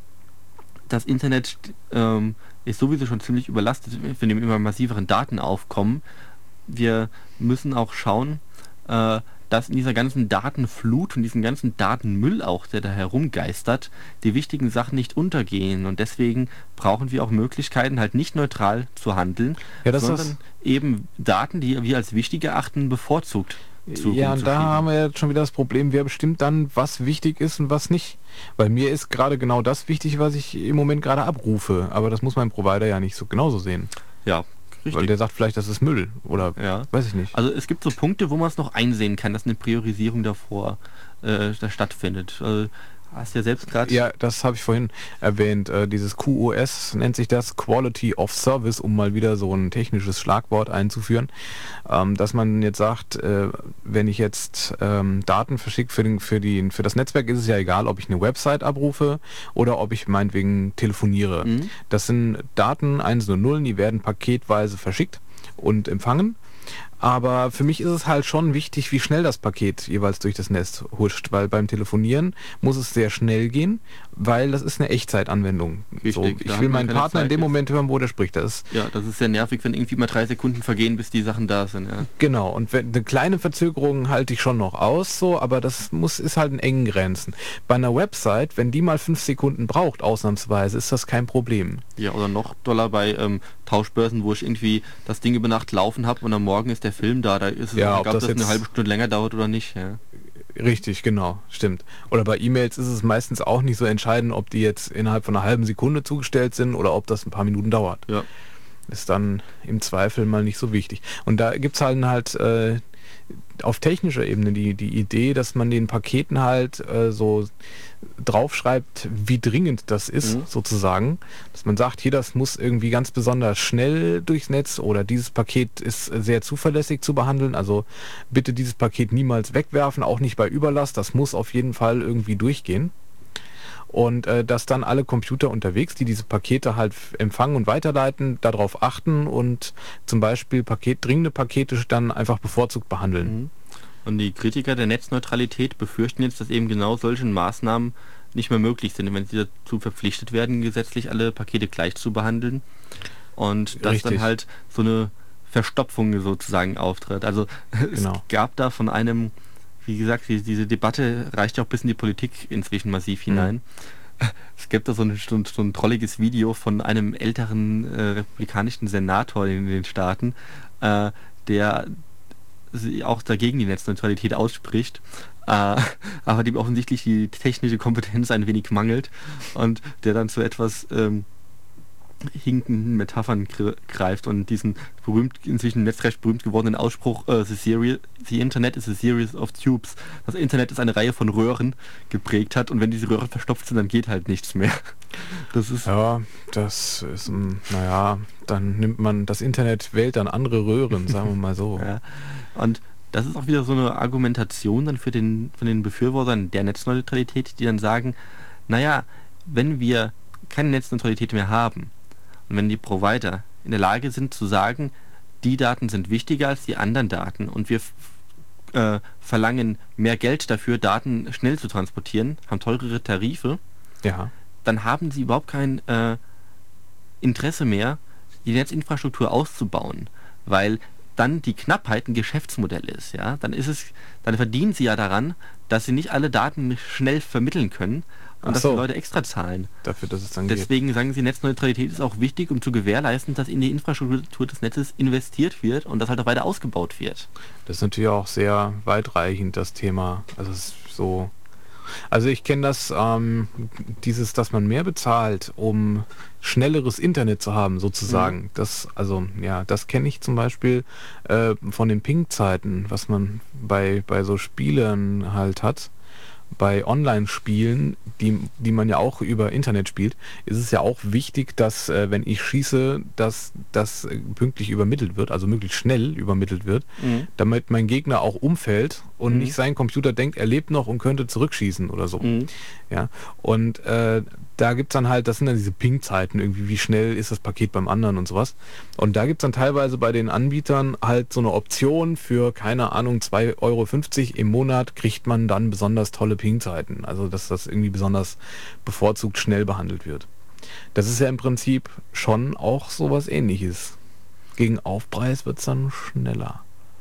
das Internet ähm, ist sowieso schon ziemlich überlastet von dem immer massiveren Datenaufkommen. Wir müssen auch schauen, äh, dass in dieser ganzen Datenflut und diesem ganzen Datenmüll auch, der da herumgeistert, die wichtigen Sachen nicht untergehen. Und deswegen brauchen wir auch Möglichkeiten, halt nicht neutral zu handeln, Ja, das sondern ist, eben Daten, die wir als wichtig erachten, bevorzugt zu ja, und da rumzuschieben. haben wir jetzt schon wieder das Problem, wer bestimmt dann, was wichtig ist und was nicht. Weil mir ist gerade genau das wichtig, was ich im Moment gerade abrufe. Aber das muss mein Provider ja nicht so genauso sehen. Ja, richtig. Weil der sagt vielleicht, das ist Müll oder Ja. weiß ich nicht. Also es gibt so Punkte, wo man es noch einsehen kann, dass eine Priorisierung davor äh, da stattfindet. Also, hast ja selbst gerade... Ja, das habe ich vorhin erwähnt. Äh, dieses Q O S nennt sich das, Quality of Service, um mal wieder so ein technisches Schlagwort einzuführen. Ähm, dass man jetzt sagt, äh, wenn ich jetzt ähm, Daten verschicke für, den, für, die, für das Netzwerk, ist es ja egal, ob ich eine Website abrufe oder ob ich meinetwegen telefoniere. Mhm. Das sind Daten, Einsen und Nullen, die werden paketweise verschickt und empfangen. Aber für mich ist es halt schon wichtig, wie schnell das Paket jeweils durch das Netz huscht, weil beim Telefonieren muss es sehr schnell gehen, weil das ist eine Echtzeitanwendung. Richtig, So, da ich hat will man meinen keine Partner in Zeit dem jetzt. Moment hören, wo der spricht. Das ist Ja, das ist sehr nervig, wenn irgendwie mal drei Sekunden vergehen, bis die Sachen da sind. Ja. genau, und wenn, eine kleine Verzögerung halte ich schon noch aus, so, aber das muss ist halt in engen Grenzen. Bei einer Website, wenn die mal fünf Sekunden braucht, ausnahmsweise, ist das kein Problem. Ja, oder noch doller bei ähm, Tauschbörsen, wo ich irgendwie das Ding über Nacht laufen habe und am Morgen ist der Film da. Da ist es Ja, egal, ob ob das das eine jetzt- halbe Stunde länger dauert oder nicht. Ja. Richtig, genau, stimmt. Oder bei E-Mails ist es meistens auch nicht so entscheidend, ob die jetzt innerhalb von einer halben Sekunde zugestellt sind oder ob das ein paar Minuten dauert. Ja. Ist dann im Zweifel mal nicht so wichtig. Und da gibt es halt halt äh, auf technischer Ebene die, die Idee, dass man den Paketen halt äh, so draufschreibt, wie dringend das ist, Mhm. sozusagen. Dass man sagt, hier, das muss irgendwie ganz besonders schnell durchs Netz oder dieses Paket ist sehr zuverlässig zu behandeln. Also bitte dieses Paket niemals wegwerfen, auch nicht bei Überlast. Das muss auf jeden Fall irgendwie durchgehen. Und äh, dass dann alle Computer unterwegs, die diese Pakete halt f- empfangen und weiterleiten, darauf achten und zum Beispiel Paket, dringende Pakete dann einfach bevorzugt behandeln. Mhm. Und die Kritiker der Netzneutralität befürchten jetzt, dass eben genau solche Maßnahmen nicht mehr möglich sind, wenn sie dazu verpflichtet werden, gesetzlich alle Pakete gleich zu behandeln. Und dass Richtig. dann halt so eine Verstopfung sozusagen auftritt. Also Genau. es gab da von einem, wie gesagt, die, diese Debatte reicht ja auch bis in die Politik inzwischen massiv hinein. Es gibt da so ein, so ein, so ein trolliges Video von einem älteren äh, republikanischen Senator in den Staaten, äh, der sie auch dagegen die Netzneutralität ausspricht, äh, aber dem offensichtlich die technische Kompetenz ein wenig mangelt und der dann zu etwas ähm, hinkenden Metaphern gr- greift und diesen berühmt, inzwischen im Netz recht berühmt gewordenen Ausspruch, äh, the, seri- the Internet is a series of tubes. Das Internet ist eine Reihe von Röhren geprägt hat und wenn diese Röhren verstopft sind, dann geht halt nichts mehr. Das ist Ja, das ist, ähm, naja, dann nimmt man, das Internet wählt dann andere Röhren, sagen wir mal so. Ja. Und das ist auch wieder so eine Argumentation dann für den, von den Befürwortern der Netzneutralität, die dann sagen, naja, wenn wir keine Netzneutralität mehr haben und wenn die Provider in der Lage sind zu sagen, die Daten sind wichtiger als die anderen Daten und wir äh, verlangen mehr Geld dafür, Daten schnell zu transportieren, haben teurere Tarife, Ja. dann haben sie überhaupt kein äh, Interesse mehr, die Netzinfrastruktur auszubauen, weil dann die Knappheit ein Geschäftsmodell ist. Ja? Dann ist es, dann verdienen sie ja daran, dass sie nicht alle Daten schnell vermitteln können und Ach dass so. die Leute extra zahlen. Dafür, dass es dann geht. Deswegen sagen sie, Netzneutralität ist auch wichtig, um zu gewährleisten, dass in die Infrastruktur des Netzes investiert wird und das halt auch weiter ausgebaut wird. Das ist natürlich auch sehr weitreichend, das Thema. Also es ist so. Also ich kenne das, ähm, dieses, dass man mehr bezahlt, um schnelleres Internet zu haben, sozusagen. Mhm. Das, also ja, das kenne ich zum Beispiel äh, von den Ping-Zeiten, was man bei, bei so Spielen halt hat. Bei Online-Spielen, die, die man ja auch über Internet spielt, ist es ja auch wichtig, dass, äh, wenn ich schieße, dass das äh, pünktlich übermittelt wird, also möglichst schnell übermittelt wird, Mhm. damit mein Gegner auch umfällt und Mhm. nicht sein Computer denkt, er lebt noch und könnte zurückschießen oder so. Mhm. Ja, und äh, da gibt es dann halt, das sind dann diese Ping-Zeiten irgendwie, wie schnell ist das Paket beim anderen und sowas. Und da gibt es dann teilweise bei den Anbietern halt so eine Option für, keine Ahnung, zwei Euro fünfzig im Monat kriegt man dann besonders tolle Ping-Zeiten. Also dass das irgendwie besonders bevorzugt schnell behandelt wird. Das ist ja im Prinzip schon auch sowas Ähnliches. Gegen Aufpreis wird es dann schneller.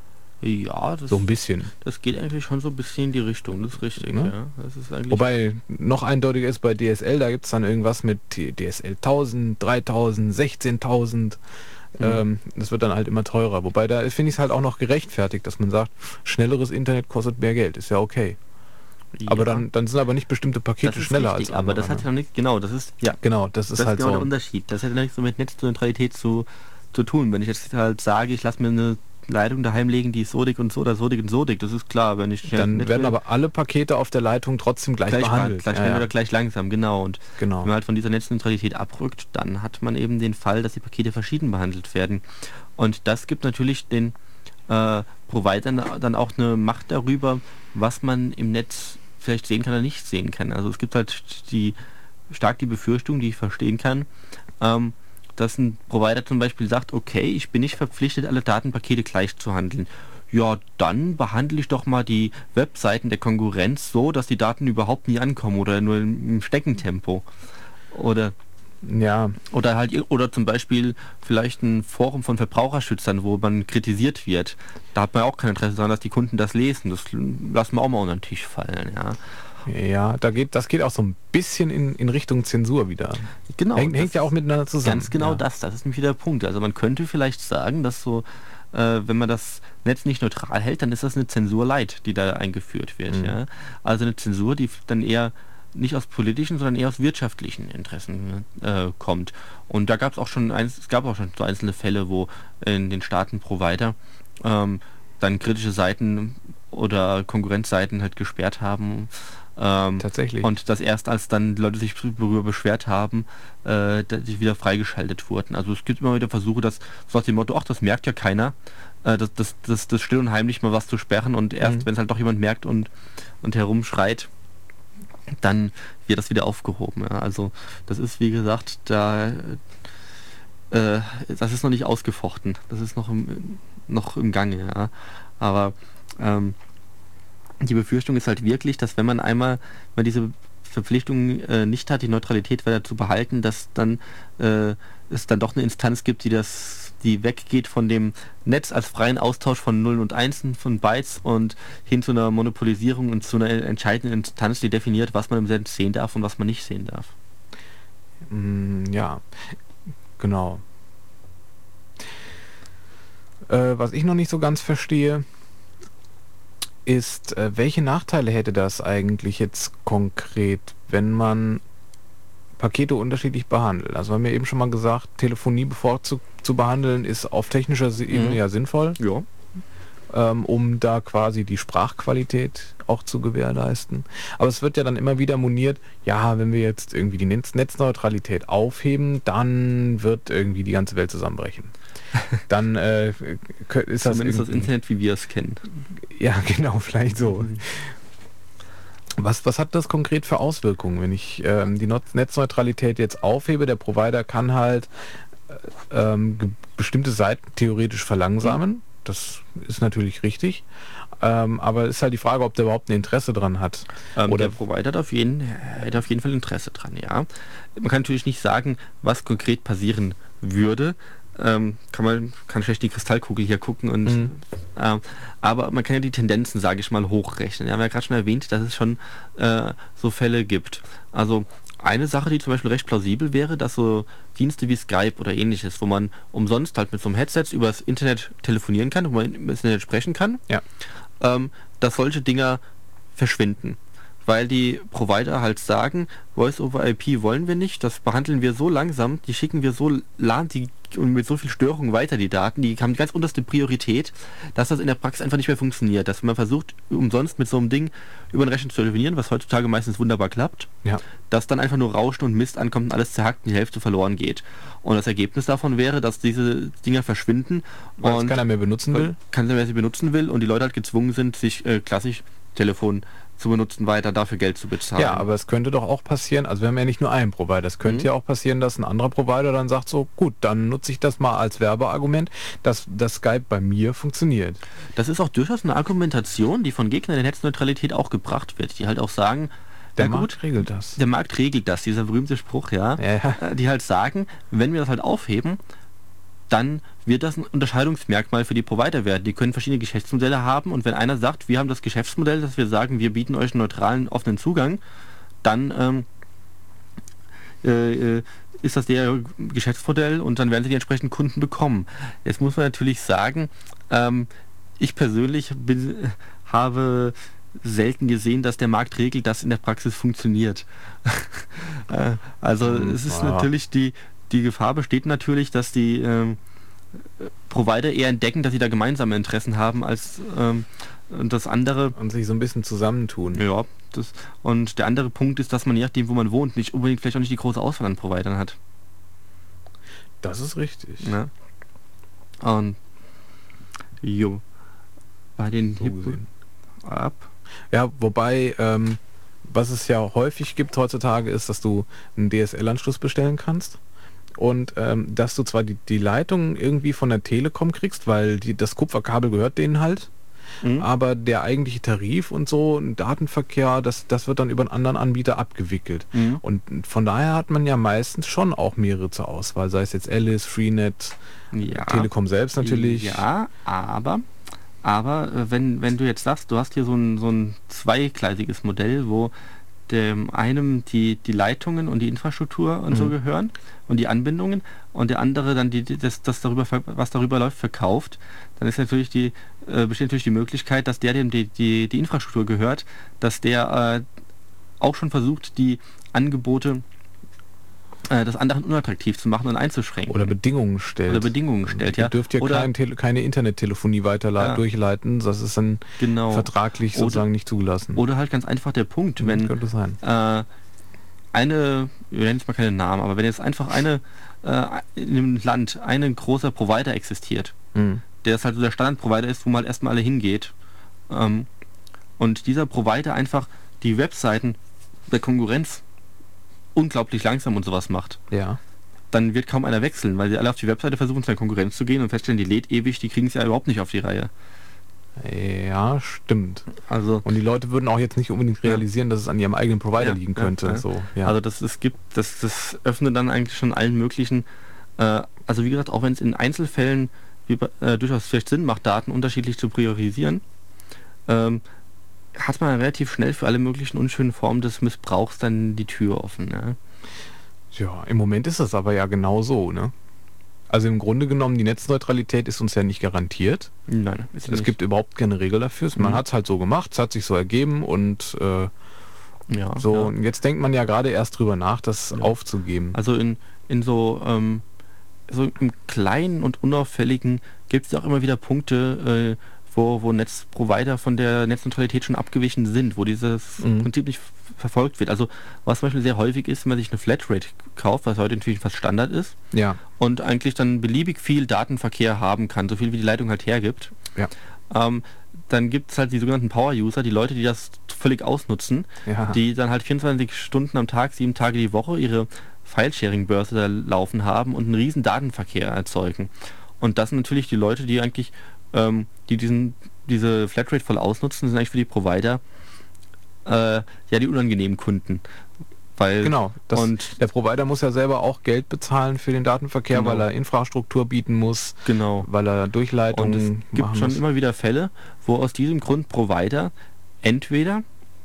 Ja, das, So ein bisschen. das geht eigentlich schon so ein bisschen in die Richtung, das ist richtig. Ne? Ja. Das ist eigentlich Wobei noch eindeutiger ist bei D S L, da gibt es dann irgendwas mit D S L tausend, dreitausend, sechzehntausend. Mhm. Ähm, das wird dann halt immer teurer. Wobei da finde ich es halt auch noch gerechtfertigt, dass man sagt, schnelleres Internet kostet mehr Geld. Ist ja okay. Aber ja, dann, dann sind aber nicht bestimmte das Pakete ist schneller richtig, als aber andere, das hat ne? ja noch nicht, genau, das ist, ja, Genau, das ist das halt ist genau so. der Unterschied. Das hat ja nichts so mit Netzneutralität zu, zu tun. Wenn ich jetzt halt sage, ich lasse mir eine Leitung daheim legen, die ist so dick und so oder so dick und so dick, das ist klar, wenn ich Dann Netz werden will, aber alle Pakete auf der Leitung trotzdem gleich, gleich behandelt. gleich Ja, schnell ja. oder gleich langsam, genau. Und Genau. wenn man halt von dieser Netzneutralität abrückt, dann hat man eben den Fall, dass die Pakete verschieden behandelt werden. Und das gibt natürlich den äh, Providern dann auch eine Macht darüber, was man im Netz vielleicht sehen kann oder nicht sehen kann. Also es gibt halt die stark die Befürchtung, die ich verstehen kann, ähm, dass ein Provider zum Beispiel sagt, okay, ich bin nicht verpflichtet, alle Datenpakete gleich zu handeln. Ja, dann behandle ich doch mal die Webseiten der Konkurrenz so, dass die Daten überhaupt nie ankommen oder nur im Steckentempo. Oder Ja, oder halt oder zum Beispiel vielleicht ein Forum von Verbraucherschützern, wo man kritisiert wird. Da hat man auch kein Interesse daran, dass die Kunden das lesen. Das lassen wir auch mal unter den Tisch fallen, ja. ja, da geht, das geht auch so ein bisschen in, in Richtung Zensur wieder. Genau. hängt, hängt das ja auch ist miteinander zusammen. Ganz genau ja. das. Das ist nämlich wieder der Punkt. Also man könnte vielleicht sagen, dass so, äh, wenn man das Netz nicht neutral hält, dann ist das eine Zensur light, die da eingeführt wird. Mhm. Ja. Also eine Zensur, die dann eher nicht aus politischen, sondern eher aus wirtschaftlichen Interessen äh, kommt. Und da gab es auch schon eins, es gab auch schon so einzelne Fälle, wo in den Staaten Provider ähm, dann kritische Seiten oder Konkurrenzseiten halt gesperrt haben. Ähm, Tatsächlich. Und das erst als dann die Leute sich darüber beschwert haben, äh, dass die wieder freigeschaltet wurden. Also es gibt immer wieder Versuche, dass so nach dem Motto, ach, das merkt ja keiner, äh, das, das, das, das still und heimlich mal was zu sperren und erst, Mhm. wenn es halt doch jemand merkt und, und herumschreit, dann wird das wieder aufgehoben. Ja. Also das ist, wie gesagt, da äh, das ist noch nicht ausgefochten. Das ist noch im, noch im Gange. Ja. Aber ähm, die Befürchtung ist halt wirklich, dass wenn man einmal wenn man diese Verpflichtung äh, nicht hat, die Neutralität weiter zu behalten, dass dann äh, es dann doch eine Instanz gibt, die das die weggeht von dem Netz als freien Austausch von Nullen und Einsen, von Bytes und hin zu einer Monopolisierung und zu einer entscheidenden Instanz, die definiert, was man im Netz sehen darf und was man nicht sehen darf. Mm, ja, genau. Äh, was ich noch nicht so ganz verstehe, ist, äh, welche Nachteile hätte das eigentlich jetzt konkret, wenn man Pakete unterschiedlich behandelt? Also wir haben ja eben schon mal gesagt, Telefonie bevorzugt zu behandeln ist auf technischer Ebene Mhm. ja sinnvoll, Ja. ähm, um da quasi die Sprachqualität auch zu gewährleisten. Aber es wird ja dann immer wieder moniert, ja, wenn wir jetzt irgendwie die Netz Netzneutralität aufheben, dann wird irgendwie die ganze Welt zusammenbrechen. Dann äh, kö- ist das Zumindest das irgendwie- Internet, wie wir es kennen. Ja, genau, vielleicht so. Was, was hat das konkret für Auswirkungen, wenn ich ähm, die Not- Netzneutralität jetzt aufhebe? Der Provider kann halt äh, ähm, ge- bestimmte Seiten theoretisch verlangsamen. Das ist natürlich richtig. Ähm, aber es ist halt die Frage, ob der überhaupt ein Interesse dran hat. Ähm, Oder der Provider hat auf, jeden, hätte auf jeden Fall Interesse dran, ja. Man kann natürlich nicht sagen, was konkret passieren würde. Ähm, kann man kann schlecht die Kristallkugel hier gucken und Mhm. ähm, aber man kann ja die Tendenzen, sage ich mal, hochrechnen. Wir haben ja gerade schon erwähnt, dass es schon äh, so Fälle gibt. Also eine Sache, die zum Beispiel recht plausibel wäre, dass so Dienste wie Skype oder ähnliches, wo man umsonst halt mit so einem Headset übers Internet telefonieren kann, wo man ins Internet sprechen kann, Ja. ähm, dass solche Dinger verschwinden. Weil die Provider halt sagen, Voice-over-I P wollen wir nicht, das behandeln wir so langsam, die schicken wir so lahm die, und mit so viel Störung weiter, die Daten, die haben die ganz unterste Priorität, dass das in der Praxis einfach nicht mehr funktioniert. Dass man versucht, umsonst mit so einem Ding über den Rechner zu telefonieren, was heutzutage meistens wunderbar klappt, Ja. dass dann einfach nur Rauschen und Mist ankommt und alles zerhackt und die Hälfte verloren geht. Und das Ergebnis davon wäre, dass diese Dinger verschwinden Weil es und keiner mehr benutzen will. keiner mehr sie benutzen will und die Leute halt gezwungen sind, sich äh, klassisch Telefon zu benutzen, weiter dafür Geld zu bezahlen. Ja, aber es könnte doch auch passieren, also wir haben ja nicht nur einen Provider, es könnte Mhm. ja auch passieren, dass ein anderer Provider dann sagt so, gut, dann nutze ich das mal als Werbeargument, dass das Skype bei mir funktioniert. Das ist auch durchaus eine Argumentation, die von Gegnern der Netzneutralität auch gebracht wird, die halt auch sagen, Der na Markt gut, regelt das. der Markt regelt das, dieser berühmte Spruch, ja, Ja, ja. äh, die halt sagen, wenn wir das halt aufheben, dann wird das ein Unterscheidungsmerkmal für die Provider werden. Die können verschiedene Geschäftsmodelle haben und wenn einer sagt, wir haben das Geschäftsmodell, dass wir sagen, wir bieten euch einen neutralen, offenen Zugang, dann ähm, äh, ist das der Geschäftsmodell und dann werden sie die entsprechenden Kunden bekommen. Jetzt muss man natürlich sagen, ähm, ich persönlich bin, habe selten gesehen, dass der Markt regelt, dass in der Praxis funktioniert. äh, also Hm, es ist ja. natürlich die die Gefahr besteht natürlich, dass die ähm, Provider eher entdecken, dass sie da gemeinsame Interessen haben als ähm, das andere. Und sich so ein bisschen zusammentun. Ja, das, und der andere Punkt ist, dass man je nachdem, wo man wohnt, nicht unbedingt vielleicht auch nicht die große Auswahl an Providern hat. Das ist richtig. Ne? Und jo, bei den So Hip gesehen. ab. Ja, wobei, ähm, was es ja häufig gibt heutzutage, ist, dass du einen D S L-Anschluss bestellen kannst und ähm, dass du zwar die, die Leitung irgendwie von der Telekom kriegst, weil die, das Kupferkabel gehört denen halt, Mhm. aber der eigentliche Tarif und so, ein Datenverkehr, das, das wird dann über einen anderen Anbieter abgewickelt. Mhm. Und von daher hat man ja meistens schon auch mehrere zur Auswahl, sei es jetzt Alice, Freenet, Ja. Telekom selbst natürlich. Ja, aber, aber äh, wenn, wenn du jetzt sagst, du hast hier so ein, so ein zweigleisiges Modell, wo dem einem die, die Leitungen und die Infrastruktur und so Mhm. gehören und die Anbindungen und der andere dann die, die- das, das darüber, ver- was darüber läuft, verkauft, dann ist natürlich die, äh, besteht natürlich die Möglichkeit, dass der, dem die, die, die Infrastruktur gehört, dass der äh, auch schon versucht, die Angebote äh, des anderen unattraktiv zu machen und einzuschränken. Oder Bedingungen stellt. Oder Bedingungen stellt, Ihr ja. dürft ja Oder- kein Tele keine Internettelefonie weiter Ja. durchleiten. Das ist dann Genau. vertraglich Oder- sozusagen nicht zugelassen. Oder halt ganz einfach der Punkt, Mhm, wenn könnte sein. äh, eine, wir nennen jetzt mal keine Namen, aber wenn jetzt einfach eine äh, in einem Land ein großer Provider existiert, Mhm. der ist halt so der Standardprovider ist, wo man halt erstmal alle hingeht, ähm, und dieser Provider einfach die Webseiten der Konkurrenz unglaublich langsam und sowas macht, Ja. dann wird kaum einer wechseln, weil sie alle auf die Webseite versuchen, zu der Konkurrenz zu gehen und feststellen, die lädt ewig, die kriegen es ja überhaupt nicht auf die Reihe. Ja, stimmt. Also Und die Leute würden auch jetzt nicht unbedingt Ja. realisieren, dass es an ihrem eigenen Provider Ja, liegen ja, könnte. ja. So, ja. Also das es gibt, das, das öffnet dann eigentlich schon allen möglichen, äh, also wie gesagt, auch wenn es in Einzelfällen wie, bei- äh, durchaus vielleicht Sinn macht, Daten unterschiedlich zu priorisieren, ähm, hat man relativ schnell für alle möglichen unschönen Formen des Missbrauchs dann die Tür offen. Ja? ja, im Moment ist das aber ja genau so, ne? Also im Grunde genommen, die Netzneutralität ist uns ja nicht garantiert. Nein, ist Es nicht. gibt überhaupt keine Regel dafür. Man Mhm. hat es halt so gemacht, es hat sich so ergeben und äh, ja, so. ja. Und jetzt denkt man ja gerade erst drüber nach, das Ja. aufzugeben. Also in, in so, ähm, so im Kleinen und Unauffälligen gibt es auch immer wieder Punkte, äh, wo, wo Netzprovider von der Netzneutralität schon abgewichen sind, wo dieses Mhm. Prinzip nicht f- verfolgt wird. Also was zum Beispiel sehr häufig ist, wenn man sich eine Flatrate kauft, was heute natürlich fast Standard ist, Ja. und eigentlich dann beliebig viel Datenverkehr haben kann, so viel wie die Leitung halt hergibt. Ja. Ähm, dann gibt es halt die sogenannten Power-User, die Leute, die das völlig ausnutzen, Ja. die dann halt vierundzwanzig Stunden am Tag, sieben Tage die Woche ihre File-Sharing-Börse da laufen haben und einen riesen Datenverkehr erzeugen. Und das sind natürlich die Leute, die eigentlich, ähm, die diesen, diese Flatrate voll ausnutzen, sind eigentlich für die Provider äh, ja die unangenehmen Kunden. Weil, Genau. Das, und der Provider muss ja selber auch Geld bezahlen für den Datenverkehr, Genau. weil er Infrastruktur bieten muss, genau. weil er Und Durchleitungen es gibt machen schon muss. immer wieder Fälle, wo aus diesem Grund Provider entweder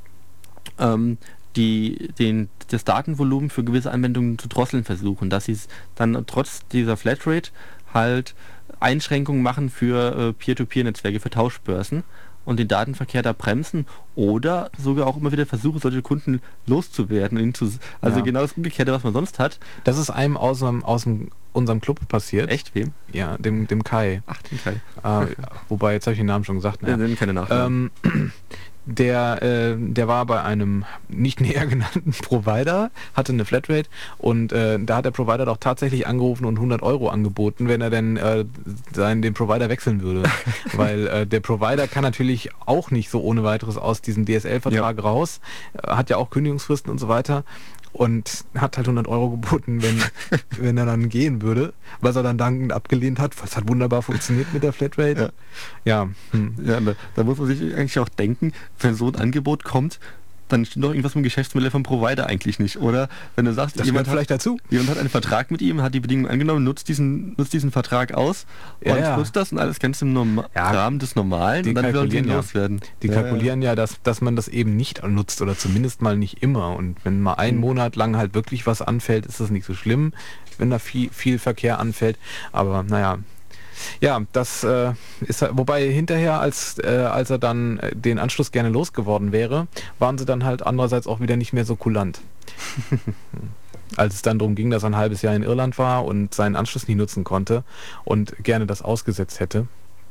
ähm, die, den, das Datenvolumen für gewisse Anwendungen zu drosseln versuchen, dass sie es dann trotz dieser Flatrate halt Einschränkungen machen für äh, Peer-to-Peer-Netzwerke, für Tauschbörsen und den Datenverkehr da bremsen oder sogar auch immer wieder versuchen, solche Kunden loszuwerden. ihn zu- Also Ja. genau das Umgekehrte, was man sonst hat. Das ist einem aus, dem- aus dem, unserem Club passiert. Echt wem? Ja, dem, dem Kai. Ach, den Teil. Äh, wobei, jetzt habe ich den Namen schon gesagt. Ja. Naja. Sind keine Nachnamen. Ähm, der, äh, der war bei einem nicht näher genannten Provider, hatte eine Flatrate und äh, da hat der Provider doch tatsächlich angerufen und hundert Euro angeboten, wenn er denn äh, seinen, den Provider wechseln würde. Weil äh, der Provider kann natürlich auch nicht so ohne weiteres aus diesem D S L-Vertrag raus, äh, hat ja auch Kündigungsfristen und so weiter. Und hat halt hundert Euro geboten, wenn, wenn er dann gehen würde, was er dann dankend abgelehnt hat. Was hat wunderbar funktioniert mit der Flatrate. Ja, ja hm. Ja, da, da muss man sich eigentlich auch denken, wenn so ein Angebot kommt, dann stimmt doch irgendwas mit dem Geschäftsmodell vom Provider eigentlich nicht, oder? Wenn du sagst, Das jemand gehört vielleicht hat, dazu. jemand hat einen Vertrag mit ihm, hat die Bedingungen angenommen, nutzt diesen, nutzt diesen Vertrag aus Ja, und ja. nutzt das und alles ganz im Norma Ja, Rahmen des Normalen die und dann will er ihn kalkulieren ja. loswerden. Die Ja, kalkulieren ja, dass, dass man das eben nicht nutzt oder zumindest mal nicht immer. Und wenn mal einen Mhm. Monat lang halt wirklich was anfällt, ist das nicht so schlimm, wenn da viel, viel Verkehr anfällt. Aber naja, ja, das äh, ist halt- wobei hinterher, als, äh, als er dann äh, den Anschluss gerne losgeworden wäre, waren sie dann halt andererseits auch wieder nicht mehr so kulant. Als es dann darum ging, dass er ein halbes Jahr in Irland war und seinen Anschluss nie nutzen konnte und gerne das ausgesetzt hätte.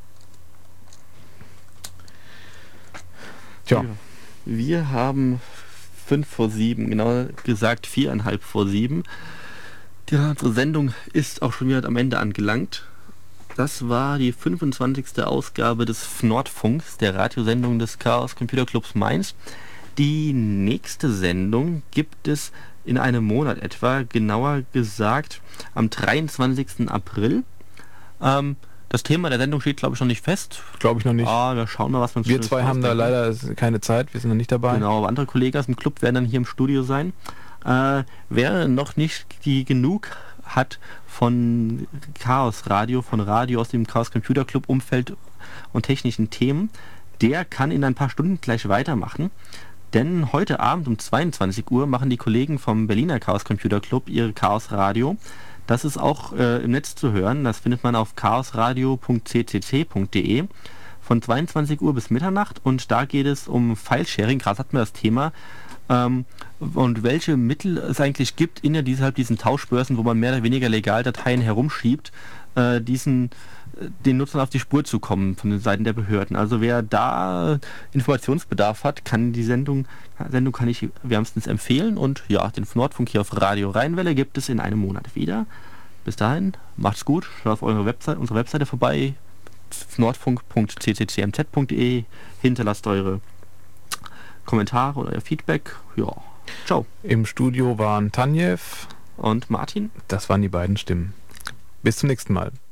Tja. Ja. Wir haben fünf vor sieben, genauer gesagt viereinhalb vor sieben. Ja, unsere Sendung ist auch schon wieder am Ende angelangt. Das war die fünfundzwanzigste Ausgabe des F N O R D-Funks, der Radiosendung des Chaos Computer Clubs Mainz. Die nächste Sendung gibt es in einem Monat etwa, genauer gesagt am dreiundzwanzigsten April. Ähm, das Thema der Sendung steht, glaube ich, noch nicht fest. Glaube ich noch nicht. Ah, wir schauen mal, was wir uns Wir Schönes zwei haben da ausdenken. leider keine Zeit, wir sind noch nicht dabei. Genau, aber andere Kollegen aus dem Club werden dann hier im Studio sein. Äh, wer noch nicht die genug hat von Chaos Radio, von Radio aus dem Chaos Computer Club Umfeld und technischen Themen, der kann in ein paar Stunden gleich weitermachen. Denn heute Abend um zweiundzwanzig Uhr machen die Kollegen vom Berliner Chaos Computer Club ihre Chaos Radio. Das ist auch äh, im Netz zu hören. Das findet man auf chaosradio punkt c c c punkt d e von zweiundzwanzig Uhr bis Mitternacht. Und da geht es um File-Sharing. Gerade hatten wir das Thema. Ähm, und welche Mittel es eigentlich gibt innerhalb diesen Tauschbörsen, wo man mehr oder weniger legal Dateien herumschiebt, äh, diesen äh, den Nutzern auf die Spur zu kommen von den Seiten der Behörden. Also wer da Informationsbedarf hat, kann die Sendung, Sendung kann ich wärmstens empfehlen. Und ja, den F N O R D-Funk hier auf Radio Rheinwelle gibt es in einem Monat wieder. Bis dahin, macht's gut, schaut auf eure Website, unsere Webseite vorbei, f n o r d funk punkt c c c m z punkt d e, hinterlasst eure Kommentare oder euer Feedback. Ja, ciao. Im Studio waren Tanjev, Und Martin? das waren die beiden Stimmen. Bis zum nächsten Mal.